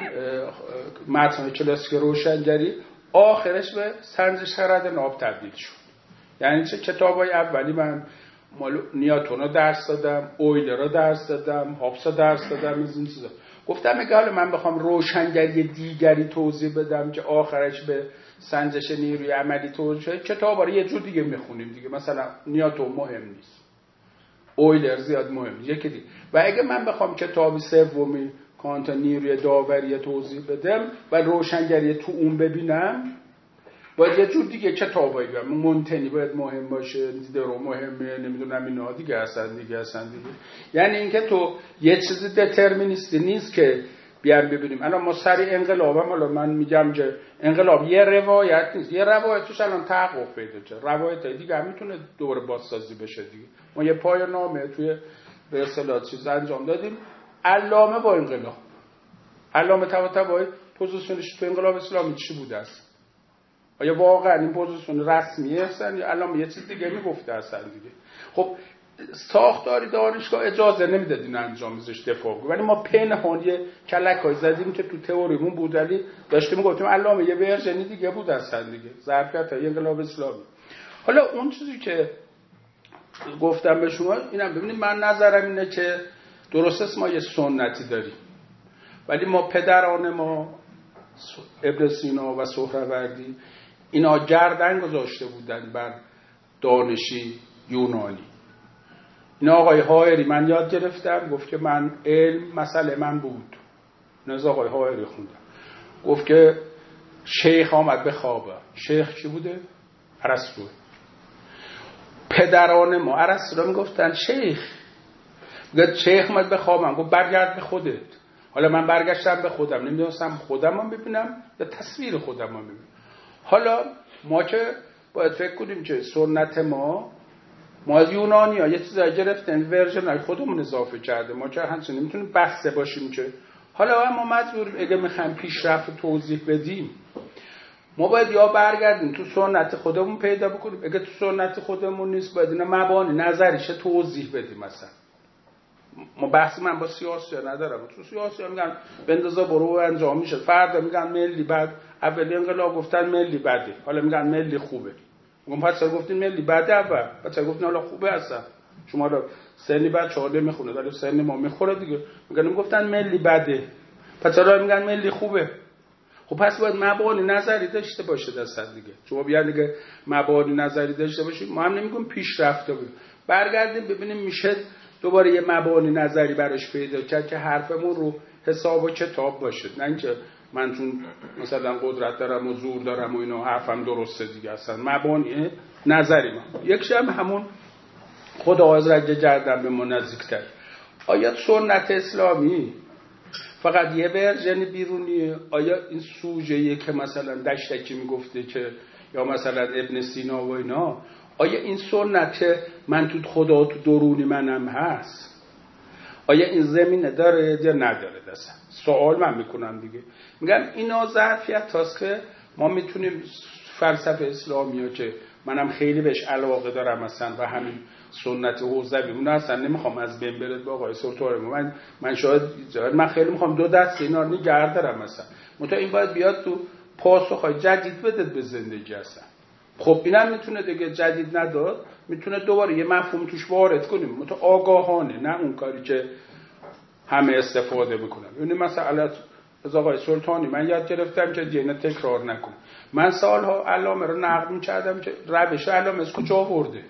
متن کلاسیک روشنگری آخرش به سنجش خرد ناب تبدیل شد. یعنی چه کتابای اولی من مال نیوتن رو درس دادم، اویلر رو درس دادم، هابس رو درس دادم، از این چیزا. گفتم اگه حالا من بخوام روشنگری دیگری توضیح بدم که آخرش به سنجش نیروی عملی توضیح کتابا رو یه جور دیگه میخونیم دیگه. مثلا نیوتن مهم نیست، اویلر زیاد مهم نیست یکی دیگه. و اگه من بخوام کتاب سومی کانت نیروی داوری توضیح بدم و روشنگری تو اون ببینم، باید یه جور دیگه کتابایی بیارم. مونتنی باید مهم باشه، دیدرو مهمه، نمیدونم اینا دیگه اصلا دیگه اصلا دیگه. یعنی اینکه تو یه چیزی دترمینیستی نیست که بیام ببینیم. الان ما سری انقلابم، حالا من میگم که انقلاب یه روایت نیست، یه روایتش الان تحقق پیدا کرده، روایت دیگه هم میتونه دوباره بازسازی بشه دیگه. ما یه پایان‌نامه توی به اصطلاح چیز انجام دادیم. علامه با انقلاب، علامه طباطبایی پوزیشنش تو انقلاب اسلامی چی بوده است؟ آیا واقعا این پوزیشن رسمیه هستن یا علامه یه چیز دیگه میگفته هستن دیگه؟ خب ساختاری دانشگاه اجازه نمیداد این انجام ازش دفاع کنه، ولی ما پنهان یه کلکای زدیم که تو تئوریمون بود، ولی داشتیم گفتیم علامه یه ورژنی دیگه بود هستن دیگه، ظرفیت‌های انقلاب اسلامی. حالا اون چیزی که گفتم به شما اینم ببینید، من نظرم اینه که درست است ما یه سنتی داریم، ولی ما پدران ما ابن سینا و سهروردی اینا گردن گذاشته بودن بر دانشی یونانی. این آقای حائری من یاد گرفتم، گفت که من علم مسئله من بود. این از آقای حائری خوندم، گفت که شیخ آمد به خوابه. شیخ چی بوده؟ ارسطو. پدران ما ارسطو را میگفتن شیخ. گفت شیخ آمد به خوابم، گفت برگرد به خودت. حالا من برگشتم به خودم، نمیدونستم خودم هم ببینم یا تصویر خودم هم ببینم. حالا ما که باید فکر کنیم که سنت ما ما از یونانی ها یه چیزایی گرفتیم ورژن های خودمون اضافه کرده، ما که همچنین نمیتونیم بسته باشیم که حالا ما مجبوریم اگه میخوایم پیشرفت توضیح بدیم ما باید یا برگردیم تو سنت خودمون پیدا بکنیم، اگه تو سنت خودمون نیست باید اینا مبانی نظریشه توضیح بدیم. مثلا ما بحث من با سیاسی ندارم، تو سیاسی میگن بندازا برو انجام میشه، فردا میگن ملی بد، اولی انقلاب گفتن ملی بده، حالا میگن ملی خوبه. میگم پس چرا گفتین ملی بده؟ اول پس چرا گفتین حالا خوبه هستن؟ شما حالا سنی بعد چهارده میخونه ولی سن ما میخوره دیگه، میگن گفتن ملی بده، پس چرا میگن ملی خوبه؟ خب پس باید مبانی نظری داشته باشه دست دیگه. شما بیان دیگه مبانی نظری داشته باشید، ما هم نمیگم پیشرفته بود. برگردیم ببینیم میشه دوباره یه مبانی نظری براش پیدا کرد که حرفمون رو حساب و کتاب باشه، نه اینکه من چون مثلا قدرت دارم و زور دارم و اینا حرفم درسته دیگه. اصلا مبانی نظری من یک شب همون خدا از رگ گردن به ما نزدیک‌تر. آیا سنت اسلامی فقط یه ورژن بیرونیه؟ آیا این سوژه‌ای که مثلا دشتکی میگفته که یا مثلا ابن سینا و اینا، آیا این سنت من تو خدا تو درونی منم هست؟ آیا این زمینه داره یا نداره؟ دستم سوال من میکنم دیگه. میگم اینا ظرفیت هاست که ما میتونیم فلسفه اسلامی ها که منم خیلی بهش علاقه دارم مثلا و همین سنت حوزوی اون اصلا نمیخوام از بین بره با آقای سلطان. من من شاید من خیلی میخوام دو دست اینا رو نگه دارم مثلا، منتها این باید بیاد تو پاسخهای جدید بده به زندگی اصلا. خب اینم میتونه دیگه جدید نداد، میتونه دوباره یه مفهوم توش وارد کنیم، منتها آگاهانه، نه اون کاری که همه استفاده میکنن. یعنی مثلا از آقای سلطانی من یاد گرفتم که دیگه تکرار نکنم. من سالها علامه رو نقد می‌کردم که روش علامه از کجا آورده؟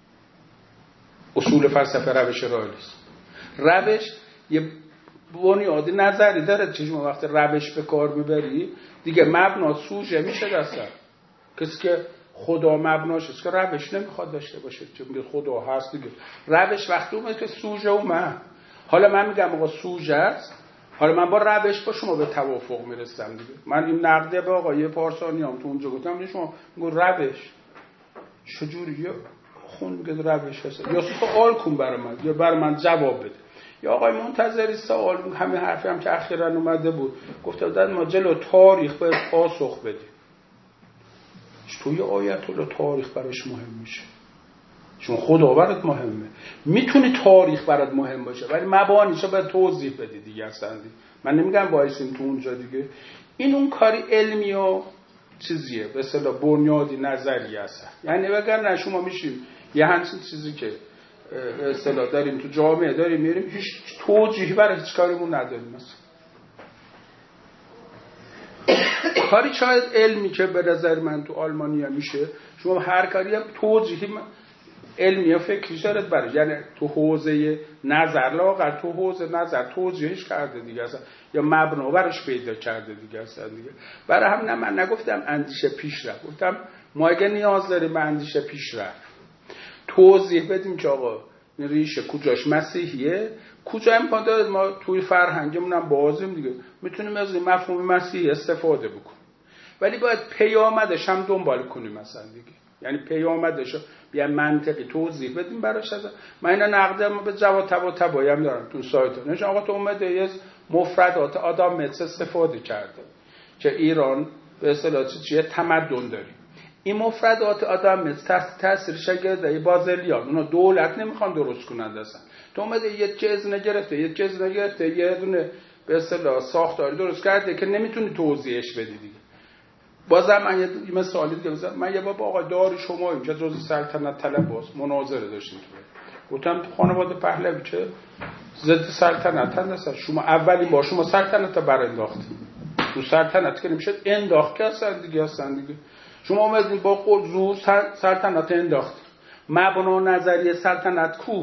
اصول فلسفه روش رئالیسم. روش یه بنیاد نظری داره که شما وقتی روش به کار میبری دیگه مبنا سوژه میشه دستم. کسی که خدا مبناش است که روش نمیخواد داشته باشه، چون میگه خدا هست دیگه. روش وقتی اومد که سوژه اومد. حالا من میگم آقا سوژه است، حالا من با روش با شما به توافق میرسم دیگه. من این نقده به آقای پارسانیام تو اونجا گفتم شما میگو روش چجوریه؟ خون میگه روش هست، یا سوال کن برای من یا برای من جواب بده. یا آقای منتظری سوال همین حرفی هم که اخیراً اومده بود گفته بودن ما جلو تاریخ باید پاسخ بدیم. توی آیت الله تاریخ براش مهم میشه، چون خدا برات مهمه. میتونی تاریخ برات مهم باشه ولی مبانیشو باید توضیح بدی دیگه. اصلا من نمیگم وایسیم تو اونجا دیگه. این اون کاری علمی و چیزیه به اصطلاح بنیادی نظری هست. یعنی وگرنه شما میشیم یه همچین چیزی که به اصطلاح داریم تو جامعه داریم میریم هیچ توجیهی برای هیچ کاریمون نداریم. مثلا کاری شاید علمی که به نظر من تو آلمانیا میشه، شما هر کاری هم توجیهی علمی و فکری دارد برای، یعنی تو حوزه نظر لاغر تو حوزه نظر توجیهش کرده دیگه اصلا، یا مبنا برش پیدا کرده دیگه اصلا دیگه. برای همین من نگفتم اندیشه پیشرفت، گفتم ما اگه نیاز داریم به اندیشه پیشرفت توضیح بدیم که آقا ریشه کجاش مسیحیه، کجا امکان داره ما توی فرهنگمون هم بازیم دیگه میتونیم از مفهوم مسیحی استفاده بکنیم، ولی باید پیامدش هم دنبال کنیم مثلا دیگه. یعنی پیامدش بیا منطقی توضیح بدیم براش. من اینا نقدم به جواب تبا تبایی هم دارم تو سایت. نشه آقا تو اومده از مفردات آدم متس استفاده کرده که ایران به اصطلاح چیه تمدن داری. این مفردات آدم متس تاثیرش گرده بازلیان اونا دولت نمیخوان درست کنند اصلا. تو اومده یه چیز نگرفته یه چیز نگرفته یه دونه به اصطلاح ساختاری درست کرده که نمیتونی توضیحش بدی دیگه. بازم من یه مثالی دیگه بزنم. من یه بار با آقای دار شما اینجا جزء سلطنت طلب باز مناظره داشتیم. گفتم خانواده پهلوی چه ضد سلطنت هستن. شما اولین بار شما سلطنت برانداختید. تو سلطنت که نمیشه انداخت که هستن دیگه هستن دیگه. شما اومدین با خود زور سلطنت انداخت. مبنا نظریه سلطنت کو؟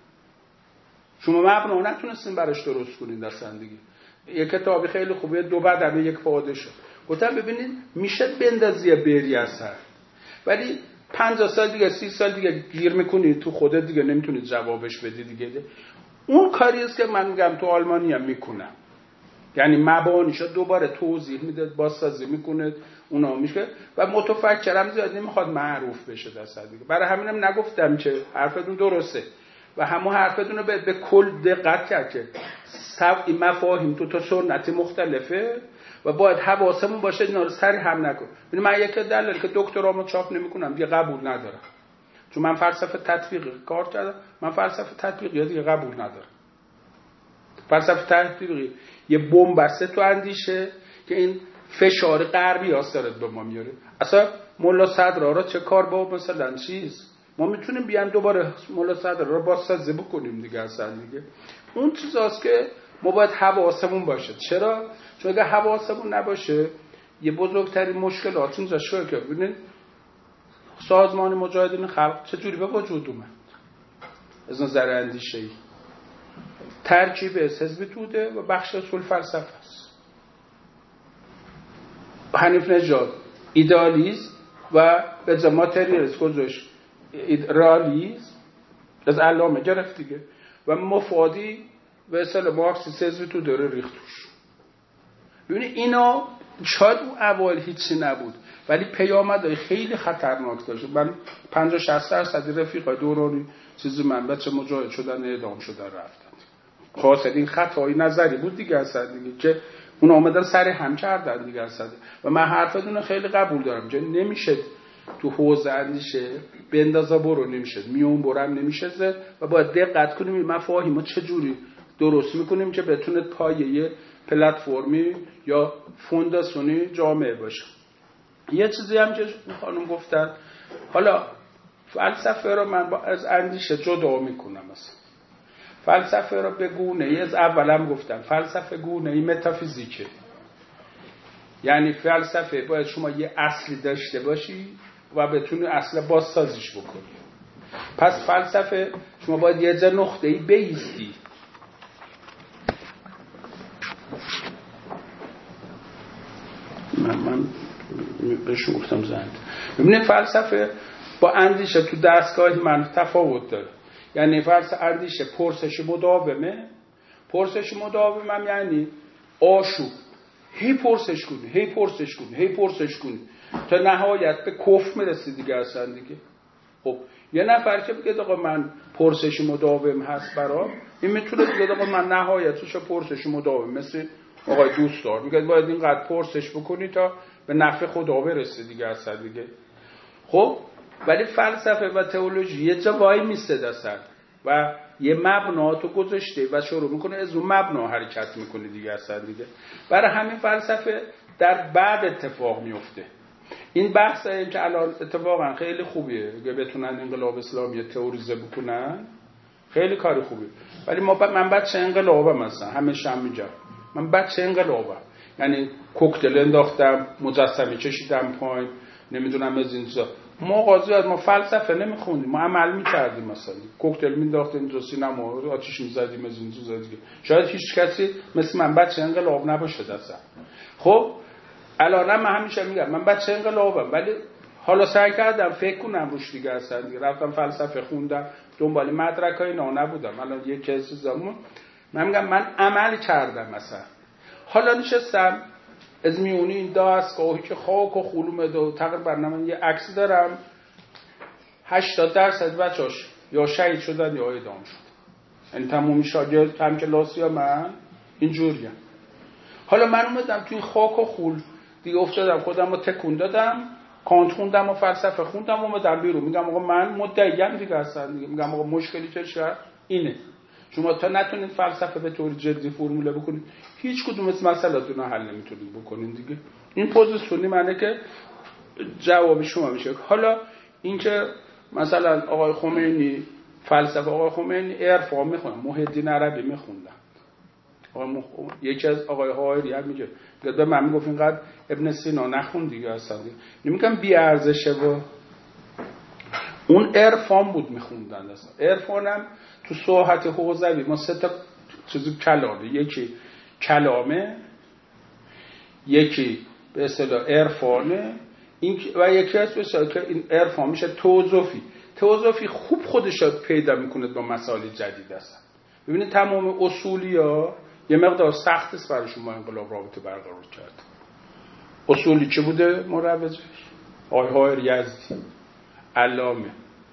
شما مبنا نتونستین براش درست کنین هستن دیگه. یک کتابی خیلی خوبه دو بدنه یک پادشه. گفتم ببینید میشه بندازیه بری اثر، ولی پنجاه سال دیگه سی سال دیگه گیر میکنی تو خودت دیگه نمیتونید جوابش بدی دیگه. اون کاری است که من میگم تو آلمانی هم میکنم، یعنی مبانیشو دوباره توضیح میده بازسازی میکنه اونا میشه و متفکرم زیاد نمیخواد معروف بشه دست دیگه. برای همینم نگفتم که حرفتون درسته و همون حرفتون رو به, به کل دقت کرد که سب مفاهیم تو تا سنتی مختلفه و باید حواسمون باشه اینا رو سری هم نکن. ببین من یک دلیل که دکترامو چاپ نمیکنم دیگه قبول ندارم، چون من فلسفه تطبیقی کار کردم. من فلسفه تطبیقی دیگه قبول ندارم. فلسفه تطبیقی یه بن‌بسته تو اندیشه که این فشار غربی اثرات به ما میاره. اصلا ملا صدرا چه کار با مثلا چیز ما میتونیم بیان دوباره ملا صدرا رو بازسازی بکنیم دیگه. اصلا دیگه اون چیزاست که ما باید حواسمون باشه. چرا؟ چون اگه حواسمون نباشه یه بزرگترین مشکلات اینجا شروع که ببینید سازمان مجاهدین خلق چجوری به وجود اومد از نظر اندیشه‌ای. ترکیب از حزب توده و بخش اصول فلسفه است. حنیف نژاد ایدالیسم و به جا ماتریالیسم گذاشت رئالیسم از علامه گرفت دیگه و مفادی به اصطلاح مارکسیسم حزب توده رو ریختوش. ببینید اینا شاید اون اول هیچی نبود ولی پیامدهای خیلی خطرناک داشت. من پنجاه شصت درصد رفیقای دورانی چیزی من بچه مجاهد شدن اعدام شدن رفتن. خاصه این خطای نظری بود دیگه اصلا دیگه که اون آمدن سر هم کردن دیگه اصلا. و من حرفتون خیلی قبول دارم که نمیشه تو حوزه اندیشه بندازا برو نمیشه میون برم نمیشه زد و باید دقت کنیم این مفاهیمو چجوری درست میکنیم که بتونه پایه پلتفرمی یا فونداسیونی جامعه باشه. یه چیزی هم که خانم گفتن حالا فلسفه رو من با از اندیشه جدا میکنم. مثلا فلسفه رو به گونه‌ای از اولم گفتم فلسفه گونه‌ای متافیزیکه، یعنی فلسفه باید شما یه اصلی داشته باشی و بتونی اصل بازسازیش بکنی. پس فلسفه شما باید یه جا نقطه‌ای بایستی. من من بهش گفتم زند. ببینید فلسفه با اندیشه تو دستگاه من تفاوت داره. یعنی فلسفه اندیشه پرسش مداومه. پرسش مداومه یعنی آشوب هی پرسش کنی هی پرسش کنی هی پرسش کنی تا نهایت به کفر میرسی دیگه اصلا دیگه. خب یه نفر که بگه آقا من پرسش مداوم هست برام این میتونه بگه آقا من نهایتش پرسش مداوم مثل آقای دوستدار میگه باید اینقدر پرسش بکنی تا به نفع خدا برسه دیگه اصلا دیگه. خب ولی فلسفه و تئولوژی یه جا وای میسته اصلا و یه مبنا تو گذاشته و شروع میکنه از اون مبنا حرکت میکنه دیگه اصلا دیگه. برای همین فلسفه در بعد اتفاق میفته. این بحث این که الان اتفاقا خیلی خوبیه اگه بتونن انقلاب اسلامی تئوریزه بکنن خیلی کار خوبیه. ولی ما من بچه انقلابم مثلا همیشه هم میگم من بچه انقلابم، یعنی کوکتل انداختم مجسمه کشیدم پایین نمیدونم از این چیزا. ما قاضی از ما فلسفه نمیخوندیم ما عمل میکردیم. مثلا کوکتل مینداختیم تو سینما آتش میزدیم از این چیزا دیگه. شاید هیچ کسی مثل من بچه انقلاب نباشه اصلا. خب الان من همیشه میگم من بچه انقلابم ولی حالا سعی کردم فکر کنم روش دیگه اصلا دیگه. رفتم فلسفه خوندم دنبال مدرکای نا نبودم. الان یک کسی زمان من میگم من عمل کردم مثلا. حالا نشستم از میونی این دستگاهی که خاک و خلومه دو تقریبا من یه عکس دارم هشتاد درصد بچه‌اش یا شهید شدن یا اعدام شد. یعنی تمومی شاگرد هم کلاسی ها من اینجوریم. حالا من اومدم توی خاک و خول دیگه افتادم، خودم رو تکون دادم، کانت خوندم و فلسفه خوندم و اومدم بیرون میگم آقا من مدعیم دیگه هستم دیگه. میگم آقا مشکلی که شد اینه، شما تا نتونید فلسفه به طور جدی فرموله بکنید هیچ کدوم از مسائلاتون رو حل نمیتونید بکنید دیگه. این پوزیشنی معنی که جواب شما میشه. حالا اینکه مثلا آقای خمینی فلسفه آقای خمینی عرفان میخونن، محی الدین عربی میخوندن، آقای مخ... یکی از آقای حائری هم میگه به من میگفت اینقدر ابن سینا نخون دیگه اصلا دیگه. نمیگم بی ارزشه و اون عرفان بود میخوندن اصلا. عرفانم تو ساحت حوزوی ما سه تا چیزی کلامه، یکی کلامه، یکی به اصطلاح عرفانه، این و یکی از به اصطلاح که این عرفان میشه توزوفی. توزوفی خوب خودش رو پیدا میکنه با مسائل جدید هستن. ببینید تمام اصولیا یه مقدار سخت است براشون با انقلاب رابطه برقرار کرد. اصولی چه بوده مروجش؟ آقای حائری یزدی، علامه.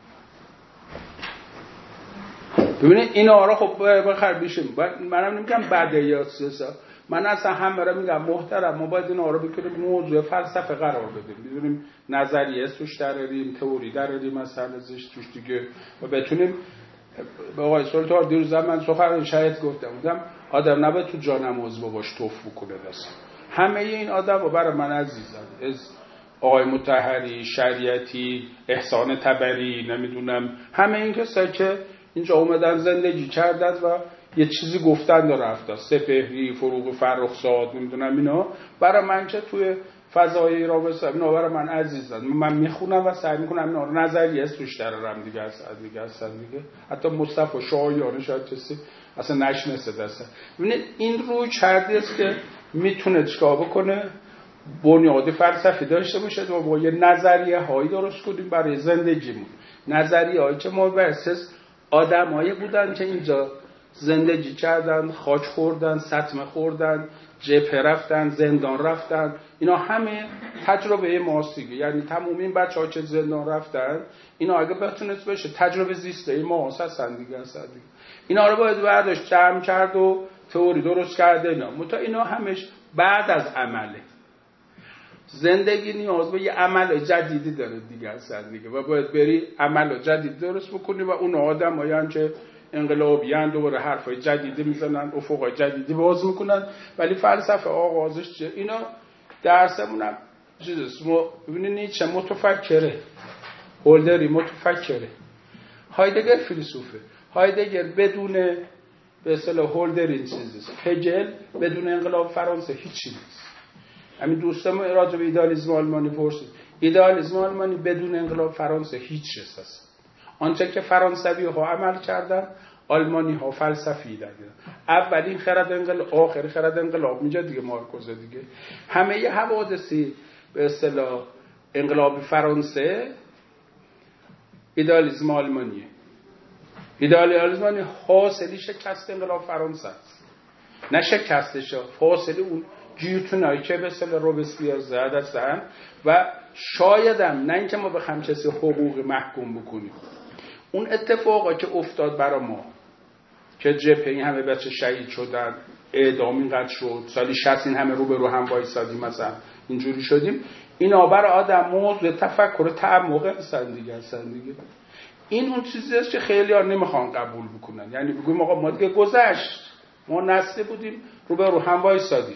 ببینید این آرا خب بخیر بیشیم. منم نمیگم بدیهیات سیاسی، من اصلا هم برای میگم محترم ما باید این آرا بکنیم موضوع فلسفه قرار بدیم، ببینیم نظریه توش دراریم، تئوری دراریم مثلا ازش توش دیگه و بتونیم. به آقای سلطان دیروز من سخن شاید گفتم بودم آدم نباید تو جانماز باباش توف بکنه دست. همه این آدم برای من عزیزن، از آقای مطهری، شریعتی، احسان تبری، نمیدونم همه این کسایی که اینجا اومدن زندگی کردن و یه چیزی گفتن و رفتن، سپهری، فروغ فرخزاد، نمیدونم اینا برای من که توی فضای ایران بسازم، اینا برای من عزیزن. من میخونم و سعی میکنم اینا رو نظریه توش درارم دیگه هست دیگه هست دیگه. حتی مصطفی شایانه شاید کسی اصلا نشناسه دسته. ببینید این روی چردی است که میتونه چیکار بکنه، بنیاد فلسفی داشته باشه و با یه نظریه هایی درست کنیم برای زندگیمون. نظریه هایی که ما بر اساس آدمایی بودن که اینجا زندگی کردن، خاک خوردن، سطمه خوردن، جبهه رفتن، زندان رفتن، اینا همه تجربه ماست دیگه. یعنی تمام این بچه‌ها که زندان رفتن اینا اگه بتونست بشه تجربه زیسته ما هستن دیگه هستن دیگه. اینا رو باید برداشت جمع کرد و تئوری درست کرده اینا. متا اینا همش بعد از عمله. زندگی نیاز به یه عمل جدیدی داره دیگه هستن دیگه و باید بری عمل جدید درست بکنی و اون آدمایان که انقلابیان دوباره حرفای جدیدی میزنن، افقای جدیدی باز میکنن، ولی فلسفه آغازش چه؟ اینا درسمونم چیزست. ببینید نیچه متفکره، هولدری متفکره، هایدگر فیلسوفه. هایدگر بدون به اصطلاح هولدر این چیزست. هگل بدون انقلاب فرانسه هیچی نیست. همین دوستم راجع به ایدالیسم آلمانی پرسید. ایدالیسم آلمانی بدون انقلاب فرانسه هیچ چیز است. آنچه که فرانسوی ها عمل کردن آلمانی ها فلسفی دادن. اولین خرد انقلاب، آخر خرد انقلاب میگه دیگه مارکوزه دیگه. همه ی حوادثی به اصطلاح انقلاب فرانسه ایدالیسم آلمانیه. ایدالیسم آلمانی حاصلی شکست انقلاب فرانسه است. نه شکستش، حاصل اون گیوتونایی که به اصطلاح روبسپیر زده هستن و شایدم نه اینکه ما بخوام کسی حقوق محکوم بکنیم. اون اتفاقا که افتاد برای ما که جبهه این همه بچه شهید شدن، اعدام اینقدر شد، سالی شصت این همه رو به رو هم وایسادیم مثلا اینجوری شدیم، اینا برای آدم موضوع تفکر و تعمق هستن دیگه هستن دیگه. این اون چیزی است که خیلی ها نمیخوان قبول بکنن. یعنی بگویم آقا ما دیگه گذشت، ما نسل بودیم رو به رو هم وایسادیم،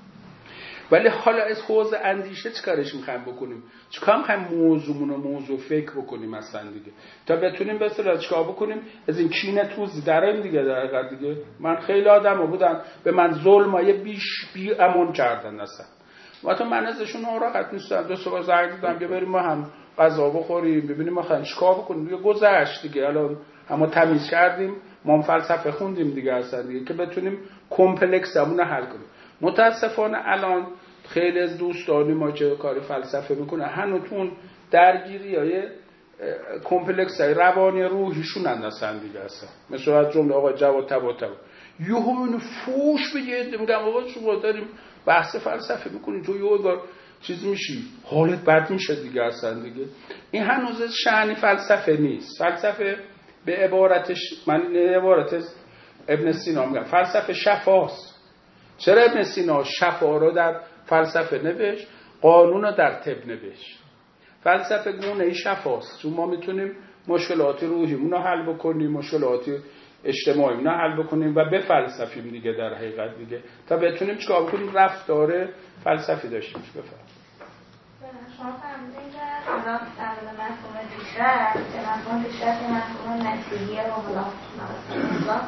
ولی حالا از حوزه اندیشه چیکارش میخوایم بکنیم؟ چیکار میخوایم موضوعمون رو موضوع فکر بکنیم مثلا دیگه تا بتونیم به اصطلاح چیکار بکنیم از این کینه توز دریم دیگه. در حقیقت دیگه من خیلی آدم بودن به من ظلمای بیش بی امان کردن اصلا و تو من ازشون ناراحت نیستم. دو سه بار زنگ زدم که بریم ما هم غذا بخوریم ببینیم ما خواهیم چیکار بکنیم دیگه. گذشت دیگه، الان اما تمیز کردیم، ما فلسفه خوندیم دیگه اصلا دیگه که بتونیم کمپلکسمون رو حل کنیم. متاسفانه الان خیلی از دوستانی ما که کار فلسفه میکنه هنوتون درگیری های کمپلکس های روانی روحیشون اندازن دیگه هستن. مثل از جمله آقای جواد طباطبایی یهو منو فوش بگید میگم آقا شما داریم بحث فلسفه میکنید تو یه بار چیز میشی، حالت بد میشه دیگه اصلا دیگه. این هنوز شأن فلسفه نیست. فلسفه به عبارتش، من عبارت ابن سینا میگم، فلسفه شفاست. چرا ابن سینا شفا رو در فلسفه نوشت، قانون رو در طب نوشت؟ فلسفه گونه شفاست، چون ما میتونیم مشکلات روحیمون رو حل بکنیم، مشکلات اجتماعی رو حل بکنیم و بفلسفیم دیگه در حقیقت دیگه، تا بتونیم چیکار بکنیم، رفتار فلسفی داشتیم. بفرمایید. شما فرمودین که حالا در مورد مفهوم پیشرفت که مفهوم پیشرفت مفهوم نتیجه رو حالا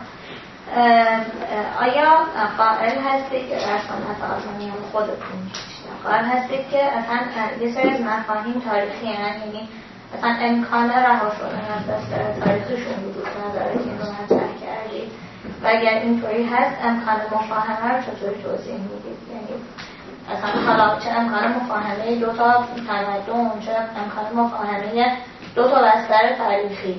آیا قائل هستید که در سنت آزمانی خودتون قائل هستید که اصلا یه سری از مفاهیم تاریخی هستند، یعنی اصلا امکان رها شدن از دست تاریخشون وجود نداره که این رو مطرح کردید، و اگر اینطوری هست امکان مفاهمه رو چطوری توضیح میدید؟ یعنی اصلا حالا چه امکان مفاهمه دو تا تمدن، چه امکان مفاهمه دو تا بستر تاریخی؟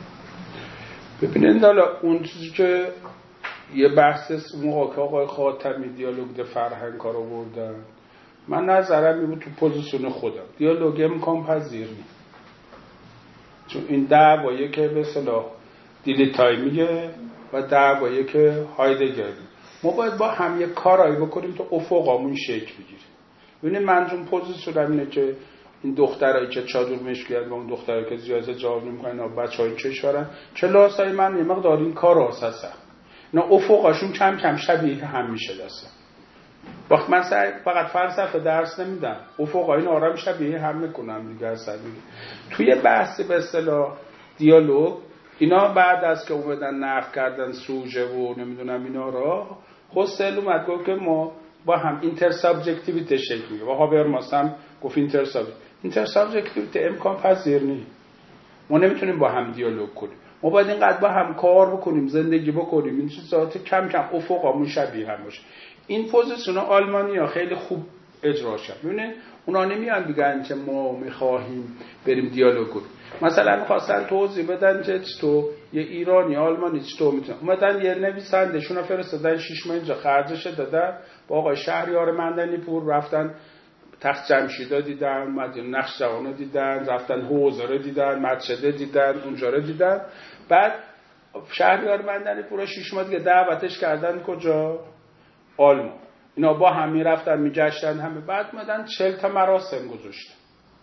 ببینید حالا اون چیزی که یه بحث موقع آقای خاتمی دیالوگ ده فرهنگ کار آوردن، من نظرم این بود تو پوزیشن خودم دیالوگ امکان پذیر نیست، چون این دعوایی که به اصطلاح دیلیتایمیه و دعوایی که هایدگر، ما باید با هم یک کارایی بکنیم تا افقامون شکل بگیره. ببینید من چون پوزیشنم اینه که این دخترایی که چادر مشکیان و اون دخترایی که زیاده جواب نمی‌کنن و بچه‌های کشورن، کلاسای من یه مقدار این کارا هستن، اینا افقاشون کم کم شبیه هم میشه دسته. وقت من فقط فلسفه درس نمیدم، افقای اینا آرام شبیه هم میکنم دیگه اصلا دیگه. توی بحث به اصطلاح دیالوگ اینا بعد از که اومدن نقد کردن سوژه و نمیدونم اینا را، حسل اومد گفت که ما با هم اینتر سابجکتیویته شکل میگه و هابرماس هم گفت اینتر سابجکتیویته اینتر سابجکتیویته امکان پذیر نیست. ما نمیتونیم با هم دیالوگ کنیم، ما باید اینقدر با هم کار بکنیم، زندگی بکنیم، این چیزات کم کم افقامون شبیه هم باشه. این پوزیشن آلمانیا خیلی خوب اجرا شد. ببینید اونا نمیان بگن که ما میخواهیم بریم دیالوگ کنیم، مثلا می‌خواستن توضیح بدن که تو یه ایرانی آلمانی چطور میتونه، اومدن یه نویسنده‌شون رو فرستادن شش ماه اینجا خرجش دادن، با آقای شهریار مندنی پور رفتن تخت جمشیدا دیدن، مدینه نقش جوانو دیدن، رفتن حوضه رو دیدن، مسجد دیدن، اونجا رو دیدن. بعد شهریار مندنی پور شش ماه دیگه دعوتش کردن کجا؟ آلمان. اینا با هم میرفتن میگشتن همه، بعد اومدن چهل تا مراسم گذاشتن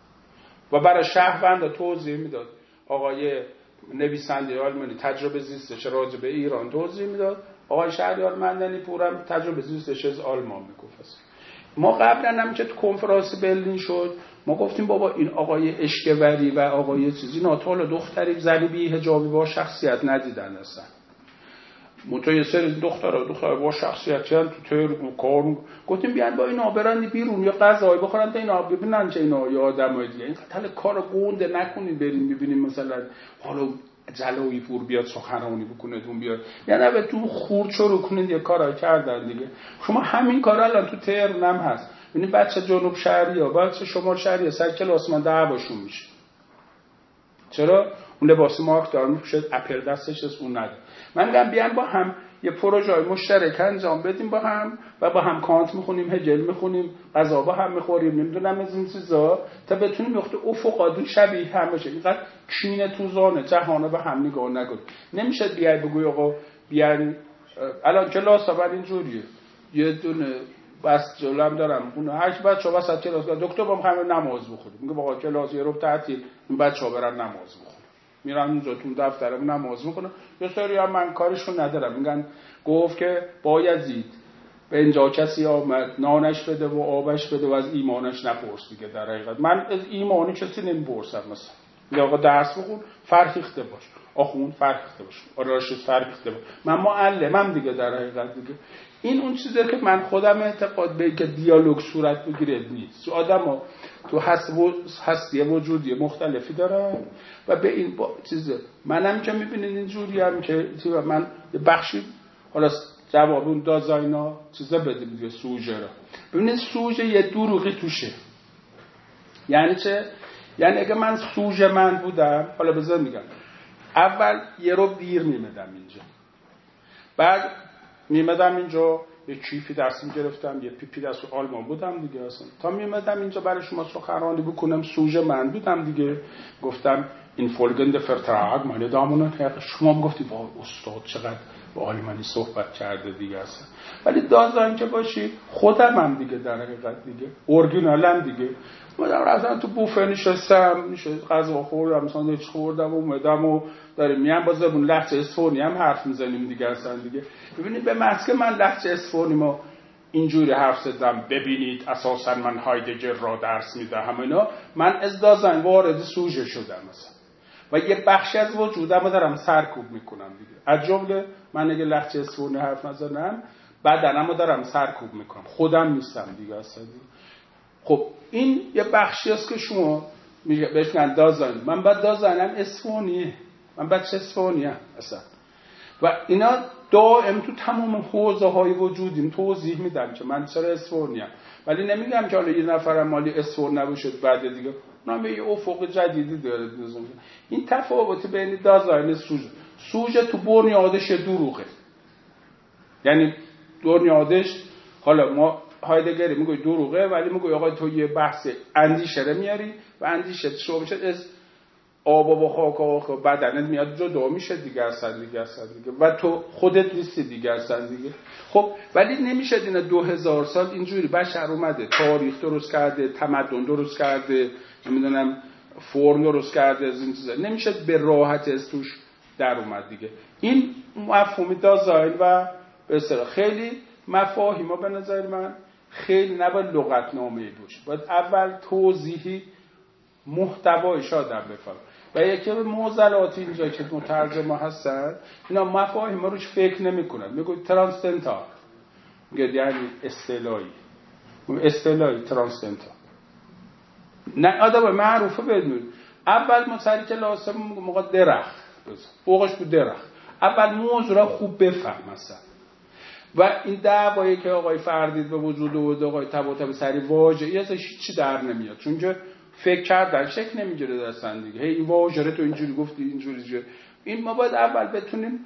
و برای شهروند توضیح میداد. آقای نویسنده آلمانی تجربه زیستش راجع به ایران توضیح میداد، آقای شهریار مندنی پورم تجربه زیستش از آلمان میگفت. ما قبلا هم که تو کنفرانس برلین شد، ما گفتیم بابا این آقای اشکوری و آقای چیزی ناتال دختری زنی بی حجابی با شخصیت ندیدن اصلا. منتها یه سری دخترها دختر با شخصیتی هم تو تر کار گفتیم بیان با اینا برن بیرون یا غذایی بخورن تا اینا ببینن که اینا یا آدمای دیگه، این خاطر کار گونده نکنید بریم ببینیم مثلا حالا جلوی پور بیاد سخنرانی بکنه اون بیاد، یعنی به تو خورد شروع کنید یه کارا کردن دیگه. شما همین کارا الان تو تهران هم هست، ببینید بچه جنوب شهری ها بچه شمال شهری سر کلاس من دعواشون میشه. چرا؟ اون لباس مارک دار میشه اپر دستش از اون نداره. من میگم بیان با هم یه پروژه مشترک انجام بدیم با هم و با هم کانت میخونیم، هگل میخونیم، غذا با هم میخوریم، نمیدونم از این چیزا، تا بتونیم وقت افقادون شبیه هم باشه. اینقدر کینه تو زانه جهانو به هم نگاه نکنید. نمیشه بیای بگوی آقا بیان الان کلاس ها بعد اینجوریه، یه دونه بس جلوم دارم اون هر کی بچه‌ها وسط کلاس دکتر با همه نماز بخونیم، میگه آقا کلاس یه رو تعطیل، این بچه‌ها برن نماز بخونن، میرن اونجا تو دفترم نماز میکنن. یه سری هم من کارشون ندارم، میگن گفت که بایزید به اینجا کسی آمد نانش بده و آبش بده و از ایمانش نپرس دیگه. در حقیقت من از ایمانی کسی نمیپرسم، مثلا میگه آقا درس بخون فرهیخته باش، آخوند فرهیخته باش، آراشیست فرهیخته باش، من معلمم دیگه. در حقیقت دیگه این اون چیزی که من خودم اعتقاد به که دیالوگ صورت بگیره نیست. آدم‌ها تو هستی وجودی مختلفی دارن و به این چیز منم که میبینید اینجوری هم که من یه بخشی حالا جواب اون دازاینا چیزا بدیم دیگه سوژه را. ببینید سوژه یه دروغی توشه. یعنی چه؟ یعنی اگه من سوژه من بودم، حالا بذار میگم اول یه رو دیر میمدم اینجا، بعد میمدم اینجا یه چیفی دستم گرفتم، یه پیپی دست آلمان بودم دیگه. اصلا تا میمدم اینجا برای شما سخنرانی بکنم سوژه من بودم دیگه. گفتم این فولگند فرتراگ مال دامون شما میگفتی با استاد چقدر با آلمانی صحبت کرده دیگه. اصلا ولی دازاین که باشی خودم هم دیگه در حقیقت دیگه اورجینالم دیگه. اومدم رفتم تو بوفه نشستم، میشه غذا خوردم، ساندویچ خوردم، اومدم و داریم میام با زبون لهجه اصفهانی هم حرف میزنیم دیگه. اصلا دیگه ببینید به محض که من لهجه اصفهانی ما اینجوری حرف زدم، ببینید اساسا من هایدگر را درس میدهم اینا، من از دازاین وارد سوژه شدم مثلا و یه بخشی از وجودم رو دارم سرکوب میکنم دیگه. از جمله من اگه لهجه اصفهانی حرف نزنم بدنم رو دارم سرکوب میکنم، خودم نیستم دیگه اصلا دیگه. خب این یه بخشی است که شما میگه بهش میگن دازاین. من بعد دازاینم اصفهانیه، من بچه اصفهانیم اصلا و اینا دائم تو تمام حوزه های وجودیم توضیح میدم که من چرا اصفهانیم. ولی نمیگم که حالا یه نفرم مالی اصفهان نباشد بعد دیگه اونم یه افق جدیدی داره. این تفاوت بین دازاین سوژه سوژه تو بنیادش دروغه، یعنی بنیادش حالا ما هایدگری میگه دروغه ولی میگه آقا تو یه بحث اندیشه رو میاری و اندیشه شو میشه از آب و خاک و بدنت میاد جدا میشه دیگه اصلا دیگه اصلا دیگه و تو خودت نیستی دیگه اصلا دیگه. خب ولی نمیشه اینا دو هزار سال اینجوری بشر اومده تاریخ درست کرده، تمدن درست کرده، نمیدونم فرم درست کرده، از این چیزا نمیشه به راحت از توش در اومد دیگه. این مفهومی دازاین و به اصطلاح خیلی مفاهیما به نظر من خیلی نباید لغتنامه‌ای باشه، باید اول توضیحی محتوایش آدم بفهم و یکی به معضلات اینجا که مترجمه هستن اینا مفاهیم روش فکر نمی‌کنن. میگه ترانسندنتال، میگه یعنی اصطلاحی، اصطلاحی ترانسندنتال نه آدم معروفه بدون. اول ما سری که لازم موقع درخت فوقش بود درخت اول موضوع را خوب بفهم مثلا و این دعوایی که آقای فردید به وجود و آقای طباطبایی سری واژه‌ای ازش هیچی در نمیاد چون که فکر کردن شکل نمیگیره دستن دیگه. هی این واژه تو اینجوری گفتی اینجوری جوری. این ما باید اول بتونیم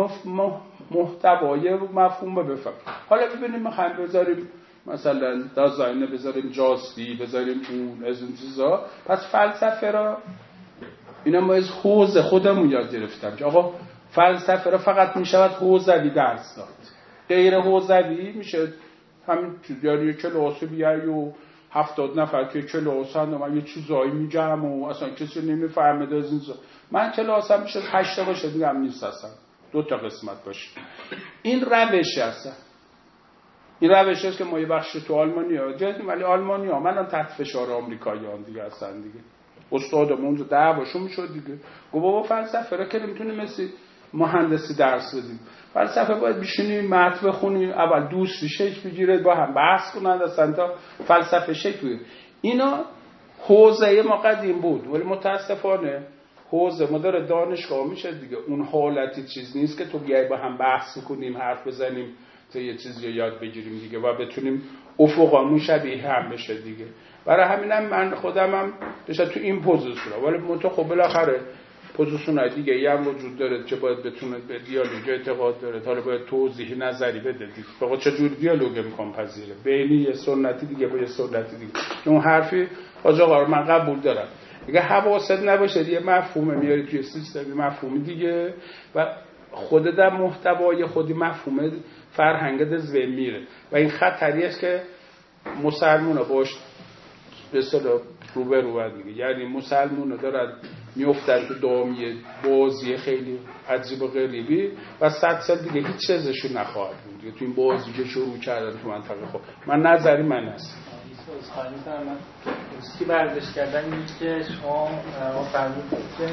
محتوای مفهوم رو بفهمیم. حالا ببینیم می‌خوایم بذاریم مثلا دازاین بذاریم جاستی بذاریم اون از این چیزا. پس فلسفه را اینا ما از حوزه خودمون یاد گرفتم که آقا فلسفه را فقط میشود حوزوی درس داد، غیر حوزوی میشه همین یعنی کلاس بیای و هفتاد نفر که کلاسن و من یه چیزایی میگم و اصلا کسی نمیفهمه از این چیزا. من کلاسم میشه هشت تا باشه میگم نیست اصلا دو تا قسمت باشه. این روش هست، این روشی است که ما یه بخش تو آلمانیا جدیم ولی آلمانیا منم تحت فشار آمریکاییان دیگه هستن دیگه. استادمون رو دعواشون میشد دیگه. گفت بابا فلسفه را که نمیتونیم مثل مهندسی درس بدیم، فلسفه باید بشینیم متن بخونیم، اول دوستی شکل بگیره با هم بحث کنند اصلا تا فلسفه شکل بگیره. اینا حوزه ما قدیم بود ولی متاسفانه حوزه ما داره دانشگاه میشه دیگه. اون حالتی چیز نیست که تو بیای با هم بحث کنیم حرف بزنیم تا یه چیزی یاد بگیریم دیگه و بتونیم افقامون شبیه هم بشه دیگه. برای همینم من خودم هم بشه تو این پوزیشنم ولی منتها خب بالاخره پوزیشن‌های دیگه ای هم وجود داره که باید بتونه به دیالوگ اعتقاد داره، حالا باید توضیح نظری بده دیگه. فقط چه جور دیالوگ می‌خوام پذیره بینی یه سنتی دیگه با یه سنتی دیگه. اون حرفی آقا من قبول دارم. اگه حواست نباشه یه مفهوم میاری توی سیستم مفهومی دیگه و خودت هم محتوای خودی مفهوم فرهنگت از بین میره و این خطری است که مسلمونا باش به اصطلاح رو به رو دیگه. یعنی مسلمونا دارن میافتن تو دامی بازی خیلی عجیب و غریبی و صد سال دیگه هیچ چیزشون نخواهد بود دیگه تو این بازی که شروع کردن تو منطقه. خب من نظری من هست خواهی کنم من دوستی برداشت کردن اینی که شما ما فرمودید که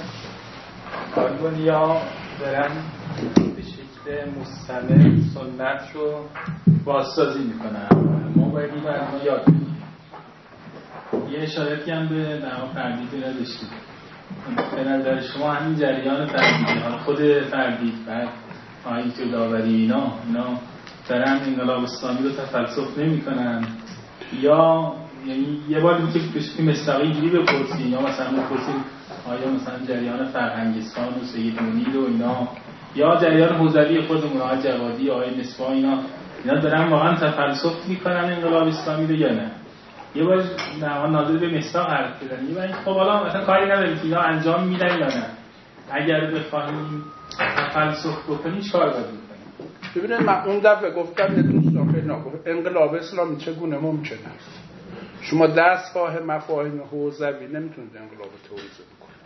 آلمانیا دارن به شکل مستمر سنت رو بازسازی میکنن، ما باید این برنامه یاد بگیریم. یه اشارتی هم به نما فردید نداشتیم. به نظر شما همین جریان فردید خود فردید بعد آیین تو داوری اینا اینا دارن انقلاب اسلامی رو تفلسف نمی کنن یا یعنی یه بار این که بشکل مصداقی گیری بپرسیم یا مثلا بپرسیم آیا مثلا جریان فرهنگستان و سید منیر و اینا یا جریان حوزوی خودمون آقای جوادی آقای نسبا اینا اینا دارن واقعا تفلسف میکنن انقلاب اسلامی رو یا نه؟ یه بار ناظر به مصداق حرف کردن، یه بار خب حالا مثلا کاری نداریم که اینا انجام میدن یا نه. اگر بخوایم تفلسف بکنیم چیکار باید بکنیم؟ ببینید من اون دفعه گفتم یه دوستان خیلی نگفت انقلاب اسلامی چگونه ممکنه است. شما دستگاه مفاهیم حوزوی نمیتونید انقلاب توزیع بکنید.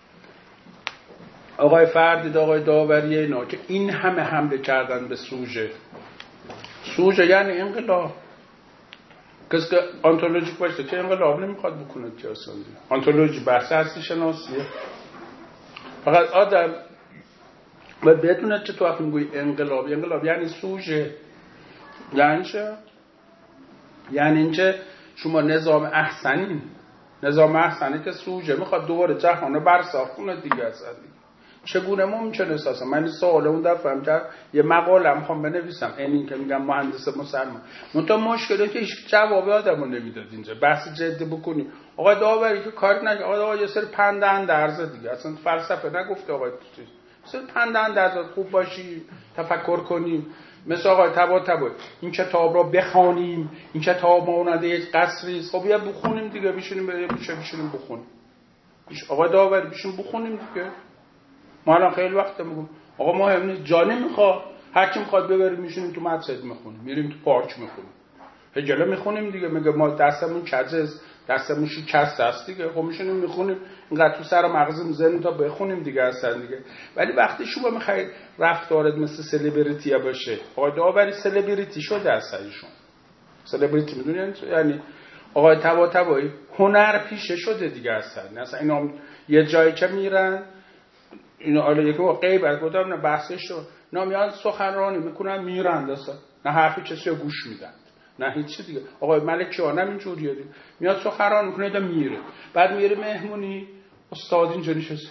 آقای فردید، آقای داوری، اینا که این همه حمله کردن به سوژه، سوژه یعنی انقلاب. کسی که آنتولوژیک باشه که انقلاب نمیخواد بکنه که اصلا آنتولوژی بحث هستی شناسیه. فقط آدم باید بدونه چه تو وقتی میگوی انقلاب، انقلاب یعنی سوژه، یعنی چه؟ یعنی اینکه شما نظام احسنی، نظام احسنی که سوژه میخواد دوباره جهان رو برساخونه دیگه. اصلا چگونه ممکنه اساسا؟ من سوال اون دفعه هم کرد یه مقاله میخوام بنویسم، این که میگم مهندس مسلمان، منتها مشکلی که هیچ جواب آدمو نمیداد. اینجا بحث جدی بکنی آقای داوری که کاری نگه، آقای داوری یه سری پندن درزه دیگه، اصلا فلسفه نگفته آقای توتی، سری پندن درزه خوب باشیم، تفکر کنیم، مثل آقای طباطبایی این کتاب را بخوانیم، این کتاب مانند یک قصری است، خب بیا بخونیم دیگه، بشینیم بشه بشینیم بخونیم. آقای داوری بشین بخونیم دیگه. ما الان خیلی وقت میگم آقا مهم نیست، جانی میخواد هر کی میخواد ببریم میشینیم تو مسجد میخونیم، میریم تو پارک میخونیم، هجله میخونیم دیگه. میگه ما دستمون کجز، دستمون شکست است دیگه، خب میشینیم میخونیم، اینقدر تو سر مغزمون زنیم تا بخونیم دیگه اصلا دیگه. ولی وقتی شما میخواید رفتارت مثل سلبریتی باشه، آقای داوری سلبریتی شده اصلا ایشون. سلبریتی میدونین یعنی آقای طباطبایی هنر پیشه شده دیگه اصلا. اصلا اینا یه جایی که میرن اینا حالا یکی با غیبت گفتم نه بحثش رو نمیان سخنرانی میکنن میرن اصلا، نه حرفی کسی رو گوش میدن نه هیچ دیگه. آقای ملکیان هم اینجوریه دیگه، میاد سخنرانی میکنه تا میره، بعد میره مهمونی استاد اینجوری شده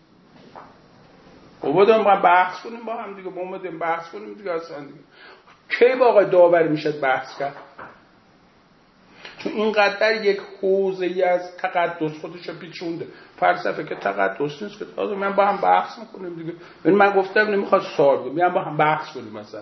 اومدیم با بحث کنیم با هم دیگه، اومدیم بحث کنیم دیگه اصلا دیگه. کی با آقای داوری میشه بحث کرد؟ چون اینقدر یک حوزه‌ای از تقدس خودش رو پیچونده. فلسفه که تقدس نیست که تازه من با هم بحث میکنیم دیگه. یعنی من گفتم نمیخواد سوال بگم، میام با هم بحث کنیم. مثلا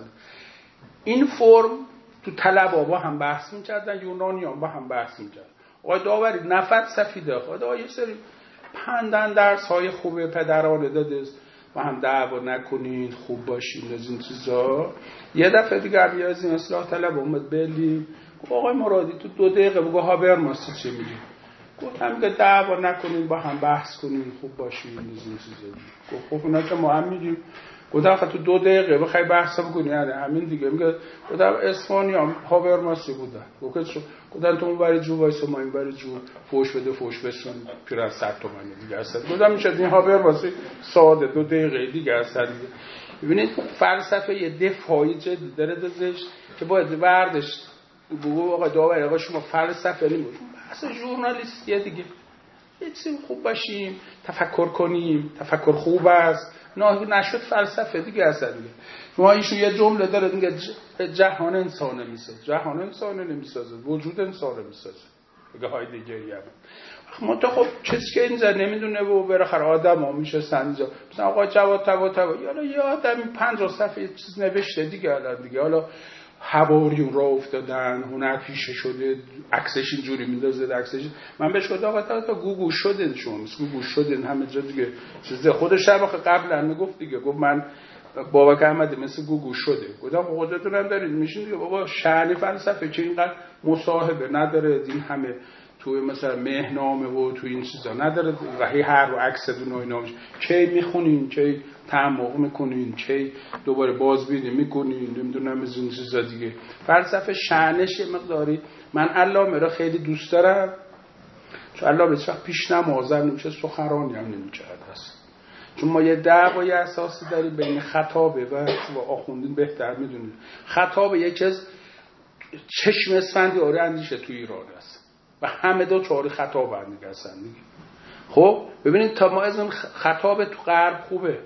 این فرم تو طلبا با هم بحث میکردن، یونانیان با هم بحث میکردن. آقای داوری نفت سفیده خود آقای یه سری پندن درس های خوبه پدرانه داده با هم دعوا نکنید، خوب باشید از این چیزا. یه دفعه دیگه از این اصلاح طلب اومد بلی آقای مرادی تو دو دقیقه بگو هابرماس چی میگی؟ گفتم که دعوا نکنید با هم بحث کنید، خوب باشید از این چیزا. گفت خب اونا که ما هم میگیم. گفتم تو دو دقیقه بخوای بحث بکنی یعنی همین دیگه. میگه گفتم اسپانی هم هابرماسی بودن. گفت چون گفتن تو اون برای جو وایس ما این برای جو فوش بده فوش بسون پیران صد تومانی دیگه اصلا. گفتم میشه این هابرماسی ساده دو دقیقه دیگه اصلا دیگه. ببینید فلسفه یه دفاعی جدی داره دزش که باید وردش بگو آقا داوری آقا شما فلسفه نمیگید، بحث ژورنالیستیه دیگه. یه چیزی خوب باشیم، تفکر کنیم، تفکر خوب است، نه نشد فلسفه دیگه اصلا دیگه. ما ایشون یه جمله داره میگه جهان انسان نمیسازه، جهان انسان نمیسازه، وجود انسان نمیسازه. میگه های دیگه ای ما تو خب چیزی که اینجا نمیدونه و بالاخره آدم‌ها میشستن اینجا مثلا آقا جواد طباطبایی حالا یه آدمی پنجاه صفحه چیز نوشته دیگه الان دیگه، حالا حواریون را افتادن، هنر پیشه شده، عکسش اینجوری میندازه، عکسش من بهش گفتم آقا تا گوگو شدن شما مثل گوگو شدن همه جا دیگه چیز خودش هم قبلا میگفت دیگه، گفت من بابک احمدی مثل گوگو شده. گفتم خودتون هم دارید میشین دیگه بابا شأن فلسفه که اینقدر مصاحبه نداره، این همه توی مثلا مهنامه و توی این چیزا نداره و هی هر رو عکس دون و اینا کی میخونین، کی تعمق میکنین، کی دوباره بازبینی میکنین، نمیدونم از این چیزا دیگه. فلسفه شأنش یه مقداری، من علامه را خیلی دوست دارم چون علامه هیچ وقت پیش نمازم نمیشه، سخنرانی هم نمیکرد است. چون ما یه دعوای اساسی داریم بین خطابه و آخوندین بهتر میدونید. خطابه یکی از چشم اسفندی آره اندیشه توی ایران است و همه دو چهار خطاب اندیگه هستن دیگه. خب ببینید تا ما از اون خطاب تو غرب خوبه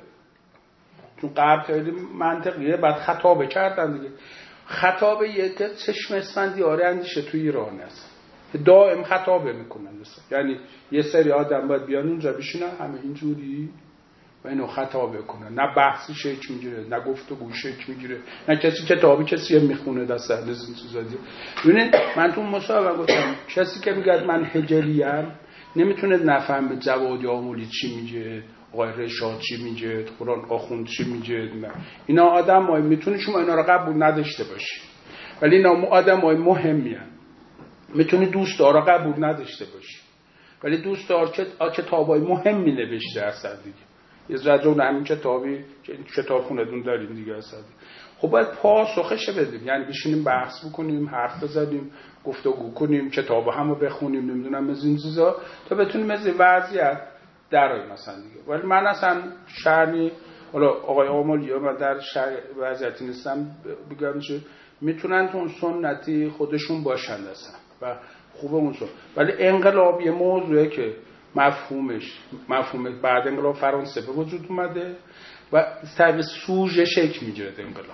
چون غرب خیلی منطقیه، بعد خطابه کردن دیگه. خطابه یک چشم اسفندی آره اندیشه توی ایران است، دائم خطابه میکنن. یعنی یه سری آدم باید بیان اونجا بشینن همه اینجوری و اینو خطا بکنه، نه بحثی شکل میگیره، نه گفتگو شکل میگیره، نه کسی کتابی کسی میخونه دست از این چیزا دیگه. ببینید من تو مصاحبه گفتم کسی که میگه من هگلیم نمیتونه نفهم به جواد آمولی چی میگه، آقای رشاد چی میگه، قرآن آخوند چی میگه. اینا آدمای میتونه شما اینا رو قبول نداشته باشی، ولی اینا آدمای مهمی ان. میتونی دوست دارا قبول نداشته باشی، ولی دوست دار که کتابای مهمی نوشته اصلا دیگه. یه زجون همین کتابی کتابخونه دون داریم دیگه اصلا. خب باید پاسخش بدیم، یعنی بشینیم بحث بکنیم، حرف بزنیم، گفتگو کنیم، کتاب همو بخونیم، نمیدونم از این چیزا تا بتونیم از این وضعیت درای مثلا دیگه. ولی من اصلا شرمی حالا آقای آمولی من در شر وضعیتی نیستم بگم چه میتونن تو اون سنتی خودشون باشن اصلا و خوبه اون سن. ولی انقلاب یه موضوعه که مفهومش مفهوم بعد انقلاب فرانسه به وجود اومده و طبع سوژه شکل میگیره انقلاب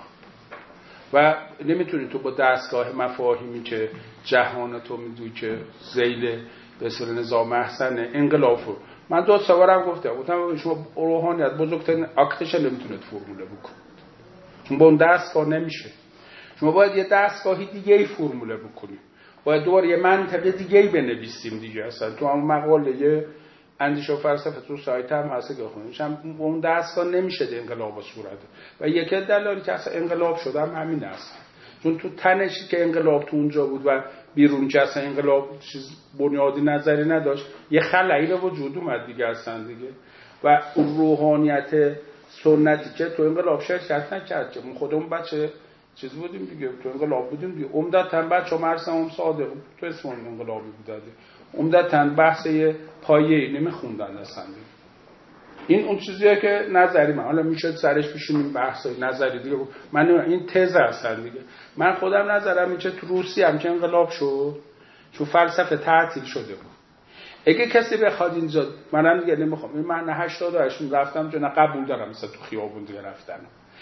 و نمیتونی تو با دستگاه مفاهیمی که جهان تو میدونی که ذیل به اصطلاح نظام احسن انقلاب رو من دو سوارم گفتم گفتم شما روحانیت بزرگترین اکتش نمیتونید فرموله بکنید، چون با اون دستگاه نمیشه. شما باید یه دستگاهی دیگه ای فرموله بکنید، باید دوباره یه منطقه دیگه ای بنویسیم دیگه. اصلا تو هم مقاله یه اندیشه و فلسفه تو سایت هم هست که خونیم اون دستگاه نمیشه انقلاب صورت و یکی دلالی که اصلا انقلاب شده هم همین است، چون تو تنشی که انقلاب تو اونجا بود و بیرون که اصلا انقلاب چیز بنیادی نظری نداشت یه خلایی به وجود اومد دیگه اصلا دیگه. و اون روحانیت سنتی که تو انقلاب شرکت نکرد که خودمون بچه چیز بودیم دیگه، تو انقلاب بودیم دیگه، عمدتاً بچه‌ها مرسم هم صادق تو اسم انقلابی بوده، عمدتاً بحث پایه‌ای نمیخوندن اصلا دیگه. این اون چیزیه که نظری من حالا میشه سرش بشینیم بحثای نظری دیگه. من این تز هستن دیگه. من خودم نظرم اینه تو روسیه هم که انقلاب شد چون فلسفه تعطیل شده بود. اگه کسی بخواد اینجا منم دیگه نمیخوام، من هشتاد و هشت رفتم چون قبول دارم مثلا تو خیابون دیگه رفتن.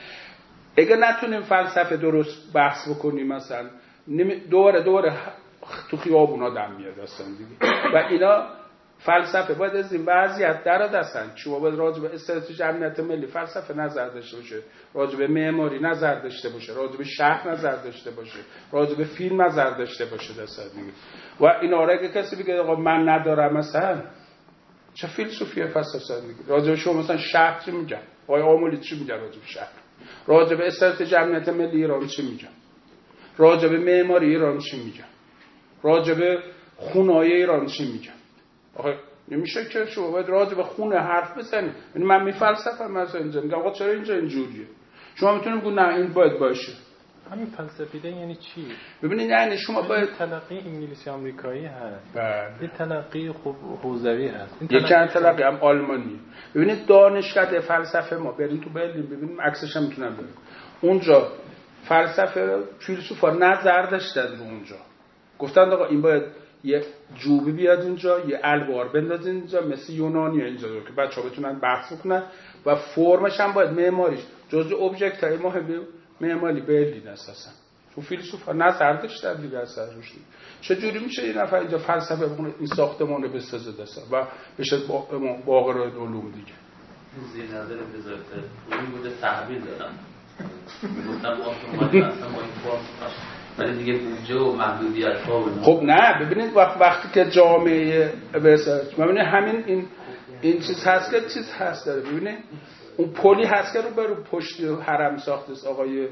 اگه نتونیم فلسفه درست بحث بکنیم مثلا دوره دوره تو خیابونا دم میاد اصلا دیگه. و اینا فلسفه باید از این وضعیت در دستن. شما باید راجع به استراتژی امنیت ملی فلسفه نظر داشته باشه، راجع به معماری نظر داشته باشه، راجع به شهر نظر داشته باشه، راجع به فیلم نظر داشته باشه دست دیگه. و اینا را که کسی بگه آقا من ندارم مثلا چه فیلسوفی فلسفه دیگه. راجع به شما مثلا شهر چی میگن؟ آقای آمولی چی میگن راجع به شهر؟ راجع به استراتژی امنیت ملی ایران چی میگن؟ راجع به معماری ایران چی میگن؟ راجع به خونه‌های ایران چی میگن؟ آخه نمیشه که شما باید راجع به خونه حرف بزنید. یعنی من میفلسفم مثلا اینجا میگم آقا چرا اینجا اینجوریه؟ شما میتونید بگید نه این باید باشه. همین فلسفیده یعنی چی؟ ببینید یعنی شما باید تلقی انگلیسی آمریکایی هست. بله. یه تلقی خوب حوزوی هست. یه چند تلقی هم آلمانی. ببینید دانشکده فلسفه ما بریم تو برلین ببینیم عکسش هم میتونم بریم. اونجا فلسفه فیلسوفا نظر داشتن رو اونجا. گفتن آقا این باید یه جوبی بیاد اینجا، یه الوار بندازین اینجا مثل یونانی اینجا که بچه‌ها بتونن بحث کنن و فرمش هم باید معماریش جزء ابجکت های مهم معماری برلین اساسا. تو فیلسوفا نظر داشتن دیگه اثر روش. چه جوری میشه یه نفر اینجا فلسفه بخونه این ساختمان رو بسازه دسته و بشه باقر علوم دیگه. زیر نظر وزارت علوم بوده تحویل دادن. میگفتم آتوماتیک اصلا با این فرم ولی دیگه بودجه و محدودیت‌ها و خب نه ببینید وقت وقتی که جامعه بسازه ببینید همین این این چیز هست که چیز هست داره. ببینید اون پلی هست که رو بر پشت حرم ساخته است آقای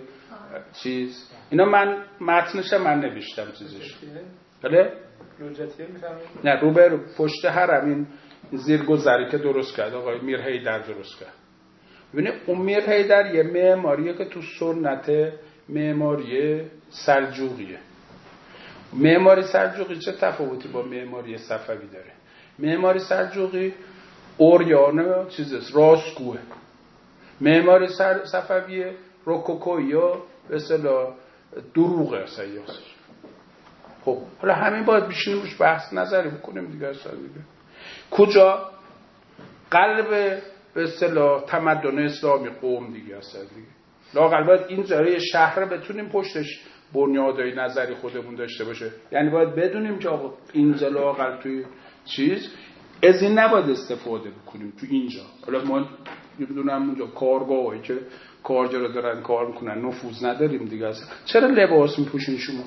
چیز اینا من متنش من نوشتم چیزش بله نه رو بر پشت حرم این زیرگذری که درست کرد آقای میر حیدر درست کرد. ببینید اون میر حیدر یه معماریه که تو سنت معماری سلجوقیه. معماری سلجوقی چه تفاوتی با معماری صفوی داره؟ معماری سلجوقی اوریانه چیزست راستگوه. معماری صفوی روکوکو یا به اصطلاح دروغه سیاست. خب حالا همین باید بشینیم روش بحث نظری بکنیم دیگه اصلا دیگه. کجا قلب به اصطلاح تمدن اسلامی قوم دیگه اصلا دیگه. لااقل باید این جای شهر بتونیم پشتش بنیادهای نظری خودمون داشته باشه. یعنی باید بدونیم که آقا اینجا لااقل توی چیز از این نباید استفاده بکنیم تو اینجا. حالا ما میدونم اونجا کارگاهایی که کارگرا دارن کار میکنن نفوذ نداریم دیگه. اصلا چرا لباس میپوشین شما؟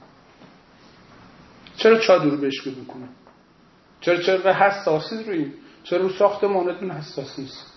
چرا چادر بشکه میکنن؟ چرا چرا حساسی روی این؟ چرا رو ساختمانتون حساس نیست؟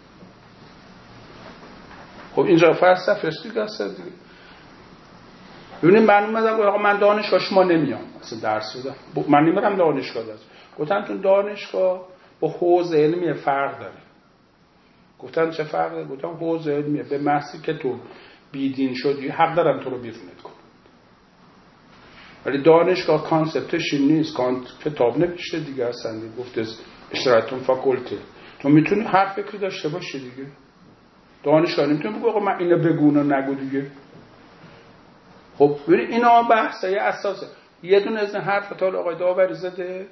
خب اینجا فلسفه است دیگه اصلا دیگه. ببینید من اومدم آقا من دانشگاه شما نمیام اصلا درس بدم. من نمیرم دانشگاه درس. گفتن تو دانشگاه با حوزه علمی فرق داره. گفتن چه فرق داره؟ گفتم حوزه علمیه به محضی که تو بیدین شدی حق دارم تو رو بیرونت کنم. ولی دانشگاه کانسپتش این نیست. کانت کتاب نوشته دیگه اصلا گفته اشتراطون فاکولته. تو میتونی هر فکری داشته باشی دیگه. دانشگاه نمیتونه بگو آقا من اینو بگو و نگو دیگه. خب ببین اینا بحثای اساسه. یه دونه از این حرف تا آقای داوری زده.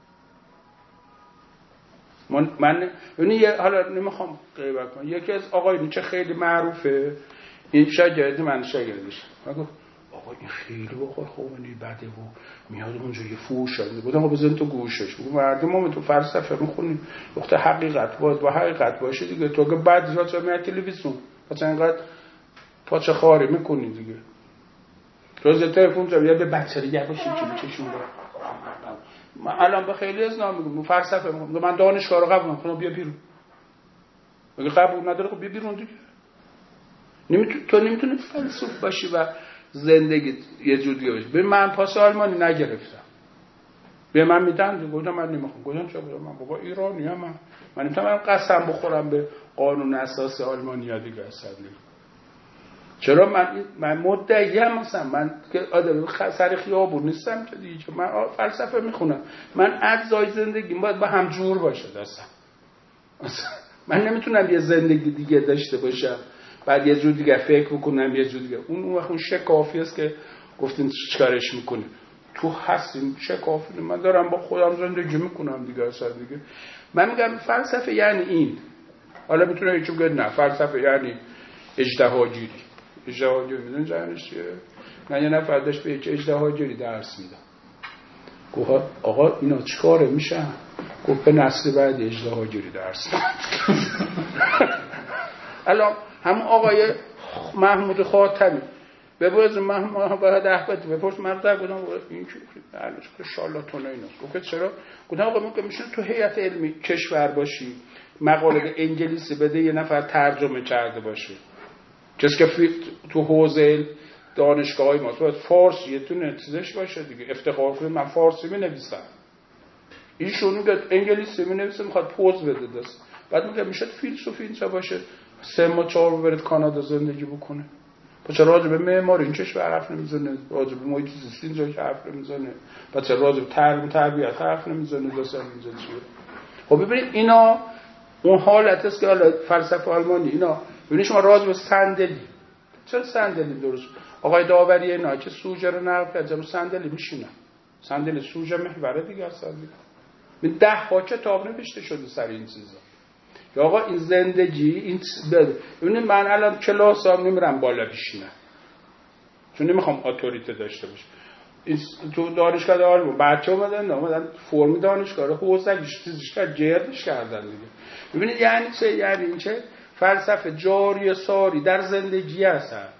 من من ببین حالا نمیخوام غیبت کنم. یکی از آقایون چه خیلی معروفه این شاگرد من شاگردش. میگه آقا این خیلی آقا خمینی بده و میاد اونجا یه فوش میده. گفتم آقا بزن تو گوشش. بگو مردم ما تو فلسفه میخونیم. وقت حقیقت باید با حقیقت باشه دیگه. تو که بعد جا چه میاد تلویزیون. مثلا اینقدر پاچه خاری میکنی دیگه. روز تلفن جا یاد بچه دیگه باشه چی چشون رو. من الان به خیلی از نام میگم فلسفه میگم من دانشگاه رو قبول میکنم بیا بیرون. اگه قبول نداره خب بیا بیرون دیگه. نمیتونی تو نمیتونی فیلسوف باشی و زندگی یه جور دیگه باشه. به من پاس آلمانی نگرفتم. به من میدن گفتم من نمیخوام. گفتم چرا؟ من بابا ایرانی ام من. من نمیتونم قسم بخورم به قانون اساسی آلمانیا دیگه اصلا. چرا من من مدعیم مثلا من که آدم سر خیابون نیستم که دیگه من فلسفه میخونم. من اجزای زندگیم باید با هم جور باشه اصلا. من نمیتونم یه زندگی دیگه داشته باشم بعد یه جور دیگه فکر بکنم یه جور دیگه. اون وقت اون شکافی است که گفتین چیکارش میکنه. تو هستیم شکافی. من دارم با خودم زندگی میکنم دیگه اصلا دیگه. من میگم فلسفه یعنی این. حالا میتونه یکی بگه نه فلسفه یعنی اژدهاگیری. اژدهاگیری میدونی جانش چیه؟ من یه نفر داشت به یک اژدهاگیری درس میدم. گفت آقا اینا چیکاره میشن؟ گفت به نسل بعد اژدهاگیری درس. الان هم آقای محمود خاتمی به باز محمود بعد احمد بپرس من در گفتم این چه ان شاء الله تو نه ایناست. گفت چرا؟ گفتم آقا میگم میشه تو هیئت علمی کشور باشی مقاله انگلیسی بده یه نفر ترجمه کرده باشه. کسی که تو حوزه دانشگاه‌های ما باید فارسی تو نتیزش باشه دیگه. افتخار کنه من فارسی می‌نویسم. ایشون میگه انگلیسی می‌نویسه میخواد پوز بده دست. بعد میگه میشه فیلسوف اینجا باشه سه ما چهار برید کانادا زندگی بکنه. بچه راجع به معماری این چشم حرف نمیزنه. راجع به محیط زیستی اینجا حرف نمیزنه. بچه راجع به تربیت تربیت حرف نمیزنه. داستان اینجا چیه؟ خب ببینید اینا اون حالت است که حالا فلسفه آلمانی اینا ببینید شما راجع به صندلی چرا صندلی درست آقای داوری اینا که سوژه رو نقل کرد رو صندلی میشینن. صندلی سوژه محوره دیگه اصلا دیگه. ده ها کتاب نوشته شده سر این چیزا. یا آقا این زندگی این ببینید من الان کلاسام نمیرم بالا بشینم چون نمیخوام اتوریته داشته باشم. تو دانشگاه آلمان بچه اومدن اومدن فرم دانشگاه رو حوزه‌اش چیزش کرد جردش کردن دیگه. ببینید یعنی چه؟ یعنی این چه فلسفه جاری و ساری در زندگی هستن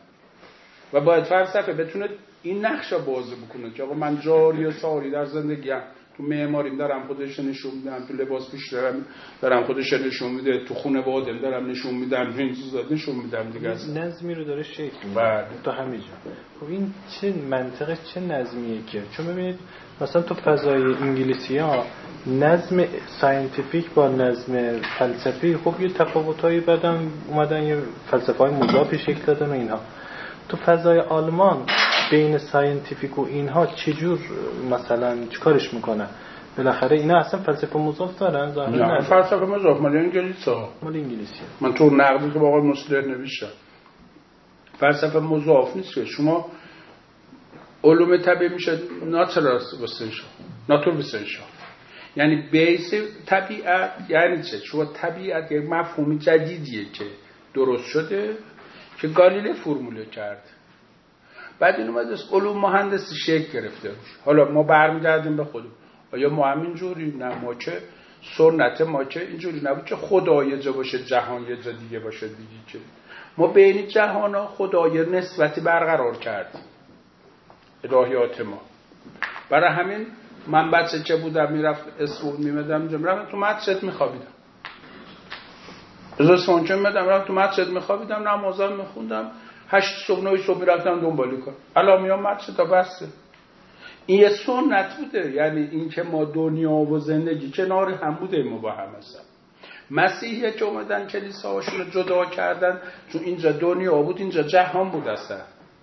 و باید فلسفه بتونه این نقشه بازی بکنه که آقا من جاری و ساری در زندگی هم. تو معماریم دارم خودش نشون میدم، تو لباس پیش دارم دارم خودش نشون میده، تو خانواده‌ام دارم نشون میدم، این چیزا نشون میدم دیگه. نظمی رو داره شکل بله تو همه جا. خب این چه منطقه چه نظمیه که چون ببینید مثلا تو فضای انگلیسی‌ها نظم ساینتیفیک با نظم فلسفی خب یه تفاوتایی بعدم اومدن یه فلسفه‌های مضافی شکل دادن و اینها. تو فضای آلمان بین ساینتیفیک و اینها چجور مثلا چیکارش میکنن؟ بالاخره اینا اصلا فلسفه مضاف دارن ظاهرا؟ نه فلسفه مضاف مال انگلیسی ها. مال انگلیسی. من تو نقدی که با آقای مصدر نوشتم فلسفه مضاف نیست که شما علوم طبیعی میشه ناتورال وسنشال ناتور وسنشال یعنی بیس طبیعت. یعنی چه؟ شما طبیعت یک مفهوم جدیدیه که درست شده که گالیله فرموله کرد. بعد این اومد از علوم مهندسی شکل گرفته. حالا ما برمیگردیم به خودمون. آیا ما همین جوری؟ نه ما چه سنت ما که اینجوری نبود که خدا یه جا باشه جهان یه جا دیگه باشه دیگه، که ما بین جهانا خدای نسبتی برقرار کردیم الهیات ما. برای همین من بچه که بودم میرفت اسکول میمدم اینجا میرفتم تو مسجد میخوابیدم، از اسمان که میمدم رفتم تو مسجد میخوابیدم، نمازم میخوندم، هشت صبح نوی صبح میرفتم دنبالی کن. الان میام مسجد تا بسته. این یه سنت بوده، یعنی این که ما دنیا و زندگی کنار هم بوده ما با هم هستن. مسیحیه که اومدن کلیساهاشون رو جدا کردن چون اینجا دنیا بود اینجا جهان بود اصلا.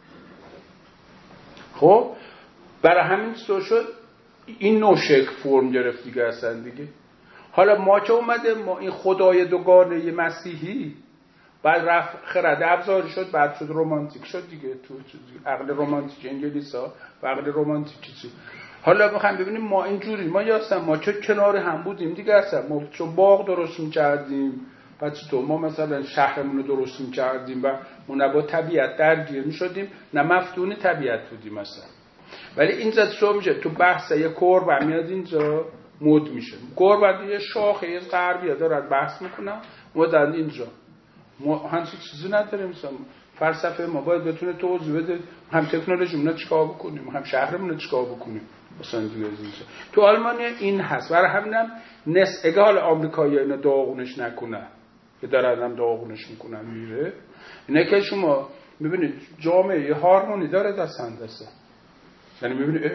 خب برای همین سو شد این نوع شکل فرم گرفت دیگه اصلا دیگه. حالا ما که اومده ما این خدای دوگانه مسیحی بعد رفت خرد ابزاری شد، بعد شد رومانتیک شد دیگه، تو عقل رومانتیک انگلیسا و عقل رومانتیکی چی. حالا میخوایم ببینیم ما اینجوری ما یا اصلا ما که کنار هم بودیم دیگه، اصلا ما چون باغ درست می‌کردیم بعد تو ما مثلا شهرمون رو درست می‌کردیم و ما نه با طبیعت درگیر می‌شدیم نه مفتون طبیعت بودیم اصلا. ولی اینجا چه میشه تو بحث یه کوربن میاد اینجا مود میشه، کوربن یه شاخه غربی دارن بحث میکنن مدن اینجا ما همچین چیزی نداریم. مثلا فلسفه ما باید بتونه توضیح بده هم تکنولوژیمون رو چیکار بکنیم هم شهرمون رو چیکار بکنیم مثلا دیگه. تو آلمان این هست، برای همینم نس اگه آمریکایی‌ها اینو داغونش نکنن که دارن هم داغونش میکنن میره، اینه که شما میبینید جامعه هارمونی داره دست هندسه، یعنی میبینید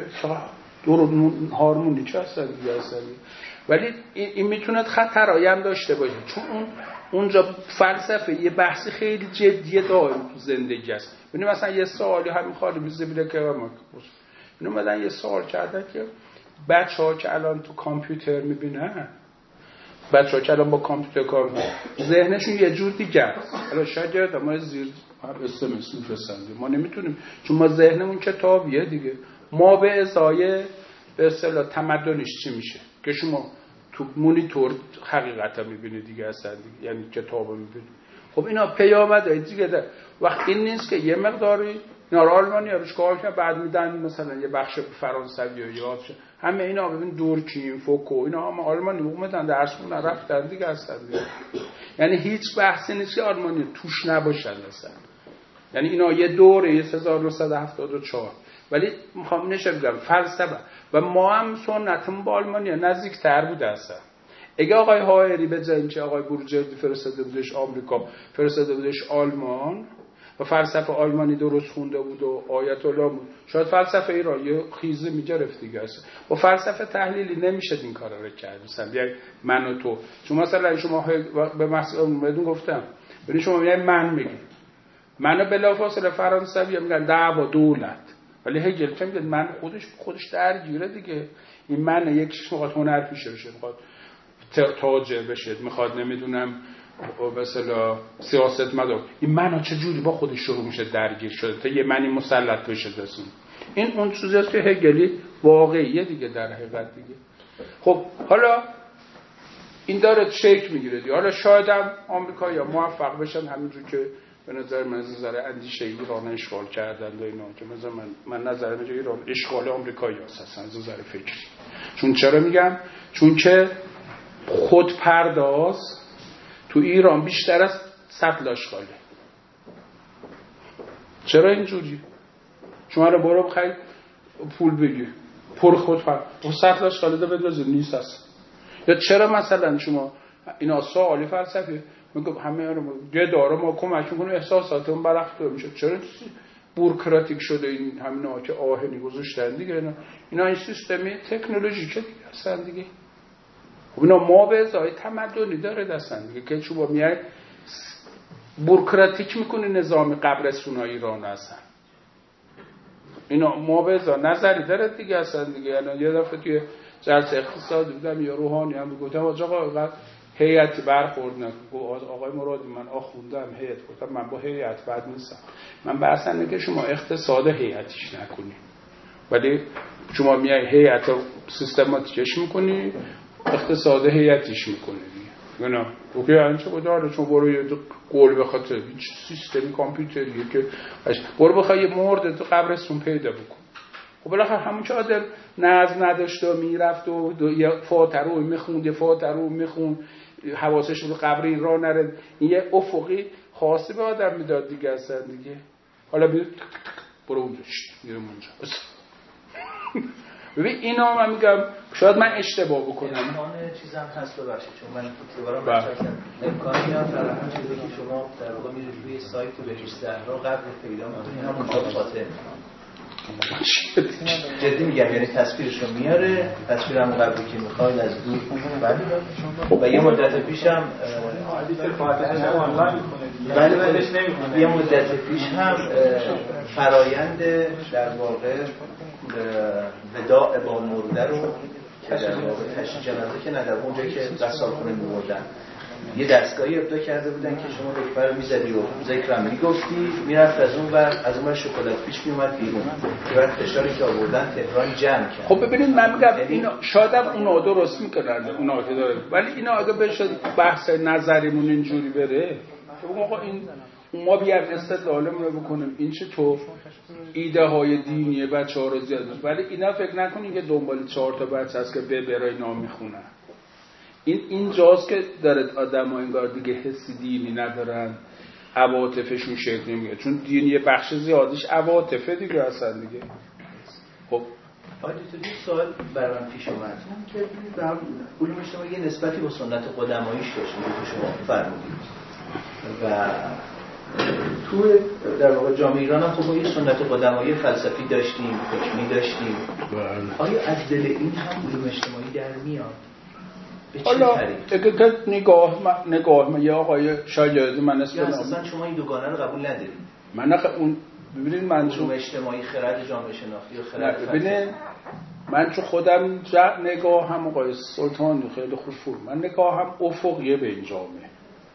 دور هارمونی چه هست دیگه اصلا. ولی این, این میتونه خطرایی هم داشته باشه چون اون اونجا فلسفه یه بحثی خیلی جدیه دائم تو زندگی است. ببینید مثلا یه سوالی همین خالی میزه بیده که ما اینو اومدن یه سوال کردن که بچه‌ها که الان تو کامپیوتر میبینن، بچه‌ها که الان با کامپیوتر کار میکنن ذهنشون یه جور دیگه است. حالا شاید ما زیر اس ام اس میفرستن ما نمیتونیم چون ما ذهنمون کتابیه دیگه. ما به ازای به اصطلاح تمدنش چی میشه که شما تو مونیتور حقیقتا میبینید دیگه اصلا دیگه. یعنی کتابو میبینید. خب اینا پیامده دیگه ده. وقت این نیست که یه مقداری اینا رو آلمانی روش کار کنن بعد میدن مثلا یه بخش فرانسوی یا یاد شه. همه اینا ببین دورکیم فوکو اینا هم آلمانی اومدن درس خوندن رفتن دیگه اصلا دیگه. یعنی هیچ بحثی نیست که آلمانی توش نباشن اصلا. یعنی اینا یه دوره هزار و نهصد و هفتاد و چهار ولی میخوام نشه بگم فلسفه و ما هم سنتمون با آلمانیا نزدیک‌تر بوده اصلا. اگه آقای هایری به جای اینکه آقای بورجردی فرستاده بودش آمریکا فرستاده بودش آلمان و فلسفه آلمانی درست خونده بود و آیت الله بود شاید فلسفه ایران یه خیزه میگرفت دیگه اصلا. با فلسفه تحلیلی نمیشه این کارا رو کرد. مثلا بیای من و تو چون مثلا شما به مسئله بدون گفتم ببین شما میای من میگی منو بلافاصله فرانسوی میگن دعوا دولت، ولی هگل چه میگه من خودش خودش درگیره دیگه. این من یکیش میخواد هنرپیشه بشه، میخواد تاجر بشه، میخواد نمیدونم مثلا سیاست مدار. این من چه جوری با خودش شروع میشه درگیر شده تا یه منی مسلط بشه دستون. این اون چیزی است که هگلی واقعیه دیگه در حقیقت دیگه. خب حالا این داره شکل میگیره دیگه. حالا شاید هم آمریکایی‌ها موفق بشن همینجور که به نظر من از نظر اندیشه ایران اشغال کردن و اینا که مثلا من من نظر من ایران اشغال آمریکایی هست از نظر فکری. چون چرا میگم؟ چون که خود پرداز تو ایران بیشتر از سطل اشغاله. چرا اینجوری؟ شما رو برو بخوای پول بگی پر خود پرداز و سطل اشغاله ده بدازید نیست هست. یا چرا مثلا شما اینا سوالی فلسفی میگم همه رو یه داره ما کمک میکنه احساساتمون برافت میشه. چرا بوروکراتیک شده این همینا که آهنی گذاشتن دیگه اینا اینا این سیستمی تکنولوژیکه دیگه هستن دیگه. خب اینا ما به ازای تمدنی داره دستن دیگه که چوبا میای بوروکراتیک میکنه نظام قبرستونای ایران هستن. اینا ما به ازای نظری داره دیگه هستن دیگه. یعنی یه دفعه توی جلسه اقتصادی بودم یا روحانی هم میگفتم آقا هیئت برخورد نکن. آقای مرادی من آخوندم هیئت گفتم من با هیئت بد نیستم. من بحثم اینه که شما اقتصاد هیئتیش نکنی ولی شما میای هیئت رو سیستماتیکش میکنی اقتصاد هیئتیش میکنی دیگه. نه اوکی انچه بود داره چون برو یه قول بخاطر هیچ سیستمی کامپیوتریه که برو بخوای یه مرد تو قبرستون پیدا بکن خب بالاخره همون که آدم نظم نداشت و میرفت و یه فاتحه رو میخوند یه فاتحه رو میخوند حواسش رو قبر این راه نره، این یه افقی خاصی به آدم میداد دیگه اصلا دیگه. حالا بیا برو اونجا میرم اونجا ببین اینا من میگم شاید من اشتباه بکنم. امکان چیزم هست ببخشید چون من دوباره مطرح کردم امکانی هم در همون چیزی که شما در واقع میرید روی سایت بهشت زهرا قبل پیدا می‌کنید همون کار فاتحه جدی میگم، یعنی تصویرشو میاره، تصویرمو قبلی که میخواید از دور بله و یه مدت پیشم بله بله یه مدت پیش هم فرایند در واقع وداع با مرده رو که در واقع تشییع جنازه که نداره اونجایی که رسالخونه می‌بردن یه دستگاهی ابدا کرده بودن که شما دکتر رو می‌زدی و ذکر هم می‌گفتی میرفت از اون ور از اون ور شکلات پیش میومد بیرون که بعد فشاری که آوردن تهران جمع کرد. خب ببینید من میگم اینا شاید هم اونا درست میکنن اونا که داره، ولی اینا اگه بشه بحث نظریمون اینجوری بره که آقا این ما بیایم استدلالمون رو بکنیم این چه تو ایده های دینی بچه‌ها رو زیاد میشه، ولی اینا فکر نکنین که دنبال چهار تا بچه هست که به برای نام میخونن. این اینجاست که داره آدم‌ها انگار دیگه حسی دینی ندارن، عواطفشون شکل نمیگیره، چون دین یه بخش زیادیش عواطفه دیگه اصلا دیگه. خب آقای دکتر یه سوال برام پیش اومد که در علوم اجتماعی یه نسبتی با سنت قدماییش داشتیم که شما فرمودید و تو در واقع جامعه ایران هم خب ما یه سنت قدمایی فلسفی داشتیم، حکمی داشتیم. آیا از دل این هم علوم اجتماعی در میاد؟ حالا اگه که نگاه نگاه من یه آقای شایعی من اسم بدم اصلا شما این دوگانه رو قبول ندارید؟ من نخ اون ببینید من علوم اجتماعی خرد جامعه شناختی و خرد فلسفی ببینید من چون خودم نگاه هم آقای سلطان خیلی خوب فور من نگاه هم افقیه به این جامعه،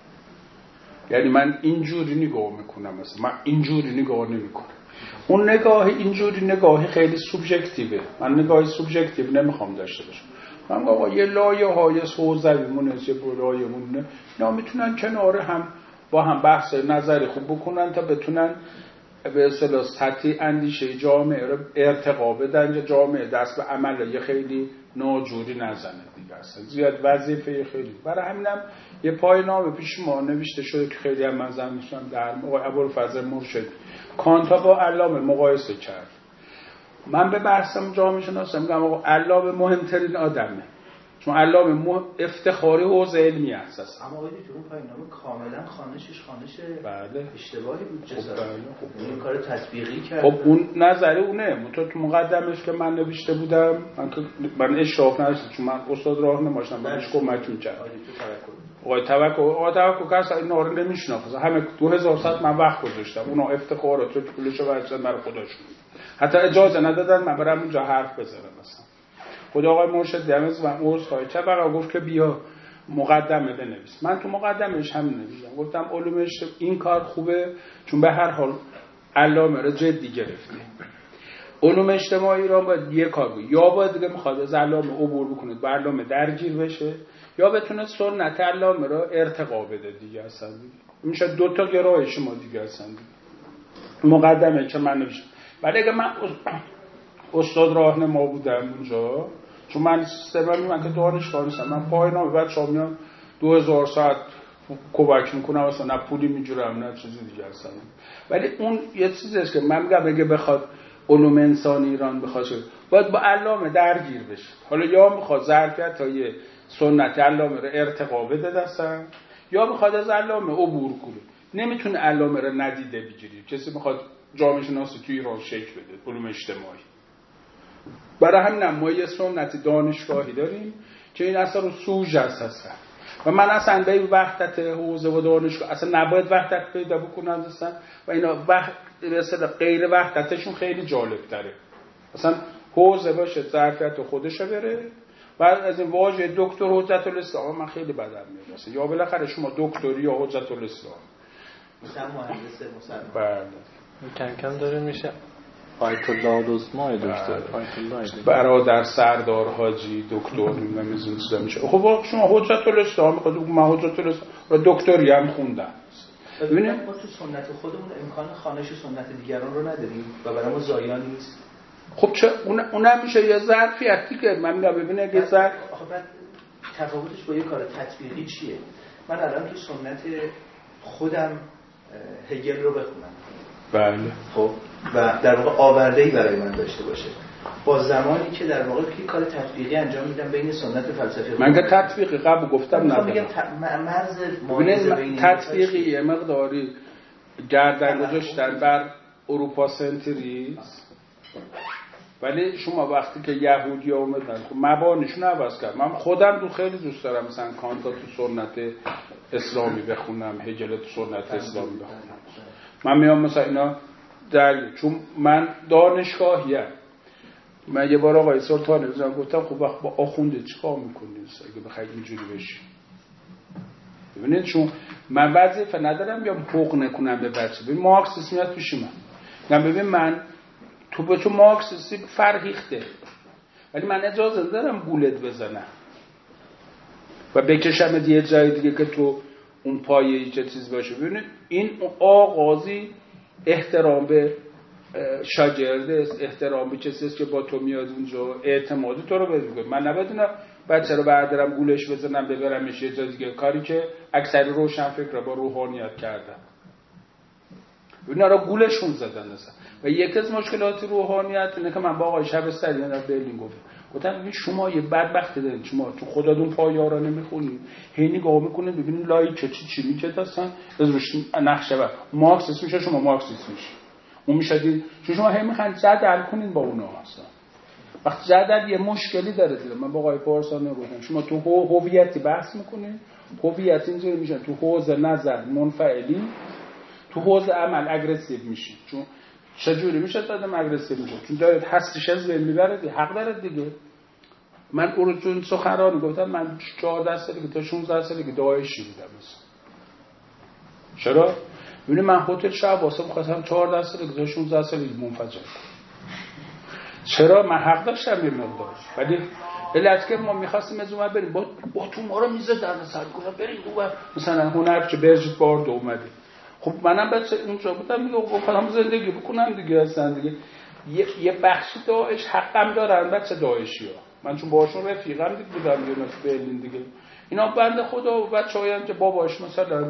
یعنی من اینجوری نگاه میکنم مثلا من اینجوری نگاه نمیکنم. اون نگاه اینجوری نگاهی خیلی سوبژکتیوه، من نگاهی سوبژکتیو نمیخوام داشته باشم. من میگم آقا یه لایه های حوزویمون یه برایمون اینا میتونن کنار هم با هم بحث نظری خوب بکنن تا بتونن به اصطلاح سطحی اندیشه جامعه رو ارتقا بدن یا جامعه دست به عمل یه خیلی ناجوری نزنه دیگه اصلا زیاد وظیفه خیلی. برای همینم یه پایان‌نامه پیش ما نوشته شده که خیلی هم من زنشم در آقای ابوالفضل مرشد کانتا با علامه مقایسه کرد. من به بحثم جامعه شناسی میگم آقا علامه مهمترین آدمه، چون علامه مهم... افتخاری حوزه علمی است. اما آقای دکتر اون پایان‌نامه کاملا خوانشش خوانش بله اشتباهی بود جزا. خب بله. این کار تطبیقی کرد. خب اون نظری اونه تو تو مقدمش که من نوشته بودم من که من اشراف نداشتم چون من استاد راهنما باشم منش کمک می‌کرد. آقای توکل آقای توکل کس اینا رو نمی‌شناخت. همه دو هزار ساعت من وقت گذاشتم. اونا افتخارات تو پولشو برچن برای خودشون. حتی اجازه ندادن من برم اونجا حرف بزنم مثلا. خدا آقای مرشد دمز و عذرخواهی کرد و گفت که بیا مقدمه بنویس. من تو مقدمهش همین نوشتم، گفتم علوم اجتماعی این کار خوبه چون به هر حال علامه رو جدی گرفته. علوم اجتماعی ایران باید یه کار بود، یا باید دیگه میخواد از علامه عبور بکنه با علامه درگیر بشه یا بتونه سنت علامه رو ارتقا بده دیگه اصلا دیگه. میشه دو تا گرایش ما دیگه اصلا دیگه. مقدمه که من نوشتم. ولی اگه من استاد راهنما بودم اونجا چون من سیستم من که دانشگاه نیستم، من پایان‌نامه بچه‌ها میان دو هزار ساعت کمک میکنم اصلا نه پولی میجورم نه چیزی دیگه اصلا. ولی اون یه چیزی است که من میگم اگه بخواد علوم انسانی ایران بخواد باید با علامه درگیر بشه. حالا یا میخواد ظرفیت تا یه سنت علامه رو ارتقا بده دستن یا میخواد از علامه عبور کنه. نمیتونه علامه رو ندیده بگیری. کسی میخواد جامعه شناسی توی ایران شکل بده علوم اجتماعی. برای همین ما یه سنت دانشگاهی داریم که این اصلا رو سوژه هستن و من اصلا به وحدت حوزه و دانشگاه اصلا نباید وحدت پیدا بکنن اصلا و اینا وحد مثلا غیر وحدتشون خیلی جالب تره. اصلا حوزه باشه ظرفیت خودشه بره بعد از این واژه دکتر حجت الاسلام من خیلی بدم میاد اصلا یا بالاخره شما دکتری یا حجت الاسلام مثلا مهندس مسلمان بله کم کم داره میشه آیت الله دزمای دکتر برادر سردار حاجی دکتر نمیدونم چیزا میشه. خب شما حجت الاسلام میخواد من حجت الاسلام و دکتری هم خوندم. ببینید ما تو سنت خودمون امکان خوانش سنت دیگران رو نداریم و برای ما زایا نیست. خب چه اون اونم میشه یه ظرفیت دیگه. من میگم ببین اگه ظرف آخه بعد تفاوتش با یه کار تطبیقی چیه؟ من الان تو سنت خودم هگل رو بخونم، بله، خب و در واقع آورده‌ای برای من داشته باشه، با زمانی که در واقع که کار تطبیقی انجام میدم بین سنت فلسفی من که تطبیقی قبل گفتم ندارم. میگم مرز معادله بین تطبیقی یه مقداری گردن گذاشتن بر اروپا سنتریست، ولی شما وقتی که یهودی ها اومدن خب مبانیشون عوض کرد. من خودم دو خیلی دوست دارم مثلا کانتا تو سنت اسلامی بخونم، هگل تو سنت اسلامی بخونم. من میام مثلا اینا در چون من دانشگاهیم. من یه بار آقای سلطانی بزنم گفتم خب وقت با آخونده چی کار میکنید اگه بخواید اینجوری بشی؟ ببینید چون من وظیفه ندارم بیام حقوق نکنم به بچه. ببین مارکسیسم میاد پیش من، من ببین من تو به تو مارکسیسم فرهیخته، ولی من اجازه دارم گولت بزنم و بکشم یه جای دیگه که تو اون پایه چه چیز باشه. ببینید این آغازی احترام به شاگرده است، احترام به کسی است که با تو میاد اونجا، اعتماد تو رو بده. من نباید بچه رو بردارم گولش بزنم ببرمش یه جای دیگه، کاری که اکثر روشن فکر با روحانیت کردن. اینا رو گولشون زدن مثلا. و یکی از مشکلات روحانیت اینه که من با آقای شبستری در برلین گفتم گفتم ببین شما یه بدبختی دارید، شما تو خودتون پایه‌ها نمیخونید، هی نگاه میکنید ببینید لایک چه چی چی میگه هستن از روش نقشه بر مارکسیسم میشه، شما مارکسیسم میشه. اون میشه دید چون شما هی میخواید جدل کنید با اونها هستن. وقتی جدل یه مشکلی داره دیگه. من با آقای پارسانی گفتم شما تو هویتی بحث میکنید، هویت اینجوری میشه تو حوزه نظر منفعلی، تو حوزه عمل اگریسیو میشید. چون چجوری میشه آدم اگریسیو میشه؟ چون دارید هستش از بین میبرید، حق داره دیگه. من اون چون سخنرانی گفتم من چهارده سالگی تا شانزده سالگی داعشی بودم مثلا. چرا؟ ببینید من هتل شب واسه می‌خواستم چهارده سالگی تا شانزده سالگی منفجر کنم. چرا؟ من حق داشتم یه مقدار، ولی علت که ما می‌خواستیم از اون بریم با با تو ما رو می‌زدن سر گفتم بریم اون مثلا هنر چه برجت بارد اومدی. خب منم بچه اونجا بودم میگم خودم زندگی بکنم دیگه اصلا دیگه یه یه بخشی داعش حقم دارن بچه داعشی‌ها. من چون باهاشون رفیقم دیگه بودم دیگه مثلا برلین دیگه. اینا بنده خدا و بچه‌هایم که باباش مثلا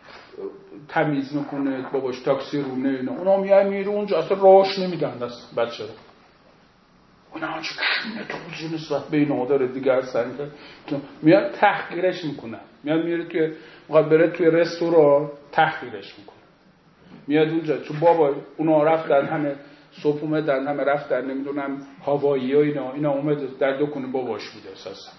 تمیز میکنه، باباش تاکسی رونه اینا، اونا میای میره اونجا اصلا راهش نمیدن دست بچه رو. اونا چه کینه تو نسبت به اینا داره دیگه اصلا که میاد تحقیرش میکنه. میاد میره توی میخواد بره توی رستوران تحقیرش میکنه. میاد اونجا چون بابا اونا رفتن همه صبح اومدن همه رفتن نمیدونم هوایی و اینا اینا اومد در دکون باباش بوده اساسا.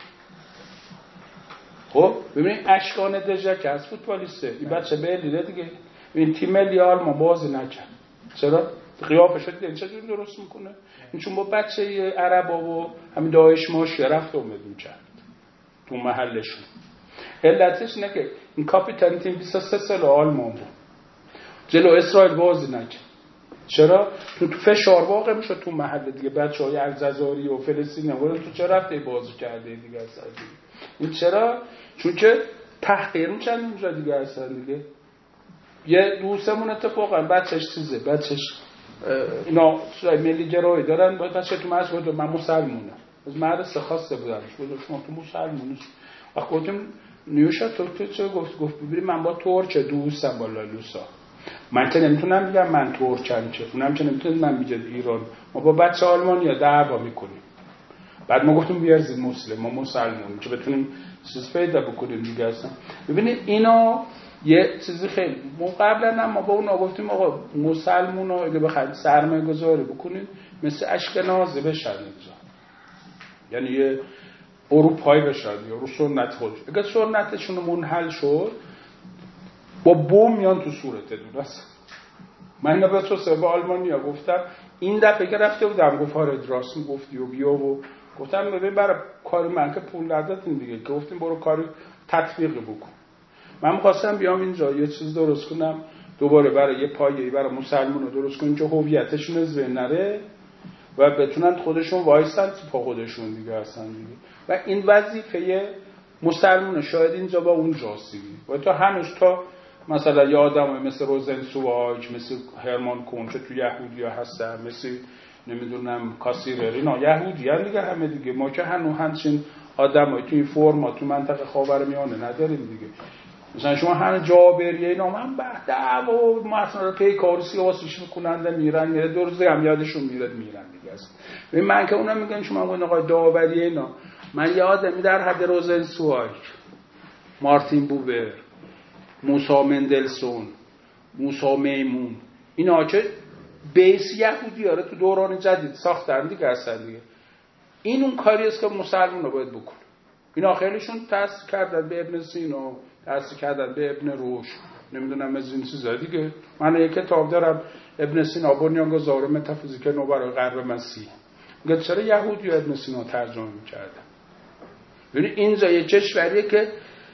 خب ببینید اشکان دژه که از فوتبالیسته این بچه برلینه دیگه. این تیم ملی آلمان بازی نکرد. چرا؟ قیافش دیگه چجوری درست میکنه؟ این چون با بچه عربا و همین داعش ماش رفت اومد اونجا تو محلشون. علتش اینه که این کاپیتان تیم بیست و سه سال آلمان بود. جلو اسرائیل بازی نکرد. چرا؟ تو تو فشار واقع میشه تو محل دیگه بچهای الجزایر و فلسطینی ولی تو چرا رفته بازی کرده دیگه اصلا دیگه. این چرا؟ چون که تحقیر میشن اونجا دیگه اصلا دیگه. یه دوستمون اتفاقا بچهش چیزه بچهش اینا ملی گرایی دارن با بچه تو مسجد من مسلمونه از مدرسه خواسته بودن گفت شما تو مسلمونی وقت گفتیم نیوشا تو تو چه گفت گفت ببین من با ترک دوستم با لالوسا من که نمیتونم بگم من ترکم که اونم که نمیتونه من بگم ایران ما با بچه آلمانیا دعوا میکنیم بعد ما گفتیم بیارزید مسلم ما مسلمونیم که بتونیم چیز پیدا بکنیم دیگه اصلا. ببینید اینا یه چیزی خیلی ما قبلا هم ما با اون گفتیم آقا مسلمونا اگه بخواید سرمایه گذاری بکنید مثل اشکنازی بشن اینجا، یعنی یه اروپایی بشن یا رو سنت خودش. اگه سنتشون منحل شد با بوم میان تو صورت دونست. من اینا به تو سبب آلمانیا گفتم این دفعه که رفته بودم گفت آره راست میگفتی و بیا و گفتم ببین برای کار من که پول ندادین دیگه که گفتیم برو کاری تطبیقی بکن. من می‌خواستم بیام اینجا یه چیز درست کنم دوباره برای یه پایه‌ای برای مسلمان‌ها درست کنیم که هویتشون از بین نره و بتونن خودشون وایسن پا خودشون دیگه اصلا دیگه. و این وظیفه مسلمان‌ها شاید اینجا با اونجاست دیگه. و تا هنوز تا مثلا یه آدمای مثل روزنسوواج مثل هرمان کون که تو یهودیا هستن مثل نمیدونم کاسیرر اینا یهودی هن دیگه همه دیگه. ما که هنو همچین آدمایی تو این فرما تو منطقه خاورمیانه نداریم دیگه. مثلا شما هر جابریه اینا من بعد و مثلا پی کار سیاسیش میکنن میرن میره دو روز هم یادشون میره میرن دیگه است. ببین من که اونا میگن شما اون آقای داوری اینا من یادم در حد روزنسوایک، مارتین بوبر، موسی مندلسون، موسی میمون اینا که بیس یهودی آره تو دوران جدید ساختن دیگه هستن دیگه. این اون کاری است که مسلمان‌ها باید بکنن. اینا خیلیشون تأثیر کردن به ابن سینا، تأثیر کردن به ابن روش، نمیدونم از این چیزا دیگه. من یک کتاب دارم ابن سینا بنیانگذار متافیزیک نو برای غرب مسیح. میگه چرا یهودی ابن سینا ترجمه می‌کردن. یعنی اینجا یه کشوریه که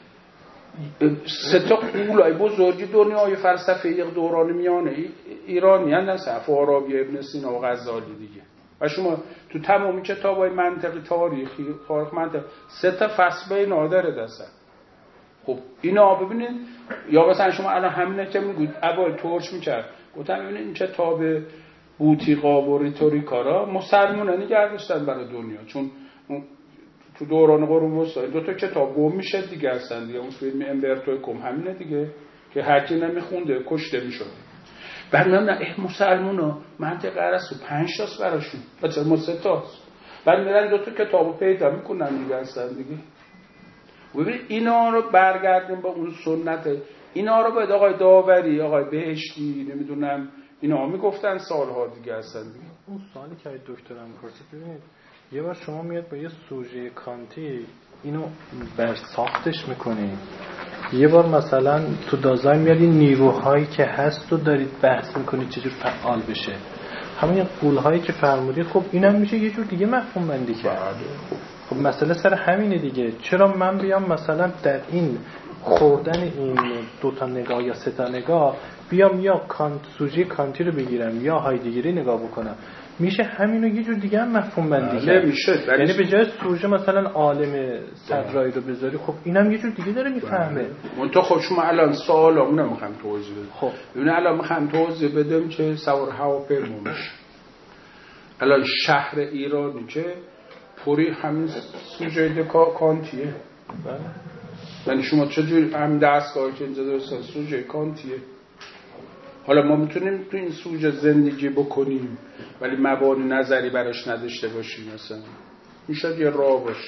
سه تا قولای بزرگی دنیای فلسفه یک دوران میانه ایرانی هستن، فارابی، ابن سینا و غزالی دیگه. و شما تو تمامی کتابای منطقی تاریخی خارق منطق سه تا فصل بین داره دستن. خب اینا ببینید یا مثلا شما الان همینه که میگید اول ترش میکرد گفتم ببینید این کتاب بوتیقا و ریتوریکارا مسلمانه نگه داشتن برای دنیا، چون تو دوران قرون وسطا دو تا کتاب گم میشه دیگه هستن دیگه. اون فیلم امبرتو اکو همینه دیگه که هر کی نمیخونده کشته میشد. بعد میگم نه مسلمونا منطقه ارسطو پنج تاست براشون بچه ما سه تاست. بعد میرن دو تا کتابو پیدا میکنن دیگه هستن دیگه. ببین اینا رو برگردیم با اون سنت، اینا رو باید آقای داوری، آقای بهشتی نمیدونم اینا میگفتن سالها دیگه هستن دیگه. اون سوالی که دکترم پرسید ببینید یه بار شما میاد با یه سوژه کانتی اینو بر ساختش میکنید، یه بار مثلا تو دازای میاد این نیروهایی که هست رو دارید بحث میکنید چجور فعال بشه. همین قولهایی که فرمودید خب اینم میشه یه جور دیگه مفهوم بندی کرد. خب مسئله سر همینه دیگه. چرا من بیام مثلا در این خوردن این دو تا نگاه یا سه تا نگاه بیام یا کانت سوژه کانتی رو بگیرم یا هایدگری نگاه بکنم؟ میشه همینو یه جور دیگه هم مفهوم بندی کرد. میشه. یعنی به جای سوژه مثلا عالم صدرایی رو بذاری خب اینم یه جور دیگه داره میفهمه. من تو خب شما الان سوالامو نمیخوام توضیح بدم. خب ببین الان میخوام توضیح بدم که سوار هواپیما میشه. الان شهر ایرانی که پوری همین سوژه کانتیه. بله. یعنی شما چجوری هم دستگاهی که اینجا درستن سوژه کانتیه. حالا ما میتونیم تو این سوژه زندگی بکنیم ولی مبانی نظری براش نداشته باشیم مثلا. میشه یه راه باشه.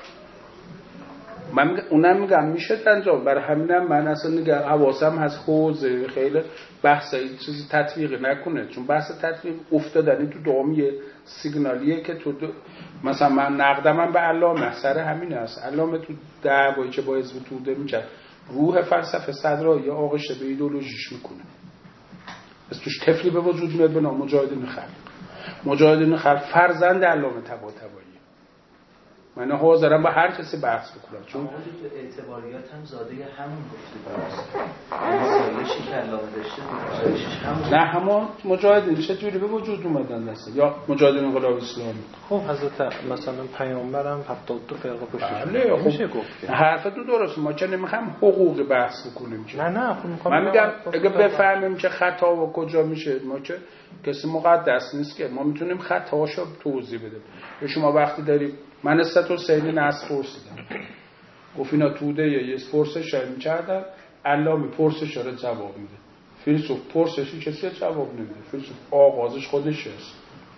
من میگم اونم میگم میشه انجام. برای همینم من اصلا میگم حواسم هست حوزه خیلی بحث چیزی تطبیق نکنه، چون بحث تطبیق افتادنی تو دامی سیگنالیه که تو دو... مثلا من نقدم من به علامه سر همین است. علامه تو دعوایی که با حزب توده میکرد روح فلسفه صدرایی یا آغشته به ایدئولوژیش میکنه. از توش طفلی به وجود میاد به نام مجاهدین خلق. مجاهدین خلق فرزند علامه طباطبایی. من حاضرم با هر کسی بحث بکنم چون اعتباریات هم زاده همون گفته باشه. مسائلشی که علامه داشته مسائلش همون. نه همون مجاهدین چه جوری به وجود اومدن دسته یا مجاهدین انقلاب اسلامی. خب حضرت مثلا پیامبرم هفتاد و دو فرقه پشتش. بله خب میشه گفت. حرف تو درسته. ما چه نمیخوام حقوق بحث بکنیم که. نه نه خب من میگم اگه بفهمیم که خطا و کجا میشه ما که کسی مقدس نیست که ما میتونیم خطاهاشو توضیح بدیم. یا شما وقتی داریم من استاد حسین نصر پرسیدم گفت اینا توده یه پرسش شاید می‌کردن علامه پرسش رو جواب میده. فیلسوف پرسشی کسی جواب نمیده. فیلسوف آغازش خودش است.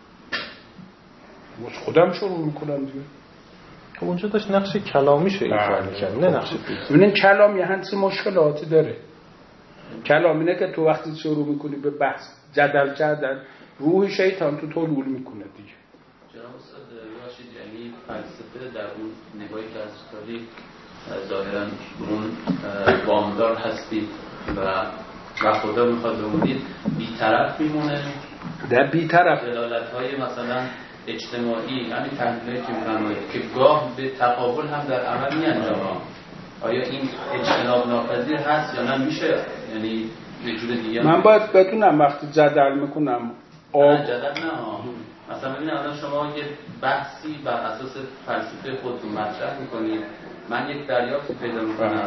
من خودم شروع میکنم دیگه. خب اونجا داشت نقش کلامیشو ایفا می‌کرد نه نقش فیلسوف. ببینید کلام یه همچین مشکلاتی داره. کلام اینه که تو وقتی شروع میکنی به بحث جدل کردن روح شیطان تو طلول میکنه دیگه. جناب استاد راشد یعنی فلسفه در اون نگاهی که از تاریخ ظاهراً اون وامدار هستید و و خدا میخواد بمونید بی‌طرف میمونه در بی‌طرف دلالت‌های مثلا اجتماعی یعنی تحلیلی که می‌فرمایید که گاه به تقابل هم در عمل می‌انجامه. آیا این اجتناب ناپذیر هست یا نه میشه یعنی یه جور دیگه من باید بدونم وقتی جدل میکنم آب جدل نه مثلا ببینید الان شما یه بحثی بر اساس فلسفه خودتون مطرح میکنید من یک دریافتی پیدا میکنم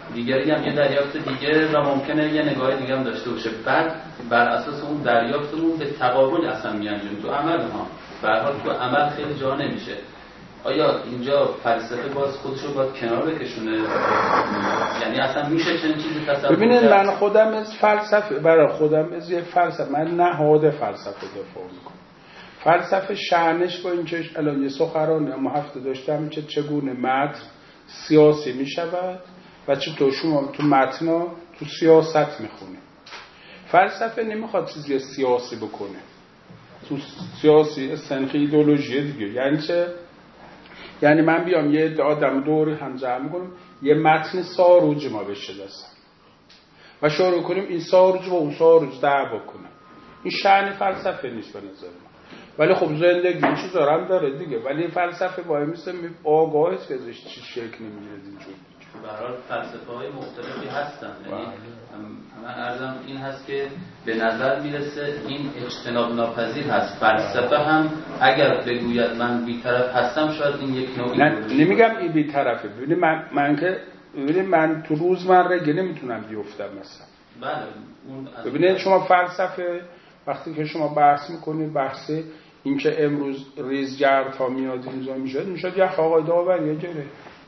دیگری هم یه دریافت دیگه و ممکنه یه نگاه دیگه هم داشته باشه. بعد بر اساس اون دریافتمون به تقابل اصلا میانجیم تو عمل ها. به هر حال تو عمل خیلی جا نمیشه. آیا اینجا فلسفه باز خودش رو باید کنار بکشونه؟ یعنی اصلا میشه چنین چیزی تصور؟ ببینید من خودم از فلسفه برای خودم از یه فلسفه من نهاد فلسفه دفاع میکنم. فلسفه شأنش با این که الان یه سخنرانی ما هفته داشتم که چگونه متن سیاسی میشود و چطور شما تو متن تو سیاست میخونی. فلسفه نمیخواد چیزی سیاسی بکنه. تو سیاسی سنخی ایدئولوژی دیگه. یعنی چه؟ یعنی من بیام یه آدم دوری هم جمع میکنم یه متن ساروج ما بشه دستم و شروع کنیم این ساروج و اون ساروج دعوا کنیم. این شأن فلسفه نیست به نظر من. ولی خب زندگی این چیزا هم داره دیگه. ولی فلسفه باید مثل آگاه است که ازش چی شکل نمیگیره اینجور. برای فلسفه های مختلفی هستن. یعنی من عرضم این هست که به نظر میرسه این اجتناب ناپذیر هست. فلسفه هم اگر بگوید من بی‌طرف هستم شاید این یک نوعی نه نمیگم این بی‌طرفه. ببینید من من که ببینید من تو روزمره نمیتونم بیفتم مثلا. بله اون ببینید شما فلسفه وقتی که شما بحث میکنید بحث این که امروز ریزگرد ها میاد اینجا میشد میشد یه آقای داوری جره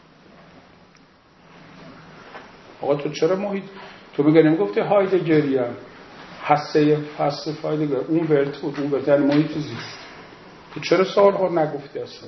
آقا تو چرا محیط تو بگه نمیگفتی هایدگری هم حسه فلسفه هایدگر اون ورت بود اون ورت یعنی محیط زیست تو چرا سالها نگفتی اصلا؟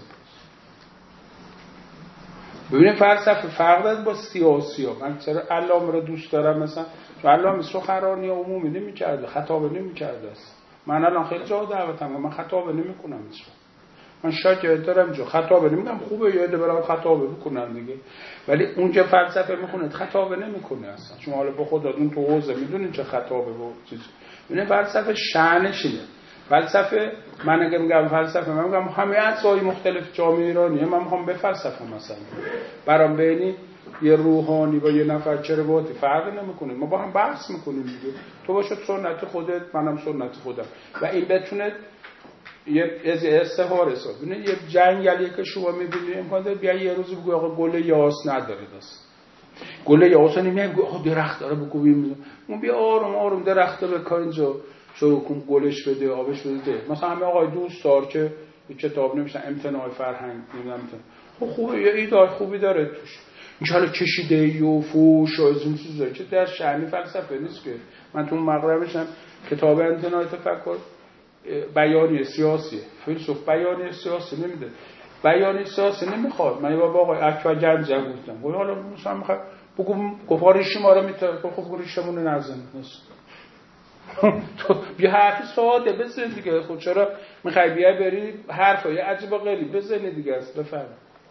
ببینید فلسفه فرق داره با سیاسی ها. من چرا علامه رو دوست دارم مثلا چون علامه سخنرانی عمومی نمی‌کرده خطابه نمی‌کرده است. من الان خیلی جا دعوتم من خطابه نمی‌کنم اصلا. من شاید دارم جو خطابه نمیگم خوبه یاده برام خطابه بکنن دیگه ولی اونجا فلسفه میخونه خطابه نمیکنه اصلا. شما حالا به خودتون تو حوزه میدونید چه خطابه و چیز ببینید فلسفه شأنش اینه. فلسفه من اگه میگم فلسفه من میگم همه اجزای مختلف جامعه ایرانیه من میخوام به فلسفه مثلا برام بینی یه روحانی با یه نفر چرواتی فرق نمیکنه ما با هم بحث میکنیم دیگه تو باشد سنت خودت منم سنت خودم و این بتونه یه از استفاده است. ببینید یه جنگلی که شما میبینید امکان داره بیا یه روز بگو آقا گل یاس نداره دست گل یاس نمیگه آقا درخت داره بگو ببین اون بیا آروم آروم درخت به کانجا شروع کن گلش بده آبش بده. مثلا همه آقای دوست دار که یه کتاب نمیشن امتناع فرهنگ نمیدونم خب خوبه یه ایده خوبی داره توش ان شاء الله کشیده و فوش و از این چیزا که در شأن فلسفه نیست که من تو مغربشم کتاب امتناع تفکر بیانی سیاسی فیلسوف بیانی سیاسی نمیده بیانی سیاسی نمیخواد. من با آقای اکبر جنجه گفتم ولی حالا مثلا میخواد بگم گفارشی ما رو میتونه خب گوشمون نزن نیست تو بیا حرفی ساده بزن دیگه خود چرا میخوای بیا بری حرفای عجیب و غریب بزنی دیگه است. بفرمایید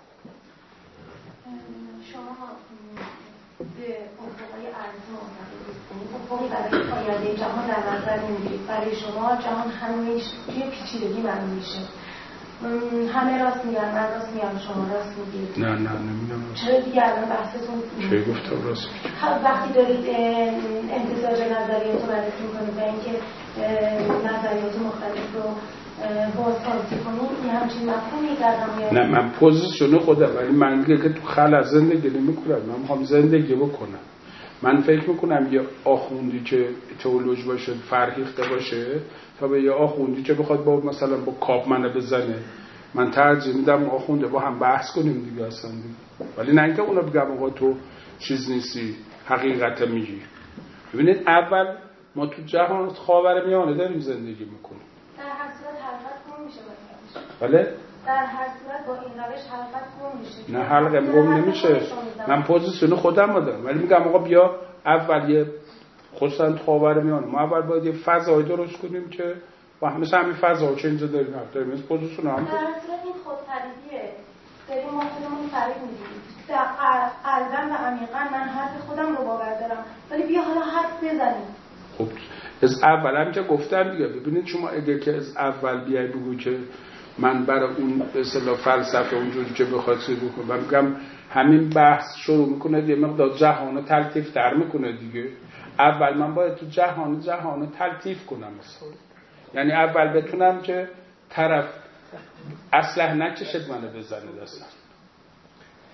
شما به افقای ارزی معتقدید افقی برای پایانه جهان در نظر میگیرید. برای شما جهان همیشه توی پیچیدگی معلوم میشه. همه راست میگن من راست میگم شما راست میگید. نه نه نمیگم چرا دیگه الان بحثتون چه گفتم راست میگم وقتی دارید امتزاج نظریات رو بررسی میکنید و اینکه نظریات مختلف رو بازسازی کنید این همچین مفهومی در نمایان نه من پوزیشن خودم ولی من دیگه که تو خلأ زندگی نمیکنم من میخوام زندگی بکنم. من فکر میکنم یه آخوندی که تئولوژ باشه فرهیخته باشه تا به یه آخوندی که بخواد با مثلا با کاپ منو بزنه من ترجیح میدم آخونده با هم بحث کنیم دیگه اصلا دیگه. ولی نه اینکه اونا بگم آقا تو چیز نیستی حقیقت میگی. ببینید اول ما تو جهان خاورمیانه داریم زندگی میکنیم در هر صورت حقیقت گم میشه بله در هر صورت با این روش حلقت گم میشه. نه حلقه گم نمیشه. من پوزیشن خودم دارم ولی میگم آقا بیا اول یه خصوصا خاورمیانه ما اول باید یه فضای درست کنیم که با همه همین فضا چه اینجا داریم داریم این پوزیشن هم در صورت این خودپریدیه داریم ما خودمون فرید میگیریم در قلبم و عمیقا من حرف خودم رو باور دارم ولی بیا حالا حرف بزنیم. خب از اول هم که گفتم دیگه ببینید شما اگه که از اول بیای بگو که من برای اون به اصطلاح فلسفه اونجوری که بخواد چیز بکنه میگم همین بحث شروع میکنه یه مقدار جهانو تلطیف تر میکنه دیگه. اول من باید تو جهان جهانو تلطیف کنم مثلا یعنی اول بتونم که طرف اسلحه نکشد منو بزنه دستم.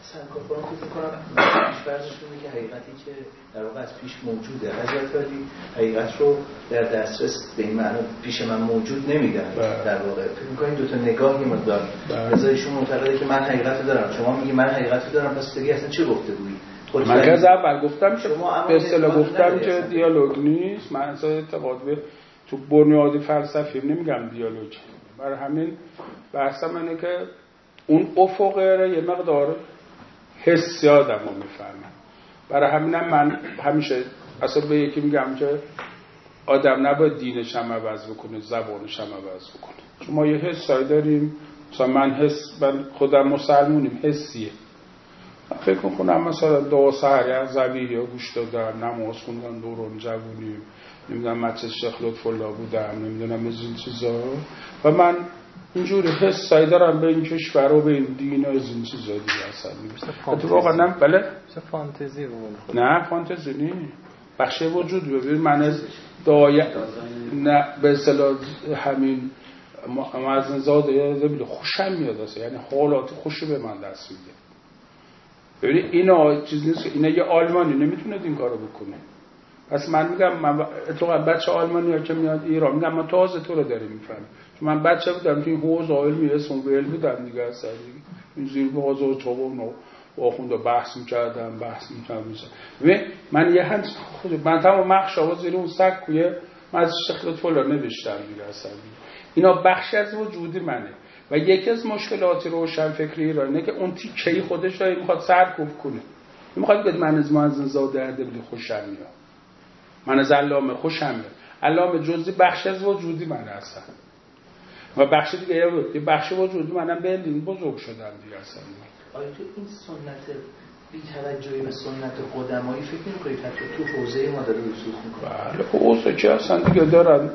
سرکارخانه فکر کنم پیش‌فرضشون اینه که حقیقتی که در واقع از پیش موجوده حضرت ولی حقیقت رو در دسترس به این معنی پیش من موجود نمیدن. در واقع فکر می‌کنم دو تا نگاه یه مقدار رضا ایشون معتقده که من حقیقت رو دارم، شما میگی من حقیقت رو دارم، پس دیگه اصلا چه گفتگویی؟ من که از اول گفتم که به اصطلاح گفتم که دیالوگ نیست. من اصلا اعتقاد به تو بنیاد فلسفی نمیگم دیالوگ. برای همین بحثم اینه که اون افقه یه مقدار حسی آدم رو میفهمن. برای همینم من همیشه اصلا به یکی میگم که آدم نباید دینش هم عوض بکنه، زبانش هم عوض بکنه. چون ما یه حسایی داریم، مثلا من حس من خودم مسلمونیم حسیه. من فکر میکنم مثلا دو سحری از زبیری ها گوش دادم، نماز خوندم دوران جوونیم، نمیدونم مجلس شیخ لطف‌الله بودم، نمیدونم از این چیزا و من اینجوری حسایی دارم به این کشور و به این دین و از این چیزا دیگه اصلا نیست. تو واقعا نه بله مثل فانتزی بود. نه فانتزی نیست. بخش وجود ببین من از دایه نه به اصطلاح همین معزن زاده یاد خوشم میاد اصلا، یعنی حالات خوشی به من دست میده. ببین اینا چیز نیست که اینا یه آلمانی نمیتونه این کارو بکنه. پس من میگم من تو بچه آلمانی‌ها که میاد ایران میگم من تازه تو رو داریم میفهمم. چون من بچه بودم تو این حوزه علمی اسم ویل بودم دیگه اصلا دیگه این زیر بغاز و چوبون و آخونده بحث میکردم بحث میکردم. ببین من یه هم خود من تمام مخشا و زیر اون سکوی من از شیخ لطف‌الله نوشتم دیگه اصلا دیگه. اینا بخشی از وجود منه و یکی از مشکلات روشن فکری ایرانه که اون تیکه‌ای خودش رو میخواد سرکوب کنه. میخواد بگه من از معزن زاده اردبیلی خوشم میاد، من از علامه خوشم میاد. علامه جزئی بخش از وجودی منه اصلا و بخش دیگه یه بخش وجودی منم به دین بزرگ شدم دیگه اصلا. آیا تو این سنت بی توجهی به سنت قدمایی فکر می‌کنید حتی تو حوزه ما داره رسوخ می‌کنه؟ بله حوزه که اصلا دیگه دارن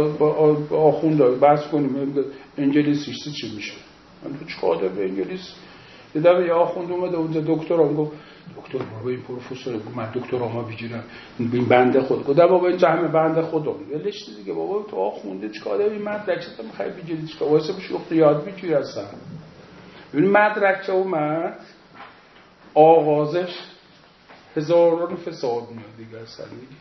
با آخونده بحث کنیم انگلیسیش چی میشه. من تو چیکار دارم به انگلیس؟ دیدم یه آخوند اومده اونجا دکترام گفت دکتر بابا این پروفسور گفت من دکترامو بگیرم این بنده خود گفتم بابا این جهمه بنده خودم ولش دیگه بابا تو آخونده چیکار داری این مدرک تو می‌خوای بگیری چیکار واسه بشو یاد میگیری اصلا. ببین مدرک اومد آغازش هزاران فساد میاد دیگه اصلا دیگه.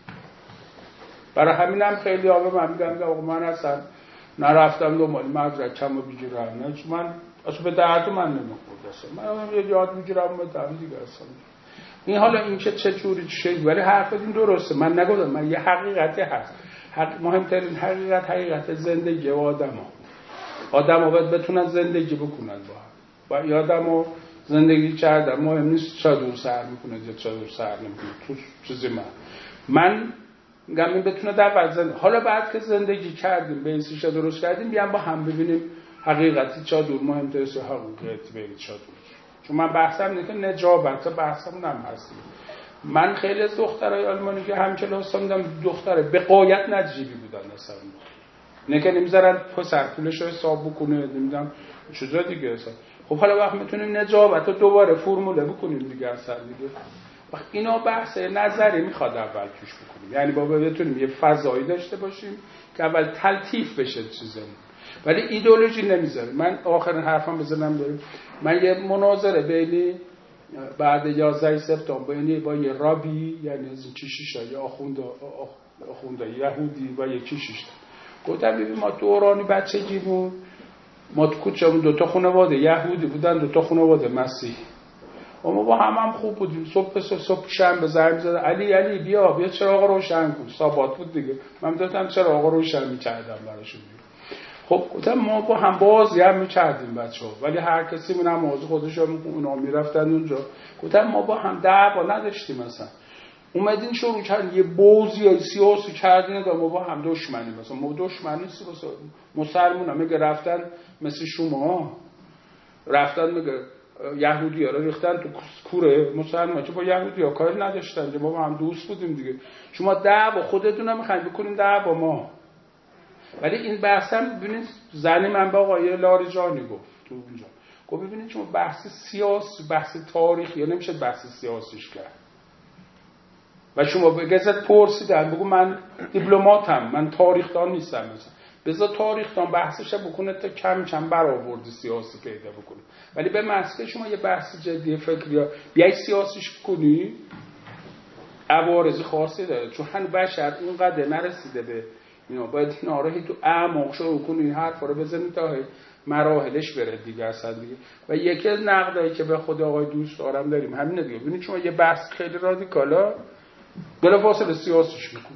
برای همینم خیلی ها به من میگن آقا من اصلا نرفتم دنبال مدرکمو بگیرم نه چون من اصلا به درد من نمیخورد اصلا من یه یاد میگیرم به درد دیگه اصلا. این حالا این که چه جوری چه ولی حرف این درسته من نگفتم من یه حقیقتی هست. حق مهمترین حقیقت حقیقت زندگی و آدم‌ها. آدم‌ها باید بتونن زندگی بکنن با هم. و آدم‌ها زندگی کردن مهم نیست چه دور سر میکنه یا چه دور سر نمیکنه تو چیزی من من میگم این بتونه در وزن حالا بعد که زندگی کردیم بیسیش درست کردیم بیام با هم ببینیم حقیقتی چه دور مهمتره یا حقیقت به چه دور. چون من بحثم اینه که نجابت بحثم نم هست. من خیلی از دخترای آلمانی که همکلاس دیدم دختره به غایت نجیبی بودن اصلا نه که نمیذارن پسر پولش رو حساب بکنه نمیدونم چیزا دیگه اصلا. خب حالا وقت میتونیم نجابت رو دوباره فرموله بکنیم دیگه اصلا دیگه. وقت اینا بحث نظری میخواد اول توش بکنیم یعنی بابا بتونیم یه فضایی داشته باشیم که اول تلطیف بشه چیزمون ولی ایدئولوژی نمیذاره. من آخرین حرفم بزنم داریم من یه مناظره بینی بعد یازده سپتامبر یعنی با یه رابی یعنی از این چیشیشا یه آخونده آخونده یهودی و یه چیشیشا گفتم ببین ما دورانی بچگی بود ما تو کوچه‌مون دو تا خانواده یهودی بودن دو تا خانواده مسیحی و ما با هم هم خوب بودیم. صبح صبح شنبه زنگ می‌زدن علی علی بیا بیا چراغ روشن کن سابات بود دیگه من دادم چراغ روشن می‌کردم براشون. خب گفتم ما با هم بازی هم می‌کردیم بچه‌ها ولی هر کسی من نماز خودش رو اونا می‌رفتن اونجا. گفتم ما با هم دعوا نداشتیم مثلا اومدین شروع کردن یه بازی یا سیاسی کردین که ما با هم دشمنیم مثلا ما دشمن نیستیم مثلا مسلمونا میگه رفتن مثل شما رفتن میگه یهودی‌ها رو ریختن تو کوره مسلمونا که با یهودی‌ها کاری نداشتن که ما با هم دوست بودیم دیگه شما دعوا خودتون هم می‌خواید بکنین دعوا ما. ولی این بحثم ببینید زنی من با آقای لاریجانی گفت تو اونجا گفت ببینید شما بحث سیاسی بحث تاریخی یا نمیشه بحث سیاسیش کرد و شما به گزت پرسیدن بگو من دیپلماتم من تاریخ دان نیستم مثلا بذار تاریخ دان بحثش بکنه تا کم کم برآورد سیاسی پیدا بکنه. ولی به مسئله شما یه بحث جدی فکری ها بیای سیاسیش کنی عوارض خاصی داره، چون هنوز بشر اونقدر نرسیده به اینا. باید این آراهی تو اعماق شروع کنی، این حرفا رو بزنی تا مراحلش بره دیگه اصلا دیگه. و یکی از نقدایی که به خود آقای دوست دارم داریم همینه دیگه. ببینید شما یه بحث خیلی رادیکالا بلافاصله سیاسیش میکنی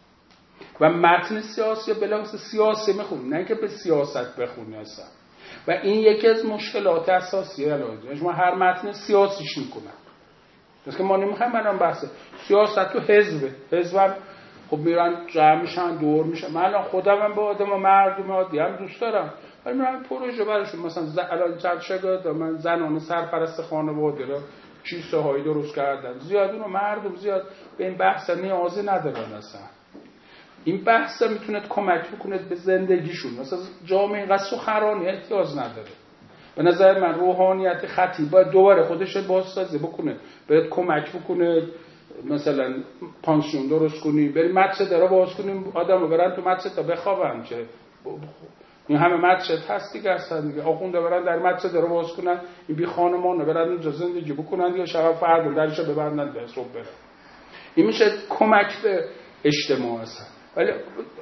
و متن سیاسی بلافاصله سیاسی میخونی، نه که به سیاست بخونی اصلا. و این یکی از مشکلات اساسیه الان. شما هر متن سیاسیش میکنن. پس که ما نمیخوایم الان بحث سیاست تو حزب، حزب خب میرن جمع میشن دور میشن. من الان خودم هم با آدم و مردم عادی هم دوست دارم، ولی میرم پروژه براشون مثلا ز... الان چند شاگرد من زنان سرپرست خانواده رو چیزه هایی درست کردن. زیاد اونو مردم زیاد به این بحث نیازی ندارن اصلا. این بحث میتونه کمک بکنه به زندگیشون. مثلا جامعه اینقدر سخنرانی احتیاج نداره. به نظر من روحانیت خطیب باید دوباره خودش رو بازسازی بکنه، باید کمک بکنه. مثلا پانسیون درست کنی، بریم مدرسه درا باز کنیم، آدمو برن تو مدرسه تا بخوابن. که این همه مدرسه هست دیگه هستن دیگه. آخونده برن در مدرسه درا باز کنن، این بی خانمانه برن اونجا زندگی بکنن دیگه، شب فردا درشو ببندن به صبح برن. این میشه کمک به اجتماع هستن. ولی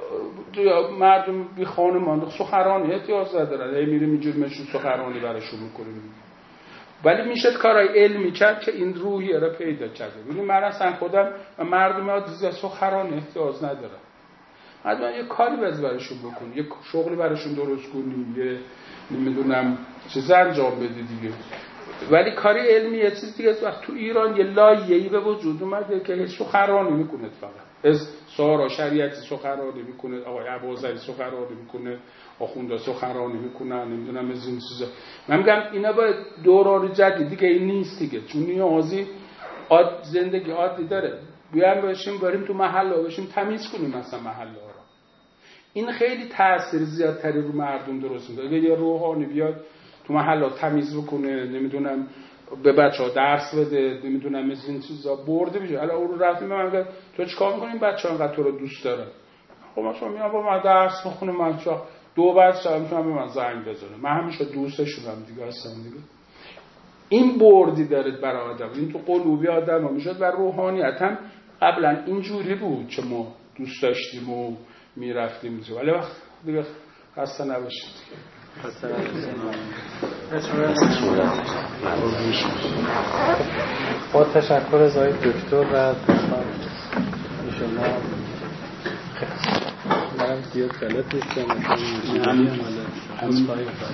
مردم بی خانمان سخنرانی احتیاج ندارن، هی میریم اینجوری میشون سخنرانی براشون میکنیم. ولی میشه کارهای علمی کرد که این روحیه رو پیدا کرده. ببین من اصلا خودم و مردم عادی سخنرانی احتیاج ندارم. حتما یه کاری باید براشون بکنی، یه شغلی براشون درست کنی، یه نمیدونم چیز انجام بدی دیگه. ولی کاری علمی یه چیز دیگه است. وقت تو ایران یه لایه‌ای به وجود اومده که سخنرانی میکنه، فقط از سارا شریعتی سخنرانی میکنه، آقای ابوذری سخنرانی میکنه، آخوندا سخنرانی میکنن، نمیدونم از این چیزا. من میگم اینا باید دوران جدید دیگه این نیست دیگه، چون نیازی عاد زندگی عادی داره. بیایم باشیم بریم تو محله باشیم تمیز کنیم مثلا محله ها رو. این خیلی تاثیر زیادتری رو مردم درست میده. اگه یه روحانی بیاد تو محله تمیز بکنه، نمیدونم به بچه‌ها درس بده، نمیدونم از این چیزا برده میشه. الان اون رو رفتیم من میگم تو چیکار می‌کنی بچه‌ها انقدر تو رو دوست دارن؟ خب مثلا میام با من درس بخونه، من چا دو بعد شب میتونم به من زنگ بزنه. من همیشه دوستشونم دیگه هستم دیگه. این بردی داره برای آدم، این تو قلوبی آدم میشد و روحانیت هم قبلا اینجوری بود که ما دوست داشتیم و میرفتیم دیگه. ولی وقت دیگه خسته نباشید دیگه. خسته نباشید. با تشکر از آقای دکتر و دوستان شما منم زیاد غلط نیستم.